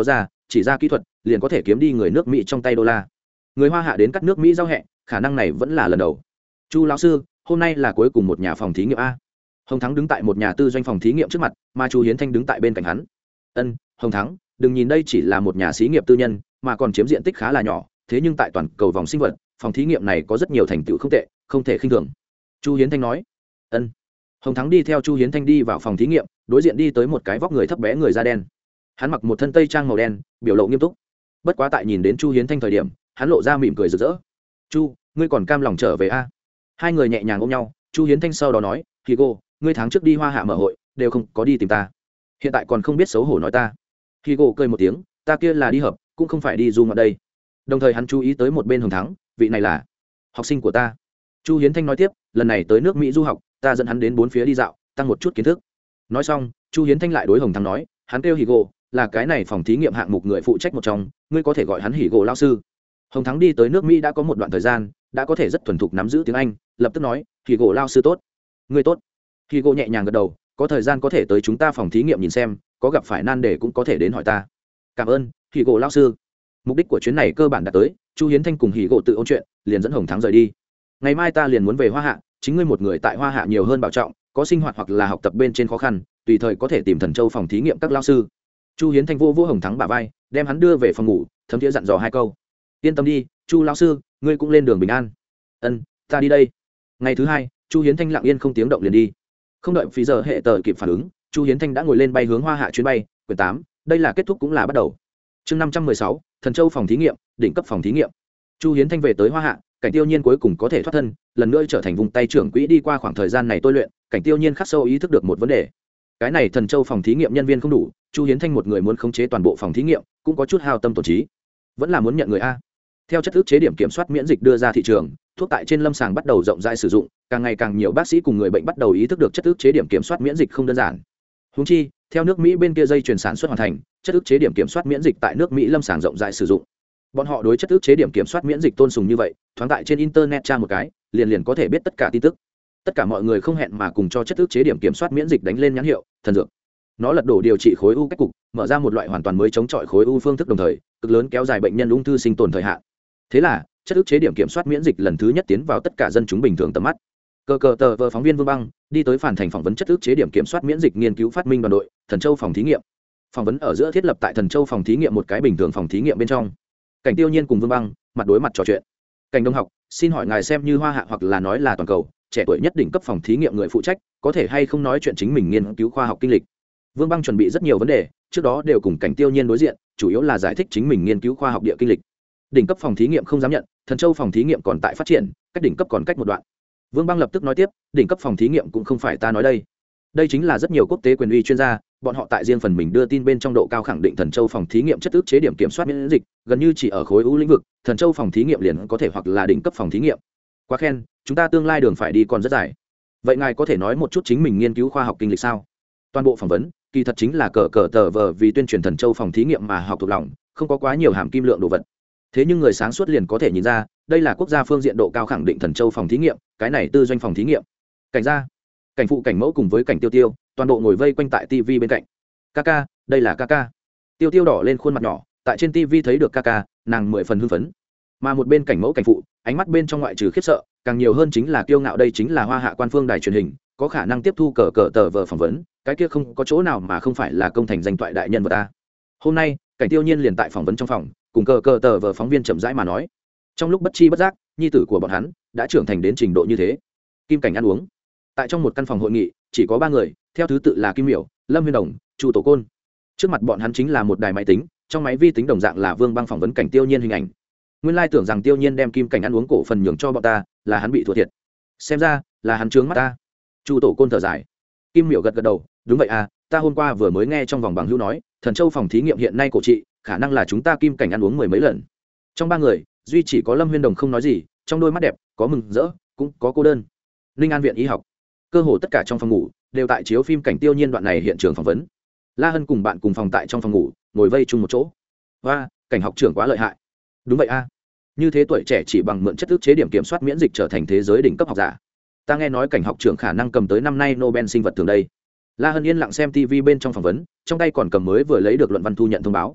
chỉ ra kỹ thuật liền có thể kiếm đi người nước Mỹ trong tay đô la. Người Hoa Hạ đến cắt nước Mỹ giao hẹ, khả năng này vẫn là lần đầu. Chu lão sư, hôm nay là cuối cùng một nhà phòng thí nghiệm a. Hồng Thắng đứng tại một nhà tư doanh phòng thí nghiệm trước mặt, mà Chu Hiến Thanh đứng tại bên cạnh hắn. Ân, Hồng Thắng, đừng nhìn đây chỉ là một nhà xí nghiệp tư nhân, mà còn chiếm diện tích khá là nhỏ, thế nhưng tại toàn cầu vòng sinh vật, phòng thí nghiệm này có rất nhiều thành tựu không tệ, không thể khinh thường. Chu Hiến Thanh nói. Ân. Hồng Thắng đi theo Chu Hiến Thanh đi vào phòng thí nghiệm, đối diện đi tới một cái vóc người thấp bé người da đen. Hắn mặc một thân tây trang màu đen, biểu lộ nghiêm túc. Bất quá tại nhìn đến Chu Hiến Thanh thời điểm, hắn lộ ra mỉm cười rực rỡ. Chu, ngươi còn cam lòng trở về a? Hai người nhẹ nhàng ôm nhau. Chu Hiến Thanh sau đó nói, Higo, ngươi tháng trước đi Hoa Hạ mở hội đều không có đi tìm ta, hiện tại còn không biết xấu hổ nói ta. Higo cười một tiếng, ta kia là đi hợp, cũng không phải đi du ngoạn đây. Đồng thời hắn chú ý tới một bên Hồng Thắng, vị này là học sinh của ta. Chu Hiến Thanh nói tiếp, lần này tới nước Mỹ du học, ta dẫn hắn đến bốn phía đi dạo, tăng một chút kiến thức. Nói xong, Chu Hiến Thanh lại đối Hồng Thắng nói, hắn kêu Higo, là cái này phòng thí nghiệm hạng mục người phụ trách một trong, ngươi có thể gọi hắn Higo lão sư. Hồng Thắng đi tới nước Mỹ đã có một đoạn thời gian, đã có thể rất thuần thục nắm giữ tiếng Anh, lập tức nói, Higo lão sư tốt. Ngươi tốt. Higo nhẹ nhàng gật đầu, có thời gian có thể tới chúng ta phòng thí nghiệm nhìn xem, có gặp phải nan đề cũng có thể đến hỏi ta. Cảm ơn, Higo lão sư. Mục đích của chuyến này cơ bản đã tới, Chu Hiến Thanh cùng Higo tự ôn chuyện, liền dẫn Hồng Thắng rời đi. Ngày mai ta liền muốn về Hoa Hạ, chính ngươi một người tại Hoa Hạ nhiều hơn bảo trọng, có sinh hoạt hoặc là học tập bên trên khó khăn, tùy thời có thể tìm Thần Châu phòng thí nghiệm các lão sư. Chu Hiến Thanh vô vô Hồng Thắng bả vai, đem hắn đưa về phòng ngủ, thấm thiế dặn dò hai câu. Yên tâm đi, Chu lão sư, ngươi cũng lên đường bình an. Ân, ta đi đây. Ngày thứ hai, Chu Hiến Thanh lặng yên không tiếng động liền đi. Không đợi phí giờ hệ tờ kịp phản ứng, Chu Hiến Thanh đã ngồi lên bay hướng Hoa Hạ chuyến bay. Quyển tám, đây là kết thúc cũng là bắt đầu. Chương năm trăm mười sáu, Thần Châu phòng thí nghiệm, đỉnh cấp phòng thí nghiệm. Chu Hiến Thanh về tới Hoa Hạ, Cảnh Tiêu Nhiên cuối cùng có thể thoát thân, lần nữa trở thành vùng tay trưởng quỹ. Đi qua khoảng thời gian này tôi luyện, Cảnh Tiêu Nhiên khắc sâu ý thức được một vấn đề. Cái này Thần Châu phòng thí nghiệm nhân viên không đủ, Chu Hiến Thanh một người muốn khống chế toàn bộ phòng thí nghiệm, cũng có chút hao tâm tổn trí. Vẫn là muốn nhận người a. Theo chất ức chế điểm kiểm soát miễn dịch đưa ra thị trường, thuốc tại trên lâm sàng bắt đầu rộng rãi sử dụng, càng ngày càng nhiều bác sĩ cùng người bệnh bắt đầu ý thức được chất ức chế điểm kiểm soát miễn dịch không đơn giản. Huống chi, theo nước Mỹ bên kia dây chuyền sản xuất hoàn thành, chất ức chế điểm kiểm soát miễn dịch tại nước Mỹ lâm sàng rộng rãi sử dụng. Bọn họ đối chất ức chế điểm kiểm soát miễn dịch tôn sùng như vậy, thoáng tại trên internet tra một cái, liền liền có thể biết tất cả tin tức. Tất cả mọi người không hẹn mà cùng cho chất ức chế điểm kiểm soát miễn dịch đánh lên nhãn hiệu thần dược. Nó lật đổ điều trị khối u cách cục, mở ra một loại hoàn toàn mới chống chọi khối u phương thức, đồng thời cực lớn kéo dài bệnh nhân ung thư sinh tồn thời hạn. Thế là chất ức chế điểm kiểm soát miễn dịch lần thứ nhất tiến vào tất cả dân chúng bình thường tầm mắt. Cờ cờ tờ vờ phóng viên Vương Băng đi tới Phản Thành phỏng vấn chất ức chế điểm kiểm soát miễn dịch nghiên cứu phát minh đoàn đội Thần Châu phòng thí nghiệm. Phỏng vấn ở giữa thiết lập tại Thần Châu phòng thí nghiệm một cái bình thường phòng thí nghiệm bên trong. Cảnh Tiêu Nhiên cùng Vương Băng mặt đối mặt trò chuyện. Cảnh Đông học, xin hỏi ngài xem như Hoa Hạ hoặc là nói là toàn cầu trẻ tuổi nhất đỉnh cấp phòng thí nghiệm người phụ trách, có thể hay không nói chuyện chính mình nghiên cứu khoa học kinh lịch. Vương Băng chuẩn bị rất nhiều vấn đề, trước đó đều cùng Cảnh Tiêu Nhiên đối diện, chủ yếu là giải thích chính mình nghiên cứu khoa học địa kinh lịch. Đỉnh cấp phòng thí nghiệm không dám nhận, Thần Châu phòng thí nghiệm còn tại phát triển, cách đỉnh cấp còn cách một đoạn. Vương Băng lập tức nói tiếp, đỉnh cấp phòng thí nghiệm cũng không phải ta nói đây. Đây chính là rất nhiều quốc tế quyền uy chuyên gia, bọn họ tại riêng phần mình đưa tin bên trong độ cao khẳng định Thần Châu phòng thí nghiệm chất ức chế điểm kiểm soát miễn dịch, gần như chỉ ở khối ưu lĩnh vực, Thần Châu phòng thí nghiệm liền có thể hoặc là đỉnh cấp phòng thí nghiệm. Quá khen, chúng ta tương lai đường phải đi còn rất dài. Vậy ngài có thể nói một chút chính mình nghiên cứu khoa học kinh lịch sao? Toàn bộ phỏng vấn, kỳ thật chính là cờ cờ tờ vờ vì tuyên truyền Thần Châu phòng thí nghiệm mà học thuộc lòng, không có quá nhiều hàm kim lượng đồ vật. Thế nhưng người sáng suốt liền có thể nhìn ra, đây là quốc gia phương diện độ cao khẳng định Thần Châu phòng thí nghiệm, cái này tư doanh phòng thí nghiệm. Cảnh gia, cảnh phụ cảnh mẫu cùng với cảnh Tiêu Tiêu, toàn bộ ngồi vây quanh tại tivi bên cạnh. Kaka, đây là Kaka. Tiêu Tiêu đỏ lên khuôn mặt nhỏ, tại trên tivi thấy được Kaka, nàng mười phần hưng phấn. Mà một bên cảnh mẫu cảnh phụ, ánh mắt bên trong ngoại trừ khiếp sợ, càng nhiều hơn chính là kiêu ngạo. Đây chính là Hoa Hạ quan phương đài truyền hình, có khả năng tiếp thu cờ cờ tờ vờ phỏng vấn, cái kia không có chỗ nào mà không phải là công thành danh toại đại nhân vật ta. Hôm nay, cảnh Tiêu Nhiên liền tại phỏng vấn trong phòng, cùng cờ cờ tờ vờ phóng viên chậm rãi mà nói. Trong lúc bất chi bất giác, nhi tử của bọn hắn đã trưởng thành đến trình độ như thế. Kim Cảnh ăn uống tại trong một căn phòng hội nghị, chỉ có ba người, theo thứ tự là Kim Miểu, Lâm Huyên Đồng, Chu Tổ Côn. Trước mặt bọn hắn chính là một đài máy tính, trong máy vi tính đồng dạng là Vương Băng phỏng vấn cảnh Tiêu Nhiên hình ảnh. Nguyên lai tưởng rằng Tiêu Nhiên đem Kim Cảnh ăn uống cổ phần nhường cho bọn ta, là hắn bị thua thiệt. Xem ra là hắn trướng mắt ta. Chu Tổ Côn thở dài. Kim Miểu gật gật đầu, đúng vậy à, ta hôm qua vừa mới nghe trong vòng bằng hữu nói, Thần Châu phòng thí nghiệm hiện nay cổ trị, khả năng là chúng ta Kim Cảnh ăn uống mười mấy lần. Trong ba người, duy chỉ có Lâm Huyên Đồng không nói gì, trong đôi mắt đẹp có mừng rỡ, cũng có cô đơn. Linh An viện y học, cơ hồ tất cả trong phòng ngủ đều tại chiếu phim cảnh Tiêu Nhiên đoạn này hiện trường phỏng vấn. La Hân cùng bạn cùng phòng tại trong phòng ngủ, ngồi vây chung một chỗ. Và cảnh học trưởng quá lợi hại. Đúng vậy a, như thế tuổi trẻ chỉ bằng mượn chất ức chế điểm kiểm soát miễn dịch trở thành thế giới đỉnh cấp học giả. Ta nghe nói cảnh học trưởng khả năng cầm tới năm nay Nobel sinh vật thường đây. La Hân yên lặng xem ti vi bên trong phỏng vấn, trong tay còn cầm mới vừa lấy được luận văn thu nhận thông báo.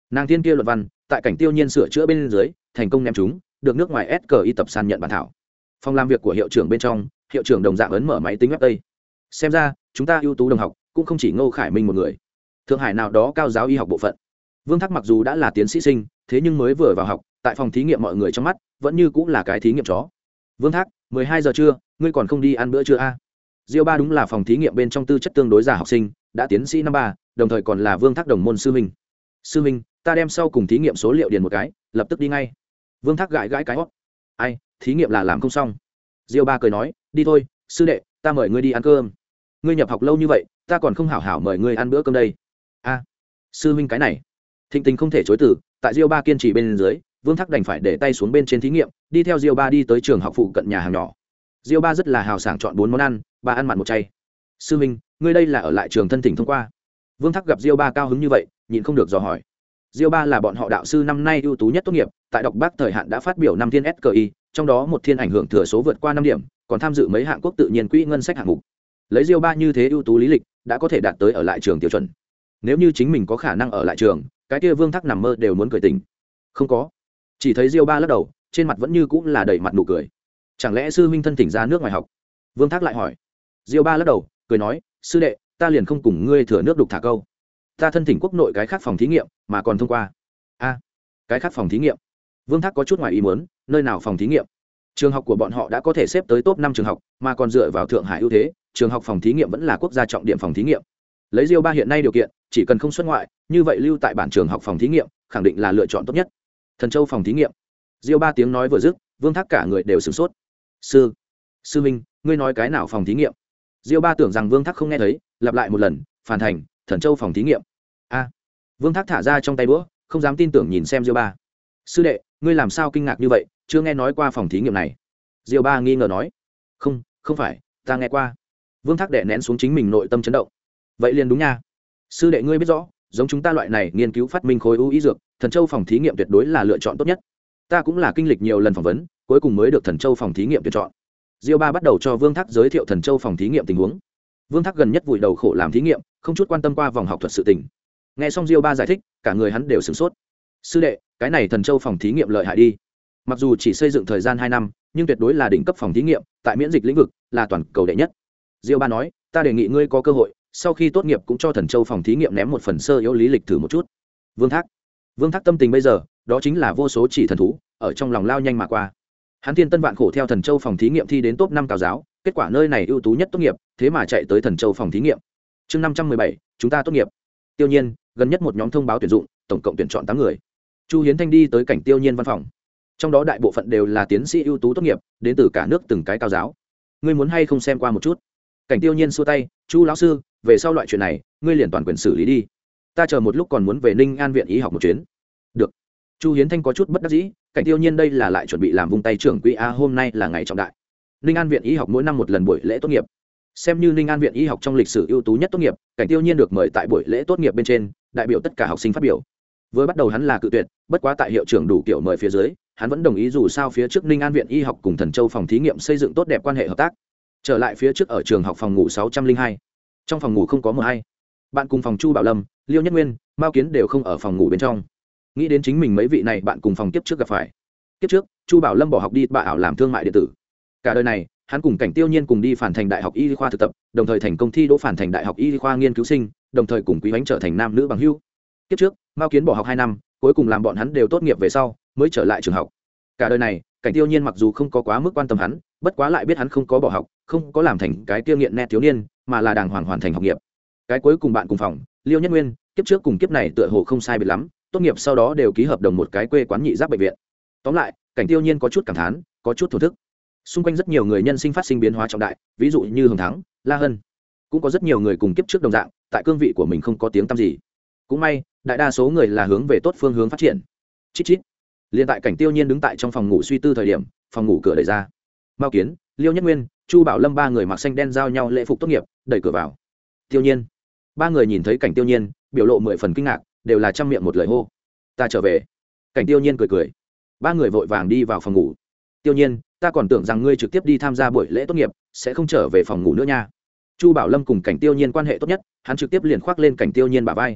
nàng tiên kia luận văn tại cảnh tiêu nhiên sửa chữa bên dưới thành công ném chúng được nước ngoài ét cờ i tập san nhận bản thảo. Phòng làm việc của hiệu trưởng bên trong, hiệu trưởng đồng dạng ấn mở máy tính web tây. Xem ra chúng ta ưu tú đồng học cũng không chỉ Ngô Khải Minh một người. Thượng Hải nào đó cao giáo y học bộ phận, Vương Thác mặc dù đã là tiến sĩ sinh, thế nhưng mới vừa vào học, tại phòng thí nghiệm mọi người trong mắt vẫn như cũng là cái thí nghiệm chó. Vương Thác, mười hai giờ trưa, ngươi còn không đi ăn bữa trưa a? À? Diêu Ba đúng là phòng thí nghiệm bên trong tư chất tương đối già học sinh, đã tiến sĩ năm ba, đồng thời còn là Vương Thác đồng môn sư huynh. Sư huynh, ta đem sau cùng thí nghiệm số liệu điền một cái, lập tức đi ngay. Vương Thác gãi gãi cái hót. Ai, thí nghiệm là làm không xong. Diêu Ba cười nói, đi thôi, sư đệ, ta mời ngươi đi ăn cơm. Ngươi nhập học lâu như vậy, ta còn không hảo hảo mời ngươi ăn bữa cơm đây. A, à, sư huynh cái này. Thịnh Tình không thể chối từ, tại Diêu Ba kiên trì bên dưới, Vương Thác đành phải để tay xuống bên trên thí nghiệm, đi theo Diêu Ba đi tới trường học phụ cận nhà hàng nhỏ. Diêu Ba rất là hào sảng chọn bốn món ăn, ba ăn mặn một chay. Sư huynh, ngươi đây là ở lại trường thân thỉnh thông qua. Vương Thác gặp Diêu Ba cao hứng như vậy, nhịn không được dò hỏi. Diêu Ba là bọn họ đạo sư năm nay ưu tú nhất tốt nghiệp, tại đọc bác thời hạn đã phát biểu năm thiên ét cờ i, trong đó một thiên ảnh hưởng thừa số vượt qua năm điểm, còn tham dự mấy hạng quốc tự nhiên quỹ ngân sách hạng mục. Lấy Diêu Ba như thế ưu tú lý lịch, đã có thể đạt tới ở lại trường tiêu chuẩn. Nếu như chính mình có khả năng ở lại trường, cái kia Vương Thác nằm mơ đều muốn cười tỉnh. Không có. Chỉ thấy Diêu Ba lắc đầu, trên mặt vẫn như cũng là đầy mặt nụ cười. Chẳng lẽ sư huynh thân thỉnh ra nước ngoài học? Vương Thác lại hỏi. Diêu Ba lắc đầu, cười nói, sư đệ, ta liền không cùng ngươi thừa nước đục thả câu. Ta thân thỉnh quốc nội cái khác phòng thí nghiệm, mà còn thông qua. A, cái khác phòng thí nghiệm? Vương Thác có chút ngoài ý muốn, nơi nào phòng thí nghiệm? Trường học của bọn họ đã có thể xếp tới top năm trường học, mà còn dựa vào Thượng Hải ưu thế, trường học phòng thí nghiệm vẫn là quốc gia trọng điểm phòng thí nghiệm. Lấy Diêu Ba hiện nay điều kiện, chỉ cần không xuất ngoại, như vậy lưu tại bản trường học phòng thí nghiệm, khẳng định là lựa chọn tốt nhất. Thần Châu phòng thí nghiệm. Diêu Ba tiếng nói vừa dứt, Vương Thác cả người đều sửng sốt. Sư, sư minh, ngươi nói cái nào phòng thí nghiệm? Diêu Ba tưởng rằng Vương Thác không nghe thấy, lặp lại một lần, Phản Thành, Thần Châu phòng thí nghiệm. A. Vương Thác thả ra trong tay đũa, không dám tin tưởng nhìn xem Diêu Ba. Sư đệ, ngươi làm sao kinh ngạc như vậy, chưa nghe nói qua phòng thí nghiệm này? Diêu Ba nghi ngờ nói. Không, không phải, ta nghe qua. Vương Thác đè nén xuống chính mình nội tâm chấn động. Vậy liền đúng nha. Sư đệ ngươi biết rõ, giống chúng ta loại này nghiên cứu phát minh khối ưu ý dược, Thần Châu phòng thí nghiệm tuyệt đối là lựa chọn tốt nhất. Ta cũng là kinh lịch nhiều lần phỏng vấn, cuối cùng mới được Thần Châu phòng thí nghiệm tuyển chọn. Diêu Ba bắt đầu cho Vương Thác giới thiệu Thần Châu phòng thí nghiệm tình huống. Vương Thác gần nhất vùi đầu khổ làm thí nghiệm, không chút quan tâm qua vòng học thuật sự tình. Nghe xong Diêu Ba giải thích, cả người hắn đều sửng sốt. Sư đệ, cái này Thần Châu phòng thí nghiệm lợi hại đi. Mặc dù chỉ xây dựng thời gian hai năm, nhưng tuyệt đối là đỉnh cấp phòng thí nghiệm, tại miễn dịch lĩnh vực là toàn cầu đệ nhất. Diêu Ba nói, ta đề nghị ngươi có cơ hội, sau khi tốt nghiệp cũng cho Thần Châu phòng thí nghiệm ném một phần sơ yếu lý lịch thử một chút. Vương Thác, Vương Thác tâm tình bây giờ, đó chính là vô số chỉ thần thú, ở trong lòng lao nhanh mà qua. Hắn thiên tân vạn khổ theo Thần Châu phòng thí nghiệm thi đến top năm cao giáo, kết quả nơi này ưu tú nhất tốt nghiệp, thế mà chạy tới Thần Châu phòng thí nghiệm. Chương năm trăm mười bảy, chúng ta tốt nghiệp. Tiêu Nhiên, gần nhất một nhóm thông báo tuyển dụng, tổng cộng tuyển chọn tám người. Chu Hiến Thanh đi tới cảnh Tiêu Nhiên văn phòng. Trong đó đại bộ phận đều là tiến sĩ ưu tú tốt nghiệp, đến từ cả nước từng cái cao giáo. Ngươi muốn hay không xem qua một chút? Cảnh Tiêu Nhiên xua tay, Chu lão sư, về sau loại chuyện này, ngươi liền toàn quyền xử lý đi. Ta chờ một lúc còn muốn về Ninh An viện y học một chuyến. Được. Chu Hiến Thanh có chút bất đắc dĩ, Cảnh Tiêu Nhiên đây là lại chuẩn bị làm vung tay trưởng quỹ a, hôm nay là ngày trọng đại. Ninh An viện y học mỗi năm một lần buổi lễ tốt nghiệp. Xem như Ninh An viện y học trong lịch sử ưu tú nhất tốt nghiệp, Cảnh Tiêu Nhiên được mời tại buổi lễ tốt nghiệp bên trên, đại biểu tất cả học sinh phát biểu. Vừa bắt đầu hắn là cự tuyệt, bất quá tại hiệu trưởng đủ kiểu mời phía dưới, hắn vẫn đồng ý dù sao phía trước Ninh An viện y học cùng Thần Châu phòng thí nghiệm xây dựng tốt đẹp quan hệ hợp tác. Trở lại phía trước ở trường học phòng ngủ sáu trăm linh hai. Trong phòng ngủ không có mờ hay. Bạn cùng phòng Chu Bảo Lâm, Liêu Nhất Nguyên, Mao Kiến đều không ở phòng ngủ bên trong. Nghĩ đến chính mình mấy vị này bạn cùng phòng kiếp trước gặp phải. Kiếp trước, Chu Bảo Lâm bỏ học đi bạ ảo làm thương mại điện tử. Cả đời này, hắn cùng Cảnh Tiêu Nhiên cùng đi Phản Thành Đại học Y khoa thực tập, đồng thời thành công thi đỗ Phản Thành Đại học Y khoa nghiên cứu sinh, đồng thời cùng Quý Hoánh trở thành nam nữ bằng hữu. Kiếp trước, Mao Kiến bỏ học hai năm, cuối cùng làm bọn hắn đều tốt nghiệp về sau, mới trở lại trường học. Cả đời này, Cảnh Tiêu Nhiên mặc dù không có quá mức quan tâm hắn, bất quá lại biết hắn không có bỏ học, không có làm thành cái tiêu nghiện nét thiếu niên, mà là đàng hoàng hoàn thành học nghiệp. Cái cuối cùng bạn cùng phòng, Liêu Nhất Nguyên, kiếp trước cùng kiếp này tựa hồ không sai biệt lắm, tốt nghiệp sau đó đều ký hợp đồng một cái quê quán nhị giáp bệnh viện. Tóm lại, Cảnh Tiêu Nhiên có chút cảm thán, có chút thổ thức. Xung quanh rất nhiều người nhân sinh phát sinh biến hóa trọng đại, ví dụ như Hồng Thắng, La Hân, cũng có rất nhiều người cùng kiếp trước đồng dạng, tại cương vị của mình không có tiếng tăm gì. Cũng may, đại đa số người là hướng về tốt phương hướng phát triển. Chít chít. Liên tại Cảnh Tiêu Nhiên đứng tại trong phòng ngủ suy tư thời điểm, phòng ngủ cửa đẩy ra. Mao Kiến, Liêu Nhất Nguyên, Chu Bảo Lâm ba người mặc xanh đen giao nhau lễ phục tốt nghiệp, đẩy cửa vào. Tiêu Nhiên. Ba người nhìn thấy Cảnh Tiêu Nhiên, biểu lộ mười phần kinh ngạc, đều là trăm miệng một lời hô: "Ta trở về." Cảnh Tiêu Nhiên cười cười. Ba người vội vàng đi vào phòng ngủ. "Tiêu Nhiên, ta còn tưởng rằng ngươi trực tiếp đi tham gia buổi lễ tốt nghiệp, sẽ không trở về phòng ngủ nữa nha." Chu Bảo Lâm cùng Cảnh Tiêu Nhiên quan hệ tốt nhất, hắn trực tiếp liền khoác lên Cảnh Tiêu Nhiên bả vai.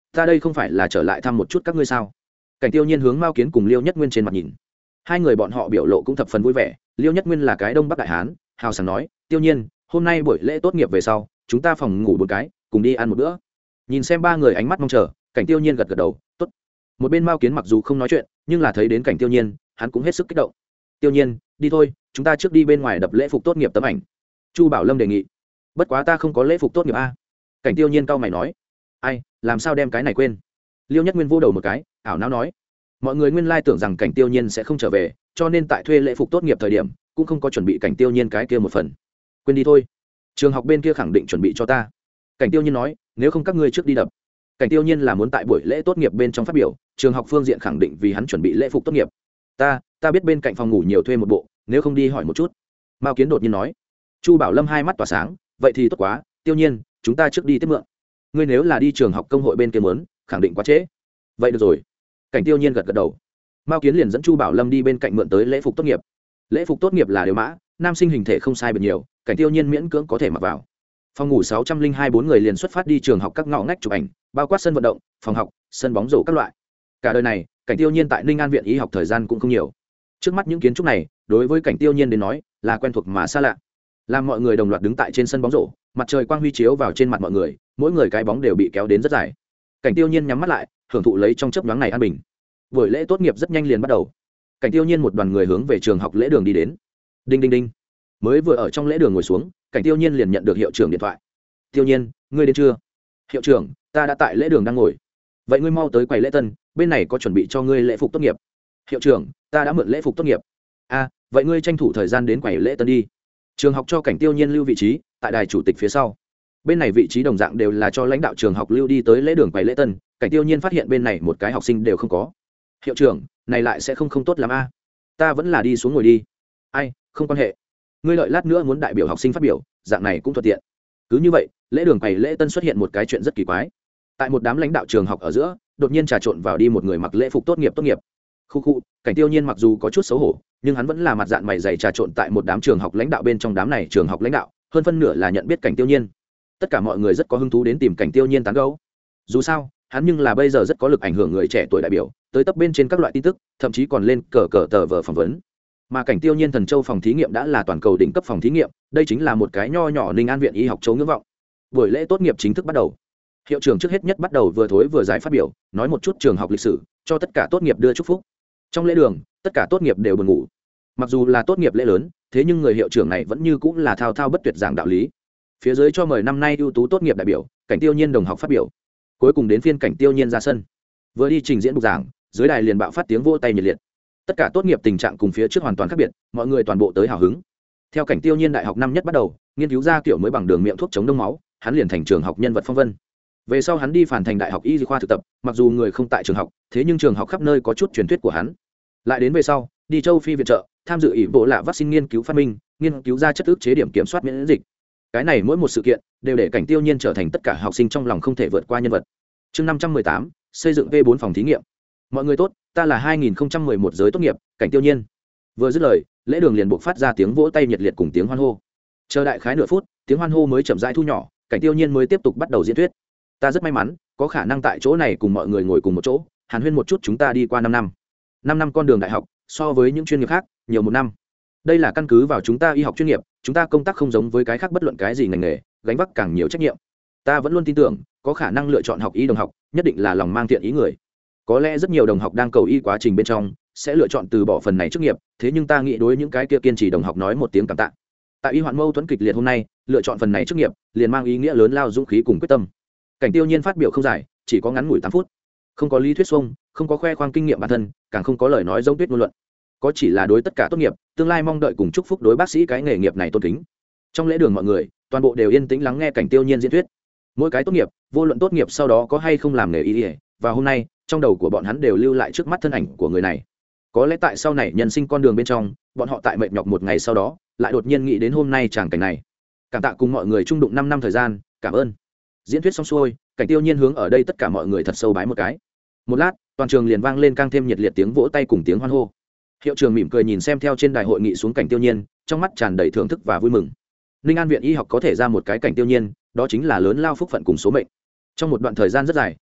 ta đây không phải là trở lại thăm một chút các ngươi sao? Cảnh Tiêu Nhiên hướng Mao Kiến cùng Liêu Nhất Nguyên trên mặt nhìn. Hai người bọn họ biểu lộ cũng thập phần vui vẻ. Liêu Nhất Nguyên là cái Đông Bắc đại hán, hào sảng nói, Tiêu Nhiên, hôm nay buổi lễ tốt nghiệp về sau, chúng ta phòng ngủ một cái, cùng đi ăn một bữa. Nhìn xem ba người ánh mắt mong chờ, Cảnh Tiêu Nhiên gật gật đầu, tốt. Một bên Mao Kiến mặc dù không nói chuyện, nhưng là thấy đến Cảnh Tiêu Nhiên, hắn cũng hết sức kích động. Tiêu Nhiên, đi thôi, chúng ta trước đi bên ngoài đập lễ phục tốt nghiệp tấm ảnh. Chu Bảo Lâm đề nghị. Bất quá ta không có lễ phục tốt nghiệp a. Cảnh Tiêu Nhiên cau mày nói, ai, làm sao đem cái này quên? Liêu Nhất Nguyên vô đầu một cái, ảo não nói, mọi người nguyên lai tưởng rằng Cảnh Tiêu Nhiên sẽ không trở về, cho nên tại thuê lễ phục tốt nghiệp thời điểm cũng không có chuẩn bị Cảnh Tiêu Nhiên cái kia một phần. Quên đi thôi, trường học bên kia khẳng định chuẩn bị cho ta. Cảnh Tiêu Nhiên nói, nếu không các ngươi trước đi đập. Cảnh Tiêu Nhiên là muốn tại buổi lễ tốt nghiệp bên trong phát biểu, trường học phương diện khẳng định vì hắn chuẩn bị lễ phục tốt nghiệp. Ta, ta biết bên cạnh phòng ngủ nhiều thuê một bộ, nếu không đi hỏi một chút. Mao Kiến đột nhiên nói. Chu Bảo Lâm hai mắt tỏa sáng, vậy thì tốt quá, Tiêu Nhiên, chúng ta trước đi tiếp mượn. Ngươi nếu là đi trường học công hội bên kia muốn, khẳng định quá trễ. Vậy được rồi. Cảnh Tiêu Nhiên gật gật đầu. Mao Kiến liền dẫn Chu Bảo Lâm đi bên cạnh mượn tới lễ phục tốt nghiệp. Lễ phục tốt nghiệp là đều mã, nam sinh hình thể không sai biệt nhiều, Cảnh Tiêu Nhiên miễn cưỡng có thể mặc vào. Phòng ngủ sáu trăm linh hai bốn người liền xuất phát đi trường học các ngõ ngách chụp ảnh, bao quát sân vận động, phòng học, sân bóng rổ các loại. Cả đời này, Cảnh Tiêu Nhiên tại Ninh An viện y học thời gian cũng không nhiều. Trước mắt những kiến trúc này, đối với Cảnh Tiêu Nhiên đến nói, là quen thuộc mà xa lạ. Làm mọi người đồng loạt đứng tại trên sân bóng rổ, mặt trời quang huy chiếu vào trên mặt mọi người, mỗi người cái bóng đều bị kéo đến rất dài. Cảnh Tiêu Nhiên nhắm mắt lại, hưởng thụ lấy trong chớp nhoáng này an bình. Buổi lễ tốt nghiệp rất nhanh liền bắt đầu. Cảnh Tiêu Nhiên một đoàn người hướng về trường học lễ đường đi đến. Đinh đinh đinh. Mới vừa ở trong lễ đường ngồi xuống, Cảnh Tiêu Nhiên liền nhận được hiệu trưởng điện thoại. Tiêu Nhiên, ngươi đến chưa? Hiệu trưởng, ta đã tại lễ đường đang ngồi. Vậy ngươi mau tới quầy lễ tân, bên này có chuẩn bị cho ngươi lễ phục tốt nghiệp. Hiệu trưởng, ta đã mượn lễ phục tốt nghiệp. A, à, vậy ngươi tranh thủ thời gian đến quầy lễ tân đi. Trường học cho Cảnh Tiêu Nhiên lưu vị trí tại đài chủ tịch phía sau. Bên này vị trí đồng dạng đều là cho lãnh đạo trường học lưu đi tới lễ đường quầy lễ tân. Cảnh Tiêu Nhiên phát hiện bên này một cái học sinh đều không có. Hiệu trưởng, này lại sẽ không không tốt lắm a. Ta vẫn là đi xuống ngồi đi. Ai, không quan hệ. Ngươi đợi lát nữa muốn đại biểu học sinh phát biểu, dạng này cũng thuận tiện. Cứ như vậy, lễ đường quầy lễ tân xuất hiện một cái chuyện rất kỳ quái. Tại một đám lãnh đạo trường học ở giữa, đột nhiên trà trộn vào đi một người mặc lễ phục tốt nghiệp tốt nghiệp. Khu khu, Cảnh Tiêu Nhiên mặc dù có chút xấu hổ, nhưng hắn vẫn là mặt dạng mày dày trà trộn tại một đám trường học lãnh đạo bên trong đám này trường học lãnh đạo, hơn phân nửa là nhận biết Cảnh Tiêu Nhiên. Tất cả mọi người rất có hứng thú đến tìm Cảnh Tiêu Nhiên tán gẫu. Dù sao, hắn nhưng là bây giờ rất có lực ảnh hưởng người trẻ tuổi đại biểu, tới tấp bên trên các loại tin tức, thậm chí còn lên cờ cờ tờ vở phỏng vấn. Mà Cảnh Tiêu Nhiên Thần Châu phòng thí nghiệm đã là toàn cầu đỉnh cấp phòng thí nghiệm, đây chính là một cái nho nhỏ Ninh An viện y học châu ngưỡng vọng. Buổi lễ tốt nghiệp chính thức bắt đầu. Hiệu trưởng trước hết nhất bắt đầu vừa thối vừa dài phát biểu, nói một chút trường học lịch sử, cho tất cả tốt nghiệp đưa chúc phúc. Trong lễ đường, tất cả tốt nghiệp đều buồn ngủ. Mặc dù là tốt nghiệp lễ lớn, thế nhưng người hiệu trưởng này vẫn như cũng là thao thao bất tuyệt giảng đạo lý. Phía dưới cho mời năm nay ưu tú tốt nghiệp đại biểu, Cảnh Tiêu Nhiên đồng học phát biểu. Cuối cùng đến phiên Cảnh Tiêu Nhiên ra sân. Vừa đi trình diễn bục giảng, dưới đài liền bạo phát tiếng vỗ tay nhiệt liệt. Tất cả tốt nghiệp tình trạng cùng phía trước hoàn toàn khác biệt, mọi người toàn bộ tới hào hứng. Theo Cảnh Tiêu Nhiên đại học năm nhất bắt đầu, nghiên cứu ra kiểu mới bằng đường miệng thuốc chống đông máu, hắn liền thành trường học nhân vật phong vân. Về sau hắn đi phản thành đại học y khoa thực tập, mặc dù người không tại trường học, thế nhưng trường học khắp nơi có chút truyền thuyết của hắn. Lại đến về sau, đi châu Phi viện trợ, tham dự ỷ bộ lạ vaccine nghiên cứu phát minh, nghiên cứu ra chất ức chế điểm kiểm soát miễn dịch. Cái này mỗi một sự kiện đều để Cảnh Tiêu Nhiên trở thành tất cả học sinh trong lòng không thể vượt qua nhân vật. Chương năm trăm mười tám, xây dựng V bốn phòng thí nghiệm. Mọi người tốt, ta là hai nghìn không trăm mười một giới tốt nghiệp, Cảnh Tiêu Nhiên. Vừa dứt lời, lễ đường liền buộc phát ra tiếng vỗ tay nhiệt liệt cùng tiếng hoan hô. Chờ đại khái nửa phút, tiếng hoan hô mới chậm rãi thu nhỏ, Cảnh Tiêu Nhiên mới tiếp tục bắt đầu diễn thuyết. Ta rất may mắn, có khả năng tại chỗ này cùng mọi người ngồi cùng một chỗ, hàn huyên một chút chúng ta đi qua năm năm. năm năm con đường đại học, so với những chuyên nghiệp khác, nhiều một năm. Đây là căn cứ vào chúng ta y học chuyên nghiệp, chúng ta công tác không giống với cái khác bất luận cái gì ngành nghề, gánh vác càng nhiều trách nhiệm. Ta vẫn luôn tin tưởng, có khả năng lựa chọn học y đồng học, nhất định là lòng mang thiện ý người. Có lẽ rất nhiều đồng học đang cầu y quá trình bên trong, sẽ lựa chọn từ bỏ phần này chức nghiệp, thế nhưng ta nghĩ đối những cái kia kiên trì đồng học nói một tiếng cảm tạ. Tại y hoạn mâu thuẫn kịch liệt hôm nay, lựa chọn phần này chức nghiệp, liền mang ý nghĩa lớn lao dũng khí cùng quyết tâm. Cảnh Tiêu Nhiên phát biểu không dài, chỉ có ngắn ngủi tám phút. Không có lý thuyết xuông, không có khoe khoang kinh nghiệm bản thân, càng không có lời nói giống tuyết ngôn luận. Có chỉ là đối tất cả tốt nghiệp, tương lai mong đợi cùng chúc phúc đối bác sĩ cái nghề nghiệp này tôn kính. Trong lễ đường mọi người, toàn bộ đều yên tĩnh lắng nghe Cảnh Tiêu Nhiên diễn thuyết. Mỗi cái tốt nghiệp, vô luận tốt nghiệp sau đó có hay không làm nghề y, và hôm nay, trong đầu của bọn hắn đều lưu lại trước mắt thân ảnh của người này. Có lẽ tại sau này nhân sinh con đường bên trong, bọn họ tại mệt nhọc một ngày sau đó, lại đột nhiên nghĩ đến hôm nay tràng cảnh này. Cảm tạ cùng mọi người chung đụng năm năm thời gian, cảm ơn. Diễn thuyết xong xuôi, Cảnh Tiêu Nhiên hướng ở đây tất cả mọi người thật sâu bái một cái. Một lát, toàn trường liền vang lên càng thêm nhiệt liệt tiếng vỗ tay cùng tiếng hoan hô. Hiệu trưởng mỉm cười nhìn xem theo trên đài hội nghị xuống Cảnh Tiêu Nhiên, trong mắt tràn đầy thưởng thức và vui mừng. Ninh An viện y học có thể ra một cái Cảnh Tiêu Nhiên, đó chính là lớn lao phúc phận cùng số mệnh. Trong một đoạn thời gian rất dài,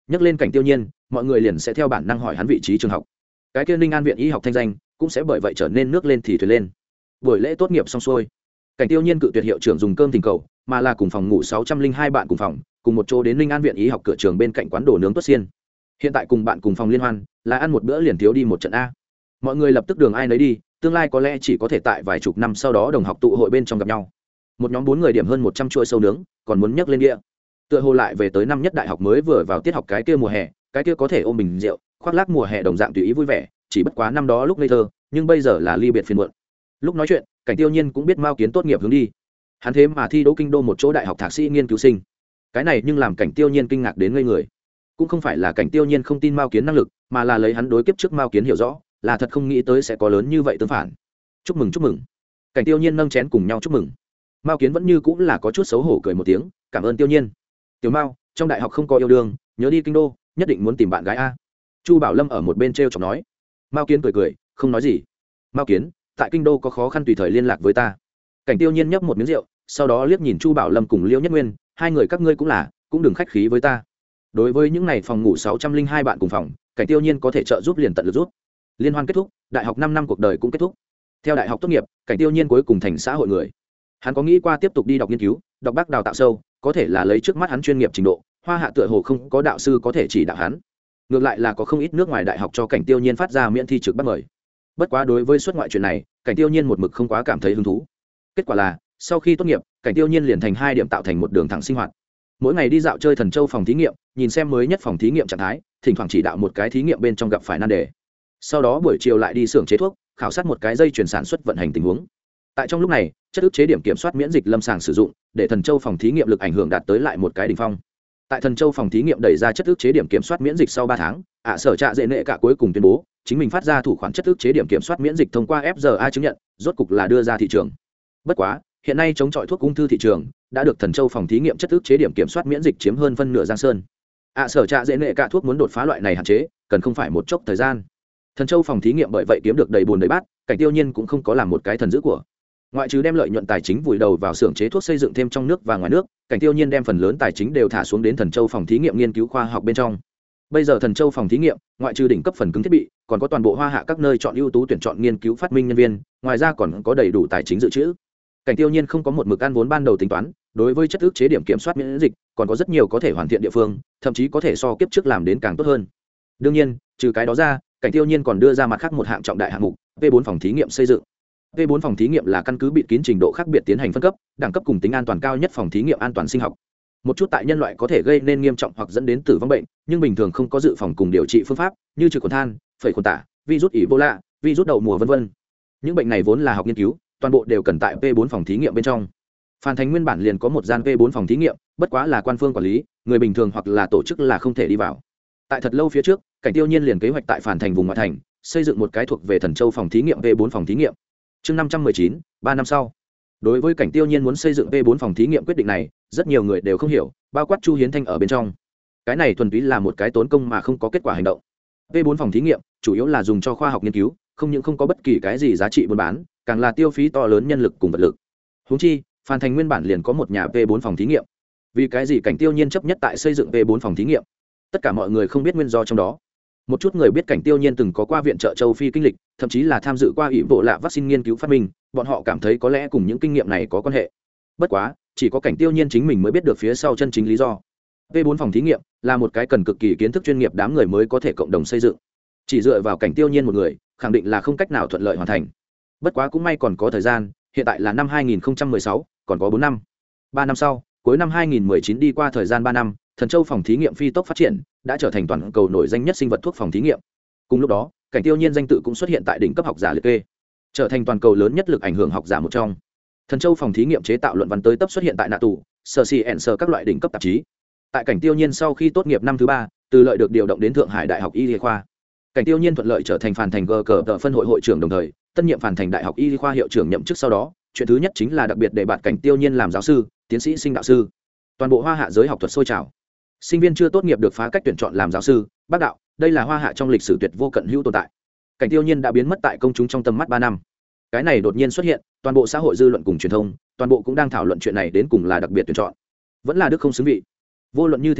nhắc lên Cảnh Tiêu Nhiên, mọi người liền sẽ theo bản năng hỏi hắn vị trí trường học. Cái kia Ninh An viện y học thanh danh cũng sẽ bởi vậy trở nên nước lên thì thuyền lên. Buổi lễ tốt nghiệp xong xuôi, Cảnh Tiêu Nhiên cự tuyệt hiệu trưởng dùng cơm thỉnh cầu, mà là cùng phòng ngủ sáu trăm linh hai bạn cùng phòng, cùng một chỗ đến Ninh An viện y học cửa trường bên cạnh quán đồ nướng Tuất Xiên. Hiện tại cùng bạn cùng phòng liên hoan, là ăn một bữa liền thiếu đi một trận a. Mọi người lập tức đường ai nấy đi, tương lai có lẽ chỉ có thể tại vài chục năm sau đó đồng học tụ hội bên trong gặp nhau. Một nhóm bốn người điểm hơn một trăm chuỗi sâu nướng, còn muốn nhấc lên địa. Tựa hồ lại về tới năm nhất đại học mới vừa vào tiết học cái kia mùa hè, cái kia có thể ôm bình rượu, khoác lác mùa hè đồng dạng tùy ý vui vẻ, chỉ bất quá năm đó lúc ngây thơ, nhưng bây giờ là ly biệt phiền muộn. Lúc nói chuyện, Cảnh Tiêu Nhiên cũng biết Mao Kiến tốt nghiệp hướng đi. Hắn thế mà thi đỗ kinh đô một chỗ đại học thạc sĩ nghiên cứu sinh. Cái này nhưng làm Cảnh Tiêu Nhiên kinh ngạc đến ngây người. Cũng không phải là Cảnh Tiêu Nhiên không tin Mao Kiến năng lực, mà là lấy hắn đối kiếp trước Mao Kiến hiểu rõ, là thật không nghĩ tới sẽ có lớn như vậy tương phản. Chúc mừng chúc mừng. Cảnh Tiêu Nhiên nâng chén cùng nhau chúc mừng. Mao Kiến vẫn như cũng là có chút xấu hổ cười một tiếng, cảm ơn Tiêu Nhiên. Tiểu Mao, trong đại học không có yêu đương, nhớ đi kinh đô, nhất định muốn tìm bạn gái a. Chu Bảo Lâm ở một bên trêu chọc nói. Mao Kiến cười cười, không nói gì. Mao Kiến, tại kinh đô có khó khăn tùy thời liên lạc với ta. Cảnh Tiêu Nhiên nhấp một miếng rượu, sau đó liếc nhìn Chu Bảo Lâm cùng Liêu Nhất Nguyên, hai người các ngươi cũng là, cũng đừng khách khí với ta. Đối với những này phòng ngủ sáu trăm linh hai bạn cùng phòng, Cảnh Tiêu Nhiên có thể trợ giúp liền tận lực giúp. Liên hoan kết thúc, đại học năm năm cuộc đời cũng kết thúc. Theo đại học tốt nghiệp, Cảnh Tiêu Nhiên cuối cùng thành xã hội người. Hắn có nghĩ qua tiếp tục đi đọc nghiên cứu, đọc bác đào tạo sâu, có thể là lấy trước mắt hắn chuyên nghiệp trình độ, Hoa Hạ tựa hồ không có đạo sư có thể chỉ đạo hắn. Ngược lại là có không ít nước ngoài đại học cho Cảnh Tiêu Nhiên phát ra miễn thi trực bắt mời. Bất quá đối với xuất ngoại chuyện này, Cảnh Tiêu Nhiên một mực không quá cảm thấy hứng thú. Kết quả là, sau khi tốt nghiệp, Cảnh Tiêu Nhiên liền thành hai điểm tạo thành một đường thẳng sinh hoạt. Mỗi ngày đi dạo chơi Thần Châu phòng thí nghiệm, nhìn xem mới nhất phòng thí nghiệm trạng thái, thỉnh thoảng chỉ đạo một cái thí nghiệm bên trong gặp phải nan đề. Sau đó buổi chiều lại đi xưởng chế thuốc, khảo sát một cái dây chuyển sản xuất vận hành tình huống. Tại trong lúc này, chất ức chế điểm kiểm soát miễn dịch lâm sàng sử dụng, để Thần Châu phòng thí nghiệm lực ảnh hưởng đạt tới lại một cái đỉnh phong. Tại Thần Châu phòng thí nghiệm đẩy ra chất ức chế điểm kiểm soát miễn dịch sau ba tháng, ạ sở trạ dễ nệ cả cuối cùng tuyên bố, chính mình phát ra thủ khoản chất ức chế điểm kiểm soát miễn dịch thông qua ép rờ a chứng nhận, rốt cục là đưa ra thị trường. Bất quá, hiện nay chống chọi thuốc ung thư thị trường đã được Thần Châu phòng thí nghiệm chất ức chế điểm kiểm soát miễn dịch chiếm hơn phân nửa giang sơn. ạ sở trạ dễ nệ cả thuốc muốn đột phá loại này hạn chế, cần không phải một chốc thời gian. Thần Châu phòng thí nghiệm bởi vậy kiếm được đầy bùn đầy bát, Cảnh Tiêu Nhiên cũng không có làm một cái thần dữ của. Ngoại trừ đem lợi nhuận tài chính vùi đầu vào xưởng chế thuốc xây dựng thêm trong nước và ngoài nước, Cảnh Tiêu Nhiên đem phần lớn tài chính đều thả xuống đến Thần Châu phòng thí nghiệm nghiên cứu khoa học bên trong. Bây giờ Thần Châu phòng thí nghiệm, ngoại trừ đỉnh cấp phần cứng thiết bị, còn có toàn bộ Hoa Hạ các nơi chọn ưu tú tuyển chọn nghiên cứu phát minh nhân viên, ngoài ra còn có đầy đủ tài chính dự trữ. Cảnh Tiêu Nhiên không có một mực ăn vốn ban đầu tính toán, đối với chất ức chế điểm kiểm soát miễn dịch, còn có rất nhiều có thể hoàn thiện địa phương, thậm chí có thể so kiếp trước làm đến càng tốt hơn. Đương nhiên, trừ cái đó ra, Cảnh Tiêu Nhiên còn đưa ra mặt khác một hạng trọng đại hạng mục, P bốn phòng thí nghiệm xây dựng. P bốn phòng thí nghiệm là căn cứ bịt kín trình độ khác biệt tiến hành phân cấp, đẳng cấp cùng tính an toàn cao nhất phòng thí nghiệm an toàn sinh học. Một chút tại nhân loại có thể gây nên nghiêm trọng hoặc dẫn đến tử vong bệnh, nhưng bình thường không có dự phòng cùng điều trị phương pháp, như trừ khuẩn than, phẩy khuẩn tả, virus Ebola, virus đậu mùa vân vân. Những bệnh này vốn là học nghiên cứu, toàn bộ đều cần tại P bốn phòng thí nghiệm bên trong. Phan Thành nguyên bản liền có một gian P bốn phòng thí nghiệm, bất quá là quan phương quản lý, người bình thường hoặc là tổ chức là không thể đi vào. Tại thật lâu phía trước, Cảnh Tiêu Nhiên liền kế hoạch tại Phan Thành vùng ngoại thành xây dựng một cái thuộc về Thần Châu phòng thí nghiệm P bốn phòng thí nghiệm. Chương năm trăm mười chín, ba năm sau. Đối với Cảnh Tiêu Nhiên muốn xây dựng P bốn phòng thí nghiệm quyết định này, rất nhiều người đều không hiểu, bao quát Chu Hiến Thanh ở bên trong. Cái này thuần túy là một cái tốn công mà không có kết quả hành động. P bốn phòng thí nghiệm chủ yếu là dùng cho khoa học nghiên cứu, không những không có bất kỳ cái gì giá trị buôn bán, càng là tiêu phí to lớn nhân lực cùng vật lực. Huống chi, Phan Thành nguyên bản liền có một nhà P bốn phòng thí nghiệm. Vì cái gì Cảnh Tiêu Nhiên chấp nhất tại xây dựng P bốn phòng thí nghiệm? Tất cả mọi người không biết nguyên do trong đó. Một chút người biết Cảnh Tiêu Nhiên từng có qua viện trợ châu Phi kinh lịch, thậm chí là tham dự qua ủy bộ lạ vaccine nghiên cứu phát minh, bọn họ cảm thấy có lẽ cùng những kinh nghiệm này có quan hệ. Bất quá, chỉ có Cảnh Tiêu Nhiên chính mình mới biết được phía sau chân chính lý do. P bốn phòng thí nghiệm là một cái cần cực kỳ kiến thức chuyên nghiệp đám người mới có thể cộng đồng xây dựng. Chỉ dựa vào Cảnh Tiêu Nhiên một người, khẳng định là không cách nào thuận lợi hoàn thành. Bất quá cũng may còn có thời gian, hiện tại là năm hai nghìn không trăm mười sáu, còn có bốn năm. ba năm sau, cuối năm hai nghìn mười chín đi qua thời gian ba năm, Thần Châu phòng thí nghiệm phi tốc phát triển, đã trở thành toàn cầu nổi danh nhất sinh vật thuốc phòng thí nghiệm. Cùng lúc đó, Cảnh Tiêu Nhiên danh tự cũng xuất hiện tại đỉnh cấp học giả liệt kê, trở thành toàn cầu lớn nhất lực ảnh hưởng học giả một trong. Thần Châu phòng thí nghiệm chế tạo luận văn tới tấp xuất hiện tại nạ tù, sở si ẻn sở các loại đỉnh cấp tạp chí. Tại Cảnh Tiêu Nhiên sau khi tốt nghiệp năm thứ ba, từ lợi được điều động đến Thượng Hải Đại học Y khoa. Cảnh Tiêu Nhiên thuận lợi trở thành Phan Thành gờ cờ tờ phân hội hội trưởng, đồng thời tân nhiệm Phan Thành Đại học Y khoa hiệu trưởng nhậm chức sau đó, chuyện thứ nhất chính là đặc biệt đề bạt Cảnh Tiêu Nhiên làm giáo sư, tiến sĩ sinh đạo sư. Toàn bộ Hoa Hạ giới học thuật sôi trào. Sinh viên chưa tốt nghiệp được phá cách tuyển chọn làm giáo sư, bác đạo, đây là Hoa Hạ trong lịch sử tuyệt vô cận hữu tồn tại. Cảnh Tiêu Nhiên đã biến mất tại công chúng trong tầm mắt ba năm. Cái này đột nhiên xuất hiện, toàn bộ xã hội dư luận cùng truyền thông, toàn bộ cũng đang thảo luận chuyện này đến cùng là đặc biệt tuyển chọn, vẫn là đức không xứng vị. Vô luận như thế nào,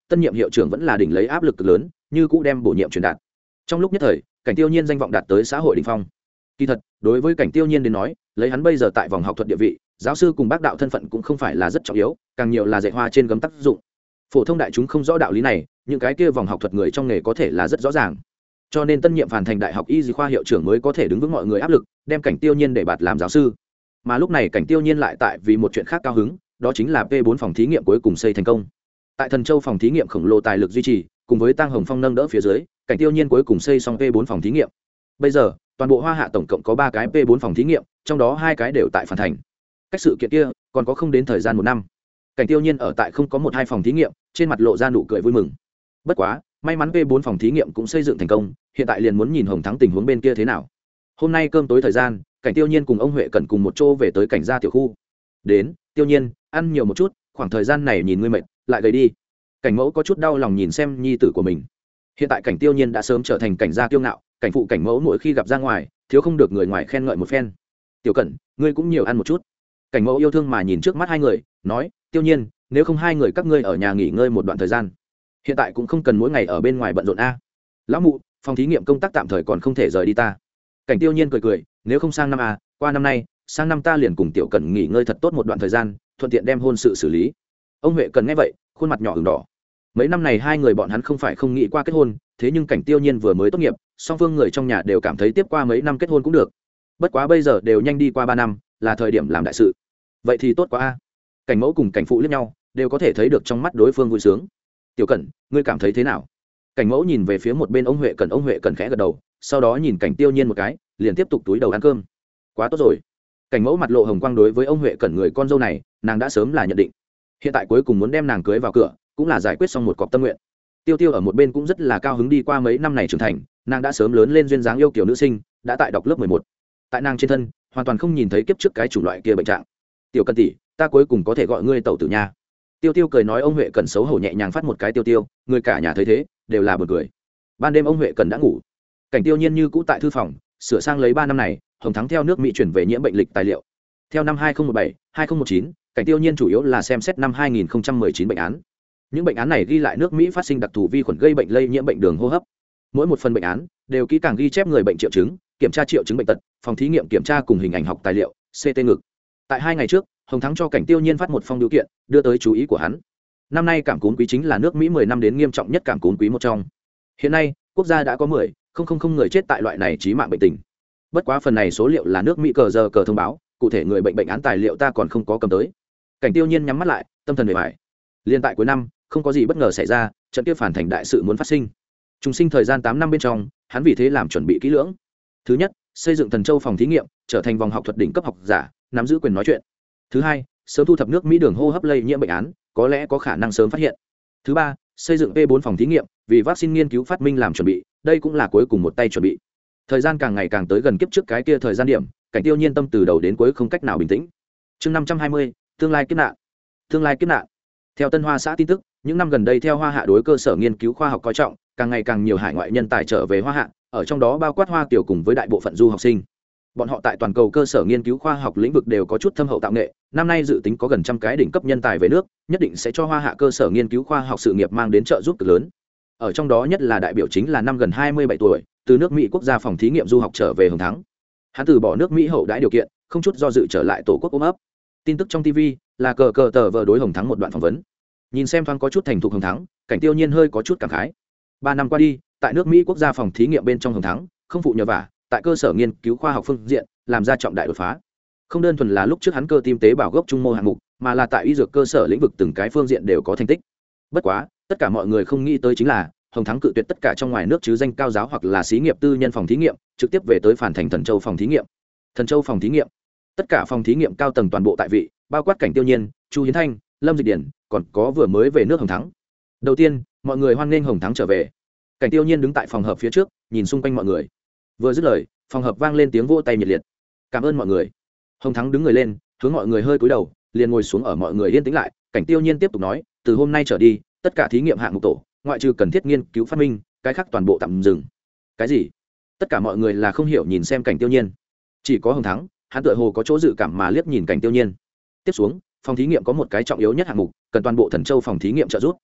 tân nhiệm hiệu trưởng vẫn là đỉnh lấy áp lực cực lớn như cũ đem bổ nhiệm truyền đạt. Trong lúc nhất thời Cảnh Tiêu Nhiên danh vọng đạt tới xã hội đỉnh phong. Kỳ thật đối với Cảnh Tiêu Nhiên đến nói, lấy hắn bây giờ tại vòng học thuật địa vị, giáo sư cùng bác đạo thân phận cũng không phải là rất trọng yếu, càng nhiều là dạy hoa trên gấm tác dụng. Phổ thông đại chúng không rõ đạo lý này, những cái kia vòng học thuật người trong nghề có thể là rất rõ ràng. Cho nên tân nhiệm Phàn Thành Đại học Y Dì khoa hiệu trưởng mới có thể đứng vững mọi người áp lực, đem Cảnh Tiêu Nhiên để bạt làm giáo sư. Mà lúc này Cảnh Tiêu Nhiên lại tại vì một chuyện khác cao hứng, đó chính là P bốn phòng thí nghiệm cuối cùng xây thành công. Tại Thần Châu phòng thí nghiệm khổng lồ tài lực duy trì, cùng với Tăng Hồng Phong nâng đỡ phía dưới, Cảnh Tiêu Nhiên cuối cùng xây xong P bốn phòng thí nghiệm. Bây giờ, toàn bộ Hoa Hạ tổng cộng có ba cái P bốn phòng thí nghiệm, trong đó hai cái đều tại Phàn Thành. Cách sự kiện kia, còn có không đến thời gian một năm. Cảnh Tiêu Nhiên ở tại không có một hai phòng thí nghiệm, trên mặt lộ ra nụ cười vui mừng. Bất quá, may mắn P bốn phòng thí nghiệm cũng xây dựng thành công, hiện tại liền muốn nhìn Hồng Thắng tình huống bên kia thế nào. Hôm nay cơm tối thời gian, Cảnh Tiêu Nhiên cùng ông Huệ Cẩn cùng một chỗ về tới Cảnh gia tiểu khu. Đến, Tiêu Nhiên, ăn nhiều một chút, khoảng thời gian này nhìn ngươi mệt, lại gầy đi. Cảnh Mẫu có chút đau lòng nhìn xem nhi tử của mình. Hiện tại Cảnh Tiêu Nhiên đã sớm trở thành cảnh gia kiêu ngạo, cảnh phụ cảnh mẫu mỗi khi gặp ra ngoài, thiếu không được người ngoài khen ngợi một phen. Tiểu Cẩn, ngươi cũng nhiều ăn một chút. Cảnh Mẫu yêu thương mà nhìn trước mắt hai người, nói, Tiêu Nhiên, nếu không hai người các ngươi ở nhà nghỉ ngơi một đoạn thời gian, hiện tại cũng không cần mỗi ngày ở bên ngoài bận rộn a. Lão mụ, phòng thí nghiệm công tác tạm thời còn không thể rời đi ta. Cảnh Tiêu Nhiên cười cười, nếu không sang năm a, qua năm nay, sang năm ta liền cùng Tiểu Cẩn nghỉ ngơi thật tốt một đoạn thời gian, thuận tiện đem hôn sự xử lý. Ông Huệ Cẩn nghe vậy, khuôn mặt nhỏ ửng đỏ. Mấy năm này hai người bọn hắn không phải không nghĩ qua kết hôn, thế nhưng Cảnh Tiêu Nhiên vừa mới tốt nghiệp, song phương người trong nhà đều cảm thấy tiếp qua mấy năm kết hôn cũng được. Bất quá bây giờ đều nhanh đi qua ba năm, là thời điểm làm đại sự. Vậy thì tốt quá a. Cảnh Mẫu cùng cảnh phụ liếc nhau, đều có thể thấy được trong mắt đối phương vui sướng. Tiểu Cẩn, ngươi cảm thấy thế nào? Cảnh Mẫu nhìn về phía một bên ông Huệ Cẩn, ông Huệ Cẩn khẽ gật đầu, sau đó nhìn Cảnh Tiêu Nhiên một cái, liền tiếp tục túi đầu ăn cơm. Quá tốt rồi. Cảnh Mẫu mặt lộ hồng quang, đối với ông Huệ Cẩn người con dâu này, nàng đã sớm là nhận định. Hiện tại cuối cùng muốn đem nàng cưới vào cửa, cũng là giải quyết xong một cọc tâm nguyện. Tiêu Tiêu ở một bên cũng rất là cao hứng, đi qua mấy năm này trưởng thành, nàng đã sớm lớn lên duyên dáng yêu kiều nữ sinh, đã tại đọc lớp mười một. Tại nàng trên thân, hoàn toàn không nhìn thấy kiếp trước cái chủng loại kia bệnh trạng. Tiểu Cẩn tỷ, ta cuối cùng có thể gọi ngươi tẩu tử nha. Tiêu Tiêu cười nói. Ông Huệ Cẩn xấu hổ nhẹ nhàng phát một cái Tiêu Tiêu, người cả nhà thấy thế đều là buồn cười. Ban đêm ông Huệ Cẩn đã ngủ, Cảnh Tiêu Nhiên như cũ tại thư phòng sửa sang lấy ba năm này Hồng Thắng theo nước Mỹ chuyển về nhiễm bệnh lịch tài liệu. Theo năm hai nghìn mười bảy hai nghìn mười chín, Cảnh Tiêu Nhiên chủ yếu là xem xét năm hai nghìn mười chín bệnh án. Những bệnh án này ghi lại nước Mỹ phát sinh đặc thù vi khuẩn gây bệnh lây nhiễm bệnh đường hô hấp. Mỗi một phần bệnh án đều kỹ càng ghi chép người bệnh triệu chứng, kiểm tra triệu chứng bệnh tật, phòng thí nghiệm kiểm tra cùng hình ảnh học tài liệu, xê tê ngực. Tại hai ngày trước, Hồng Thắng cho Cảnh Tiêu Nhiên phát một phong điều kiện, đưa tới chú ý của hắn. Năm nay cảm cúm quý chính là nước Mỹ mười năm đến nghiêm trọng nhất cảm cúm quý một trong. Hiện nay, quốc gia đã có mười không người chết tại loại này chí mạng bệnh tình. Bất quá phần này số liệu là nước Mỹ cờ giờ cờ thông báo, cụ thể người bệnh bệnh án tài liệu ta còn không có cầm tới. Cảnh Tiêu Nhiên nhắm mắt lại, tâm thần mệt mỏi. Liên tại cuối năm, không có gì bất ngờ xảy ra, trận kia Phàn Thành đại sự muốn phát sinh. Trùng sinh thời gian tám năm bên trong, hắn vì thế làm chuẩn bị kỹ lưỡng. Thứ nhất, xây dựng Thần Châu phòng thí nghiệm, trở thành vòng học thuật đỉnh cấp học giả, nắm giữ quyền nói chuyện. Thứ hai, sớm thu thập nước Mỹ đường hô hấp lây nhiễm bệnh án, có lẽ có khả năng sớm phát hiện. Thứ ba, xây dựng P bốn phòng thí nghiệm, vì vaccine nghiên cứu phát minh làm chuẩn bị, đây cũng là cuối cùng một tay chuẩn bị. Thời gian càng ngày càng tới gần kiếp trước cái kia thời gian điểm, Cảnh Tiêu Nhiên tâm từ đầu đến cuối không cách nào bình tĩnh. Chương năm trăm hai mươi, tương lai kiếp nạn. Tương lai kiếp nạn. Theo Tân Hoa xã tin tức, những năm gần đây theo Hoa Hạ đối cơ sở nghiên cứu khoa học coi trọng, càng ngày càng nhiều hải ngoại nhân tài trở về Hoa Hạ, ở trong đó bao quát Hoa Kiều cùng với đại bộ phận du học sinh. Bọn họ tại toàn cầu cơ sở nghiên cứu khoa học lĩnh vực đều có chút thâm hậu tạo nghệ, năm nay dự tính có gần trăm cái đỉnh cấp nhân tài về nước, nhất định sẽ cho Hoa Hạ cơ sở nghiên cứu khoa học sự nghiệp mang đến trợ giúp cực lớn. Ở trong đó nhất là đại biểu chính là năm gần hai mươi bảy tuổi, từ nước Mỹ quốc gia phòng thí nghiệm du học trở về Hồng Thắng. Hắn từ bỏ nước Mỹ hậu đãi điều kiện, không chút do dự trở lại tổ quốc ôm ấp. Tin tức trong ti vi là cờ cờ tờ vờ đối Hồng Thắng một đoạn phỏng vấn. Nhìn xem thoáng có chút thành thục Hồng Thắng, Cảnh Tiêu Nhiên hơi có chút cảm khái. Ba năm qua đi, tại nước Mỹ quốc gia phòng thí nghiệm bên trong Hồng Thắng, không phụ nhờ vả, tại cơ sở nghiên cứu khoa học phương diện, làm ra trọng đại đột phá. Không đơn thuần là lúc trước hắn cơ tim tế bào gốc trung mô hạng mục, mà là tại y dược cơ sở lĩnh vực từng cái phương diện đều có thành tích. Bất quá, tất cả mọi người không nghĩ tới chính là Hồng Thắng cự tuyệt tất cả trong ngoài nước chứ danh cao giáo hoặc là xí nghiệp tư nhân phòng thí nghiệm, trực tiếp về tới Phàn Thành Thần Châu phòng thí nghiệm. Thần Châu phòng thí nghiệm, tất cả phòng thí nghiệm cao tầng toàn bộ tại vị, bao quát Cảnh Tiêu Nhiên, Chu Hiến Thanh, Lâm Dịch Điển, còn có vừa mới về nước Hồng Thắng. Đầu tiên, mọi người hoan nghênh Hồng Thắng trở về. Cảnh Tiêu Nhiên đứng tại phòng họp phía trước, nhìn xung quanh mọi người. Vừa dứt lời, phòng họp vang lên tiếng vỗ tay nhiệt liệt. Cảm ơn mọi người. Hồng Thắng đứng người lên, hướng mọi người hơi cúi đầu, liền ngồi xuống ở mọi người yên tĩnh lại. Cảnh Tiêu Nhiên tiếp tục nói, từ hôm nay trở đi, tất cả thí nghiệm hạng mục tổ, ngoại trừ cần thiết nghiên cứu phát minh, cái khác toàn bộ tạm dừng. Cái gì? Tất cả mọi người là không hiểu nhìn xem Cảnh Tiêu Nhiên. Chỉ có Hồng Thắng, hắn tựa hồ có chỗ dự cảm mà liếc nhìn Cảnh Tiêu Nhiên. Tiếp xuống, phòng thí nghiệm có một cái trọng yếu nhất hạng mục, cần toàn bộ Thần Châu phòng thí nghiệm trợ giúp.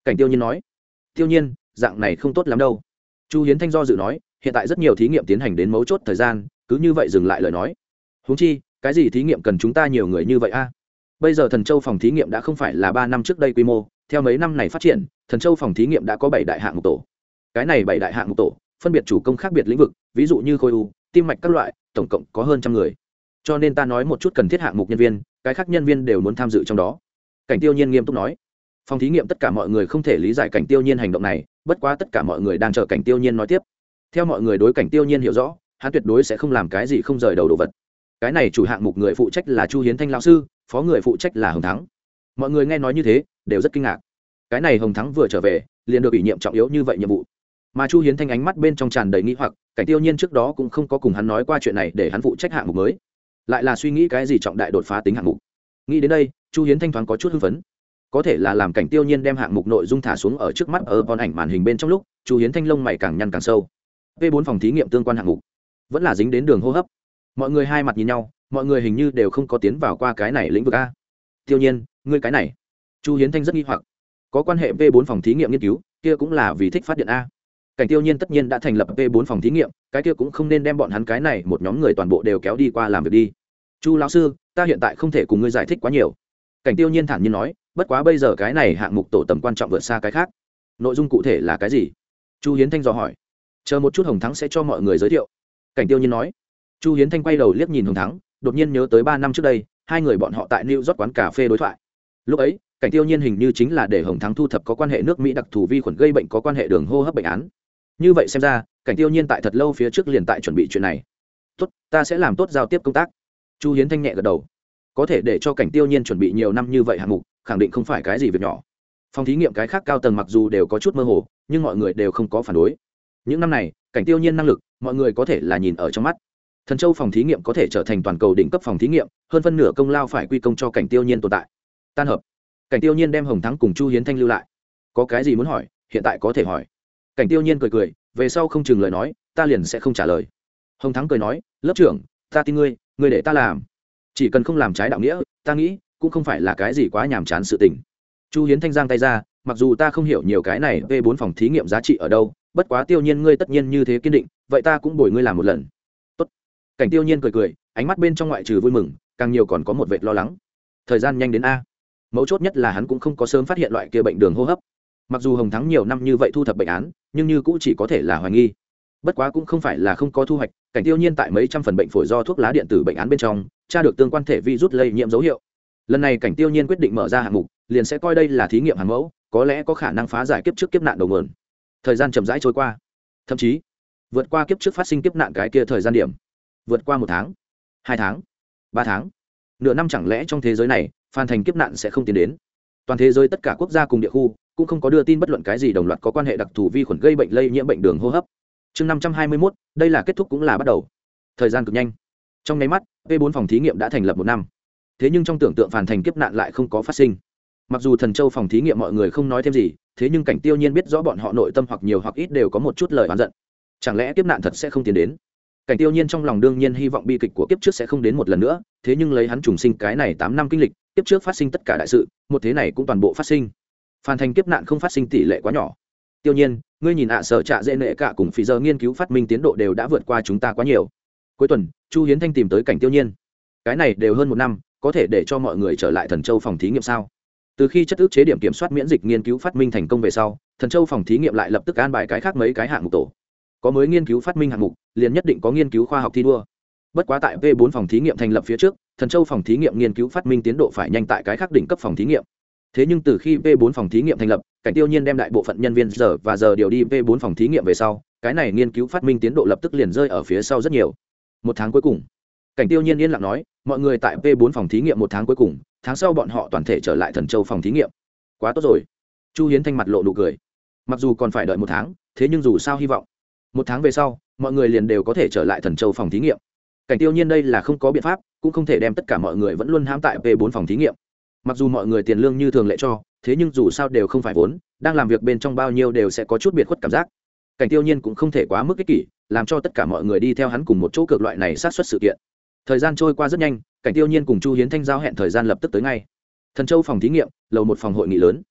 Cảnh Tiêu Nhiên nói. Tiêu Nhiên, dạng này không tốt lắm đâu. Chu Hiến Thanh do dự nói, hiện tại rất nhiều thí nghiệm tiến hành đến mấu chốt thời gian, cứ như vậy dừng lại lời nói. Huống chi, cái gì thí nghiệm cần chúng ta nhiều người như vậy a? Bây giờ Thần Châu phòng thí nghiệm đã không phải là ba năm trước đây quy mô, theo mấy năm này phát triển, Thần Châu phòng thí nghiệm đã có bảy đại hạng mục tổ. Cái này bảy đại hạng mục tổ, phân biệt chủ công khác biệt lĩnh vực, ví dụ như khối u, tim mạch các loại, tổng cộng có hơn trăm người. Cho nên ta nói một chút cần thiết hạng mục nhân viên, cái khác nhân viên đều muốn tham dự trong đó. Cảnh Tiêu Nhiên nghiêm túc nói. Phòng thí nghiệm tất cả mọi người không thể lý giải Cảnh Tiêu Nhiên hành động này, bất quá tất cả mọi người đang chờ Cảnh Tiêu Nhiên nói tiếp. Theo mọi người đối Cảnh Tiêu Nhiên hiểu rõ, hắn tuyệt đối sẽ không làm cái gì không rời đầu đồ vật. Cái này chủ hạng mục người phụ trách là Chu Hiến Thanh lão sư, phó người phụ trách là Hồng Thắng. Mọi người nghe nói như thế, đều rất kinh ngạc. Cái này Hồng Thắng vừa trở về, liền được ủy nhiệm trọng yếu như vậy nhiệm vụ. Mà Chu Hiến Thanh ánh mắt bên trong tràn đầy nghi hoặc, Cảnh Tiêu Nhiên trước đó cũng không có cùng hắn nói qua chuyện này để hắn phụ trách hạng mục mới, lại là suy nghĩ cái gì trọng đại đột phá tính hạng mục. Nghĩ đến đây, Chu Hiến Thanh thoáng có chút hưng phấn. Có thể là làm Cảnh Tiêu Nhiên đem hạng mục nội dung thả xuống ở trước mắt ở con ảnh màn hình bên trong lúc, Chu Hiến Thanh lông mày càng nhăn càng sâu. P bốn phòng thí nghiệm tương quan hạng mục, vẫn là dính đến đường hô hấp. Mọi người hai mặt nhìn nhau, mọi người hình như đều không có tiến vào qua cái này lĩnh vực a. Tiêu Nhiên, ngươi cái này. Chu Hiến Thanh rất nghi hoặc. Có quan hệ P bốn phòng thí nghiệm nghiên cứu, kia cũng là vì thích phát điện a. Cảnh Tiêu Nhiên tất nhiên đã thành lập P bốn phòng thí nghiệm, cái kia cũng không nên đem bọn hắn cái này một nhóm người toàn bộ đều kéo đi qua làm việc đi. Chu lão sư, ta hiện tại không thể cùng ngươi giải thích quá nhiều. Cảnh Tiêu Nhiên thản nhiên nói, bất quá bây giờ cái này hạng mục tổ tầm quan trọng vượt xa cái khác. Nội dung cụ thể là cái gì? Chu Hiến Thanh dò hỏi. Chờ một chút Hồng Thắng sẽ cho mọi người giới thiệu. Cảnh Tiêu Nhiên nói. Chu Hiến Thanh quay đầu liếc nhìn Hồng Thắng, đột nhiên nhớ tới ba năm trước đây, hai người bọn họ tại New York quán cà phê đối thoại. Lúc ấy, Cảnh Tiêu Nhiên hình như chính là để Hồng Thắng thu thập có quan hệ nước Mỹ đặc thù vi khuẩn gây bệnh có quan hệ đường hô hấp bệnh án. Như vậy xem ra, Cảnh Tiêu Nhiên tại thật lâu phía trước liền tại chuẩn bị chuyện này. Tốt, ta sẽ làm tốt giao tiếp công tác. Chu Hiến Thanh nhẹ gật đầu. Có thể để cho Cảnh Tiêu Nhiên chuẩn bị nhiều năm như vậy hạng mục, khẳng định không phải cái gì việc nhỏ. Phòng thí nghiệm cái khác cao tầng mặc dù đều có chút mơ hồ, nhưng mọi người đều không có phản đối. Những năm này, Cảnh Tiêu Nhiên năng lực, mọi người có thể là nhìn ở trong mắt. Thần Châu phòng thí nghiệm có thể trở thành toàn cầu đỉnh cấp phòng thí nghiệm, hơn phân nửa công lao phải quy công cho Cảnh Tiêu Nhiên tồn tại. Tan hợp. Cảnh Tiêu Nhiên đem Hồng Thắng cùng Chu Hiến Thanh lưu lại. Có cái gì muốn hỏi, hiện tại có thể hỏi. Cảnh Tiêu Nhiên cười cười, về sau không chừng lời nói, ta liền sẽ không trả lời. Hồng Thắng cười nói, lớp trưởng, ta tin ngươi, ngươi để ta làm. Chỉ cần không làm trái đạo nghĩa, ta nghĩ cũng không phải là cái gì quá nhàm chán sự tình. Chu Hiến Thanh giang tay ra, mặc dù ta không hiểu nhiều cái này P bốn phòng thí nghiệm giá trị ở đâu, bất quá Tiêu Nhiên ngươi tất nhiên như thế kiên định, vậy ta cũng bồi ngươi làm một lần. Tốt. Cảnh Tiêu Nhiên cười cười, ánh mắt bên trong ngoại trừ vui mừng, càng nhiều còn có một vệt lo lắng. Thời gian nhanh đến a. Mấu chốt nhất là hắn cũng không có sớm phát hiện loại kia bệnh đường hô hấp. Mặc dù Hồng Thắng nhiều năm như vậy thu thập bệnh án, nhưng như cũng chỉ có thể là hoài nghi. Bất quá cũng không phải là không có thu hoạch, Cảnh Tiêu Nhiên tại mấy trăm phần bệnh phổi do thuốc lá điện tử bệnh án bên trong, tra được tương quan thể virus lây nhiễm dấu hiệu. Lần này Cảnh Tiêu Nhiên quyết định mở ra hạng mục, liền sẽ coi đây là thí nghiệm hàng mẫu, có lẽ có khả năng phá giải kiếp trước kiếp nạn đầu nguồn. Thời gian chậm rãi trôi qua, thậm chí vượt qua kiếp trước phát sinh kiếp nạn cái kia thời gian điểm. Vượt qua một tháng, hai tháng, ba tháng, nửa năm, chẳng lẽ trong thế giới này, phàn thành kiếp nạn sẽ không tiến đến? Toàn thế giới tất cả quốc gia cùng địa khu cũng không có đưa tin bất luận cái gì đồng loạt có quan hệ đặc thù vi khuẩn gây bệnh lây nhiễm bệnh đường hô hấp. Chương năm trăm hai mươi mốt, đây là kết thúc cũng là bắt đầu. Thời gian cực nhanh. Trong nháy mắt, P bốn phòng thí nghiệm đã thành lập một năm. Thế nhưng trong tưởng tượng phàn thành kiếp nạn lại không có phát sinh. Mặc dù Thần Châu phòng thí nghiệm mọi người không nói thêm gì, thế nhưng Cảnh Tiêu Nhiên biết rõ bọn họ nội tâm hoặc nhiều hoặc ít đều có một chút lời oán giận. Chẳng lẽ kiếp nạn thật sẽ không tiến đến? Cảnh Tiêu Nhiên trong lòng đương nhiên hy vọng bi kịch của kiếp trước sẽ không đến một lần nữa, thế nhưng lấy hắn trùng sinh cái này tám năm kinh lịch, kiếp trước phát sinh tất cả đại sự, một thế này cũng toàn bộ phát sinh. Phàn thành kiếp nạn không phát sinh tỷ lệ quá nhỏ. Tiêu Nhiên, ngươi nhìn ạ sở trạ dễ nệ cả cùng phí giờ nghiên cứu phát minh tiến độ đều đã vượt qua chúng ta quá nhiều. Cuối tuần, Chu Hiến Thanh tìm tới Cảnh Tiêu Nhiên. Cái này đều hơn một năm, có thể để cho mọi người trở lại Thần Châu phòng thí nghiệm sao? Từ khi chất ức chế điểm kiểm soát miễn dịch nghiên cứu phát minh thành công về sau, Thần Châu phòng thí nghiệm lại lập tức an bài cái khác mấy cái hạng mục tổ. Có mới nghiên cứu phát minh hạng mục, liền nhất định có nghiên cứu khoa học thi đua. Bất quá tại P bốn phòng thí nghiệm thành lập phía trước, Thần Châu phòng thí nghiệm nghiên cứu phát minh tiến độ phải nhanh tại cái khác đỉnh cấp phòng thí nghiệm. Thế nhưng từ khi P bốn phòng thí nghiệm thành lập, Cảnh Tiêu Nhiên đem đại bộ phận nhân viên giờ và giờ điều đi P bốn phòng thí nghiệm về sau, cái này nghiên cứu phát minh tiến độ lập tức liền rơi ở phía sau rất nhiều. Một tháng cuối cùng, Cảnh Tiêu Nhiên yên lặng nói, mọi người tại P bốn phòng thí nghiệm một tháng cuối cùng, tháng sau bọn họ toàn thể trở lại Thần Châu phòng thí nghiệm. Quá tốt rồi. Chu Hiến Thanh mặt lộ nụ cười. Mặc dù còn phải đợi một tháng, thế nhưng dù sao hy vọng một tháng về sau, mọi người liền đều có thể trở lại Thần Châu phòng thí nghiệm. Cảnh Tiêu Nhiên đây là không có biện pháp, cũng không thể đem tất cả mọi người vẫn luôn hãm tại P bốn phòng thí nghiệm. Mặc dù mọi người tiền lương như thường lệ cho, thế nhưng dù sao đều không phải vốn, đang làm việc bên trong bao nhiêu đều sẽ có chút biệt khuất cảm giác. Cảnh Tiêu Nhiên cũng không thể quá mức ích kỷ, làm cho tất cả mọi người đi theo hắn cùng một chỗ cược loại này sát xuất sự kiện. Thời gian trôi qua rất nhanh, Cảnh Tiêu Nhiên cùng Chu Hiến Thanh giao hẹn thời gian lập tức tới ngay. Thần Châu phòng thí nghiệm, lầu một phòng hội nghị lớn.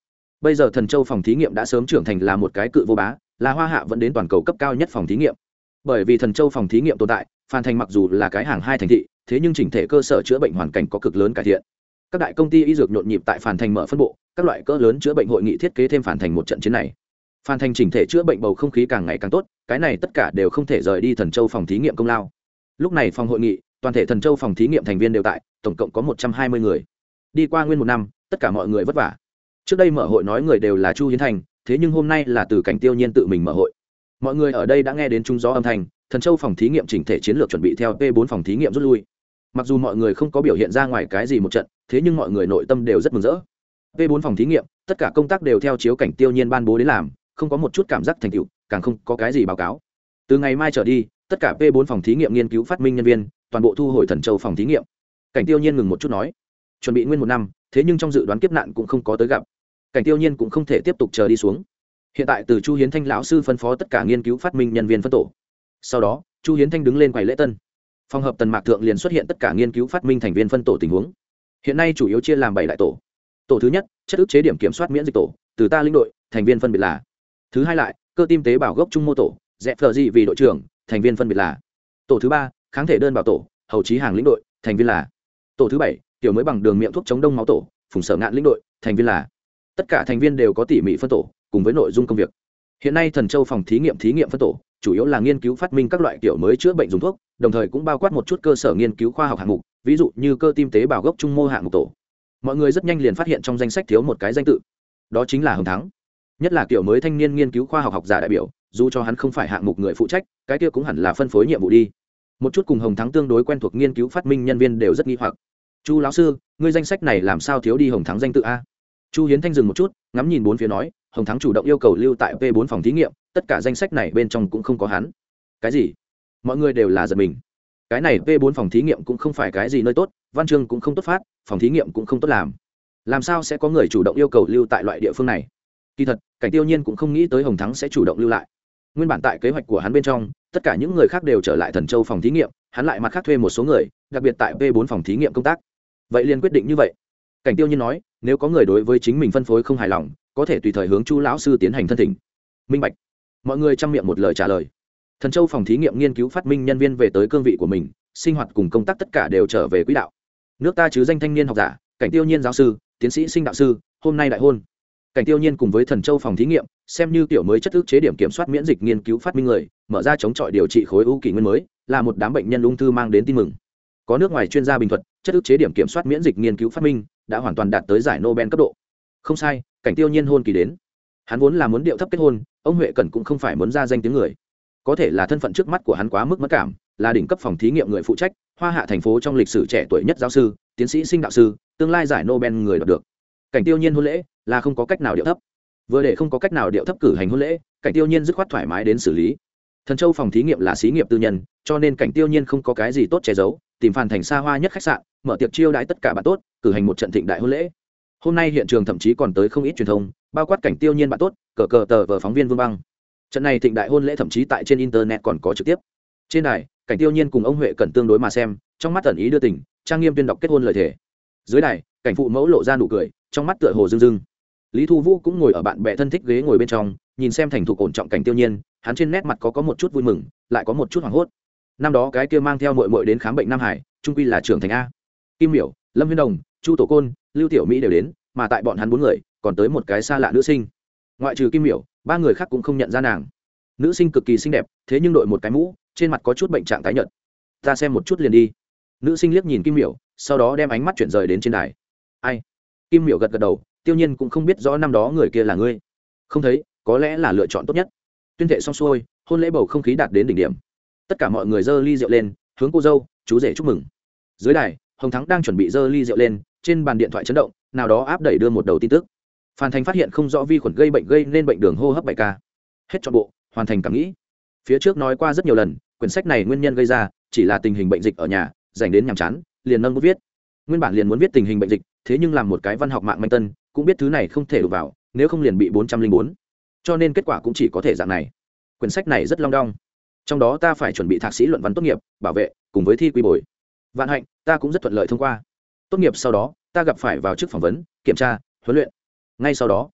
bây giờ Thần Châu phòng thí nghiệm đã sớm trưởng thành là một cái cự vô bá, là Hoa Hạ vẫn đến toàn cầu cấp cao nhất phòng thí nghiệm. Bởi vì Thần Châu phòng thí nghiệm tồn tại, Phan Thành mặc dù là cái hàng hai thành thị, thế nhưng chỉnh thể cơ sở chữa bệnh hoàn cảnh có cực lớn cải thiện. Các đại công ty y dược nhộn nhịp tại Phan Thành mở phân bộ, các loại cỡ lớn chữa bệnh hội nghị thiết kế thêm Phan Thành một trận chiến này. Phan Thành chỉnh thể chữa bệnh bầu không khí càng ngày càng tốt, cái này tất cả đều không thể rời đi Thần Châu phòng thí nghiệm công lao. Lúc này phòng hội nghị, toàn thể Thần Châu phòng thí nghiệm thành viên đều tại, tổng cộng có một trăm hai mươi người. Đi qua nguyên một năm, tất cả mọi người vất vả. Trước đây mở hội nói người đều là Chu Hiến Thành, thế nhưng hôm nay là từ Cảnh Tiêu Nhiên tự mình mở hội. Mọi người ở đây đã nghe đến trung gió âm thanh, Thần Châu phòng thí nghiệm chỉnh thể chiến lược chuẩn bị theo P bốn phòng thí nghiệm rút lui. Mặc dù mọi người không có biểu hiện ra ngoài cái gì một trận, thế nhưng mọi người nội tâm đều rất mừng rỡ. P bốn phòng thí nghiệm, tất cả công tác đều theo chiếu Cảnh Tiêu Nhiên ban bố đến làm, không có một chút cảm giác thành tựu, càng không có cái gì báo cáo. Từ ngày mai trở đi, tất cả P bốn phòng thí nghiệm nghiên cứu phát minh nhân viên, toàn bộ thu hồi Thần Châu phòng thí nghiệm. Cảnh Tiêu Nhiên ngừng một chút nói, chuẩn bị nguyên một năm, thế nhưng trong dự đoán kiếp nạn cũng không có tới gặp. Cảnh Tiêu Nhiên cũng không thể tiếp tục chờ đi xuống. Hiện tại từ Chu Hiến Thanh lão sư phân phó tất cả nghiên cứu phát minh nhân viên phân tổ. Sau đó, Chu Hiến Thanh đứng lên quầy lễ tân. Phòng hợp Tần Mạc thượng liền xuất hiện tất cả nghiên cứu phát minh thành viên phân tổ tình huống. Hiện nay chủ yếu chia làm bảy đại tổ. Tổ thứ nhất, chất ức chế điểm kiểm soát miễn dịch tổ, từ ta lĩnh đội, thành viên phân biệt là. Thứ hai lại, cơ tim tế bào gốc trung mô tổ, dẹp phờ gì vì đội trưởng, thành viên phân biệt là. Tổ thứ ba, kháng thể đơn bào tổ, hầu chí hàng lĩnh đội, thành viên là. Tổ thứ bảy, tiểu mới bằng đường miệng thuốc chống đông máu tổ, phùng sở ngạn lĩnh đội, thành viên là. Tất cả thành viên đều có tỉ mỉ phân tổ, cùng với nội dung công việc. Hiện nay Thần Châu phòng thí nghiệm thí nghiệm phân tổ, chủ yếu là nghiên cứu phát minh các loại kiểu mới chữa bệnh dùng thuốc, đồng thời cũng bao quát một chút cơ sở nghiên cứu khoa học hạng mục, ví dụ như cơ tim tế bào gốc trung mô hạng mục tổ. Mọi người rất nhanh liền phát hiện trong danh sách thiếu một cái danh tự, đó chính là Hồng Thắng. Nhất là kiểu mới thanh niên nghiên cứu khoa học học giả đại biểu, dù cho hắn không phải hạng mục người phụ trách, cái kia cũng hẳn là phân phối nhiệm vụ đi. Một chút cùng Hồng Thắng tương đối quen thuộc nghiên cứu phát minh nhân viên đều rất nghi hoặc. Chu lão sư, ngươi danh sách này làm sao thiếu đi Hồng Thắng danh tự a? Chu Hiến Thanh dừng một chút, ngắm nhìn bốn phía nói, Hồng Thắng chủ động yêu cầu lưu tại P bốn phòng thí nghiệm, tất cả danh sách này bên trong cũng không có hắn. Cái gì? Mọi người đều là giật mình. Cái này P bốn phòng thí nghiệm cũng không phải cái gì nơi tốt, văn chương cũng không tốt phát, phòng thí nghiệm cũng không tốt làm. Làm sao sẽ có người chủ động yêu cầu lưu tại loại địa phương này? Kỳ thật, Cảnh Tiêu Nhiên cũng không nghĩ tới Hồng Thắng sẽ chủ động lưu lại. Nguyên bản tại kế hoạch của hắn bên trong, tất cả những người khác đều trở lại Thần Châu phòng thí nghiệm, hắn lại mặt khác thuê một số người, đặc biệt tại P bốn phòng thí nghiệm công tác. Vậy liền quyết định như vậy. Cảnh Tiêu Nhiên nói, nếu có người đối với chính mình phân phối không hài lòng, có thể tùy thời hướng Chu lão sư tiến hành thân thỉnh. Minh bạch. Mọi người chăm miệng một lời trả lời. Thần Châu phòng thí nghiệm nghiên cứu phát minh nhân viên về tới cương vị của mình, sinh hoạt cùng công tác tất cả đều trở về quỹ đạo. Nước ta chứ danh thanh niên học giả, Cảnh Tiêu Nhiên giáo sư, tiến sĩ sinh đạo sư, hôm nay đại hôn. Cảnh Tiêu Nhiên cùng với Thần Châu phòng thí nghiệm, xem như tiểu mới chất ức chế điểm kiểm soát miễn dịch nghiên cứu phát minh người, mở ra chống chọi điều trị khối u kỷ nguyên mới, là một đám bệnh nhân ung thư mang đến tin mừng. Có nước ngoài chuyên gia bình thuật, chất ức chế điểm kiểm soát miễn dịch nghiên cứu phát minh đã hoàn toàn đạt tới giải Nobel cấp độ. Không sai, Cảnh Tiêu Nhiên hôn kỳ đến. Hắn vốn là muốn điệu thấp kết hôn, ông Huệ Cẩn cũng không phải muốn ra danh tiếng người. Có thể là thân phận trước mắt của hắn quá mức mất cảm, là đỉnh cấp phòng thí nghiệm người phụ trách, Hoa Hạ thành phố trong lịch sử trẻ tuổi nhất giáo sư, tiến sĩ sinh đạo sư, tương lai giải Nobel người đoạt được. Cảnh Tiêu Nhiên hôn lễ là không có cách nào điệu thấp. Vừa để không có cách nào điệu thấp cử hành hôn lễ, Cảnh Tiêu Nhiên dứt khoát thoải mái đến xử lý. Thần Châu phòng thí nghiệm là xí nghiệp tư nhân, cho nên Cảnh Tiêu Nhiên không có cái gì tốt che giấu, tìm Phan Thành xa hoa nhất khách sạn, mở tiệc chiêu đãi tất cả bạn tốt, cử hành một trận thịnh đại hôn lễ. Hôm nay hiện trường thậm chí còn tới không ít truyền thông, bao quát Cảnh Tiêu Nhiên bạn tốt, cờ cờ tờ vờ phóng viên Vương Băng. Trận này thịnh đại hôn lễ thậm chí tại trên internet còn có trực tiếp. Trên đài, Cảnh Tiêu Nhiên cùng ông Huệ Cẩn tương đối mà xem, trong mắt ẩn ý đưa tình, trang nghiêm tuyên đọc kết hôn lời thề. Dưới đài, Cảnh phụ mẫu lộ ra nụ cười, trong mắt tựa hồ rưng rưng. Lý Thu Vũ cũng ngồi ở bạn bè thân thích ghế ngồi bên trong, nhìn xem thành thục ổn trọng Cảnh Tiêu Nhiên, hắn trên nét mặt có có một chút vui mừng, lại có một chút hoảng hốt. Năm đó cái kia mang theo muội muội đến khám bệnh Nam Hải, trung quy là trưởng thành a. Kim Miểu, Lâm Huyên Đồng, Chu Tổ Côn, Lưu Tiểu Mỹ đều đến, mà tại bọn hắn bốn người, còn tới một cái xa lạ nữ sinh. Ngoại trừ Kim Miểu, ba người khác cũng không nhận ra nàng. Nữ sinh cực kỳ xinh đẹp, thế nhưng đội một cái mũ, trên mặt có chút bệnh trạng tái nhợt. Ta xem một chút liền đi. Nữ sinh liếc nhìn Kim Miểu, sau đó đem ánh mắt chuyển rời đến trên đài. Ai? Kim Miểu gật gật đầu, Tiêu Nhiên cũng không biết rõ năm đó người kia là ngươi. Không thấy, có lẽ là lựa chọn tốt nhất. Tuyên thệ xong xuôi, hôn lễ bầu không khí đạt đến đỉnh điểm. Tất cả mọi người giơ ly rượu lên, hướng cô dâu, chú rể chúc mừng. Dưới đài, Hồng Thắng đang chuẩn bị giơ ly rượu lên, trên bàn điện thoại chấn động, nào đó áp đẩy đưa một đầu tin tức. Phan Thành phát hiện không rõ vi khuẩn gây bệnh gây nên bệnh đường hô hấp bảy ca. Hết trọn bộ, hoàn thành cảm nghĩ. Phía trước nói qua rất nhiều lần, quyển sách này nguyên nhân gây ra chỉ là tình hình bệnh dịch ở nhà, dành đến nhàm chán, liền nâng bút viết. Nguyên bản liền muốn viết tình hình bệnh dịch, thế nhưng làm một cái văn học mạng manh tân, cũng biết thứ này không thể đụng vào, nếu không liền bị bốn trăm linh bốn. Cho nên kết quả cũng chỉ có thể dạng này. Quyển sách này rất long đong. Trong đó ta phải chuẩn bị thạc sĩ luận văn tốt nghiệp, bảo vệ, cùng với thi quy bồi. Vạn hạnh, ta cũng rất thuận lợi thông qua. Tốt nghiệp sau đó, ta gặp phải vào chức phỏng vấn, kiểm tra, huấn luyện. Ngay sau đó,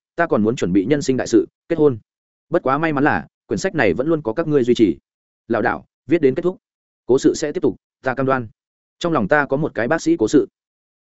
ta còn muốn chuẩn bị nhân sinh đại sự kết hôn. Bất quá may mắn là quyển sách này vẫn luôn có các ngươi duy trì. Lão đạo viết đến kết thúc, cố sự sẽ tiếp tục, ta cam đoan. Trong lòng ta có một cái bác sĩ cố sự.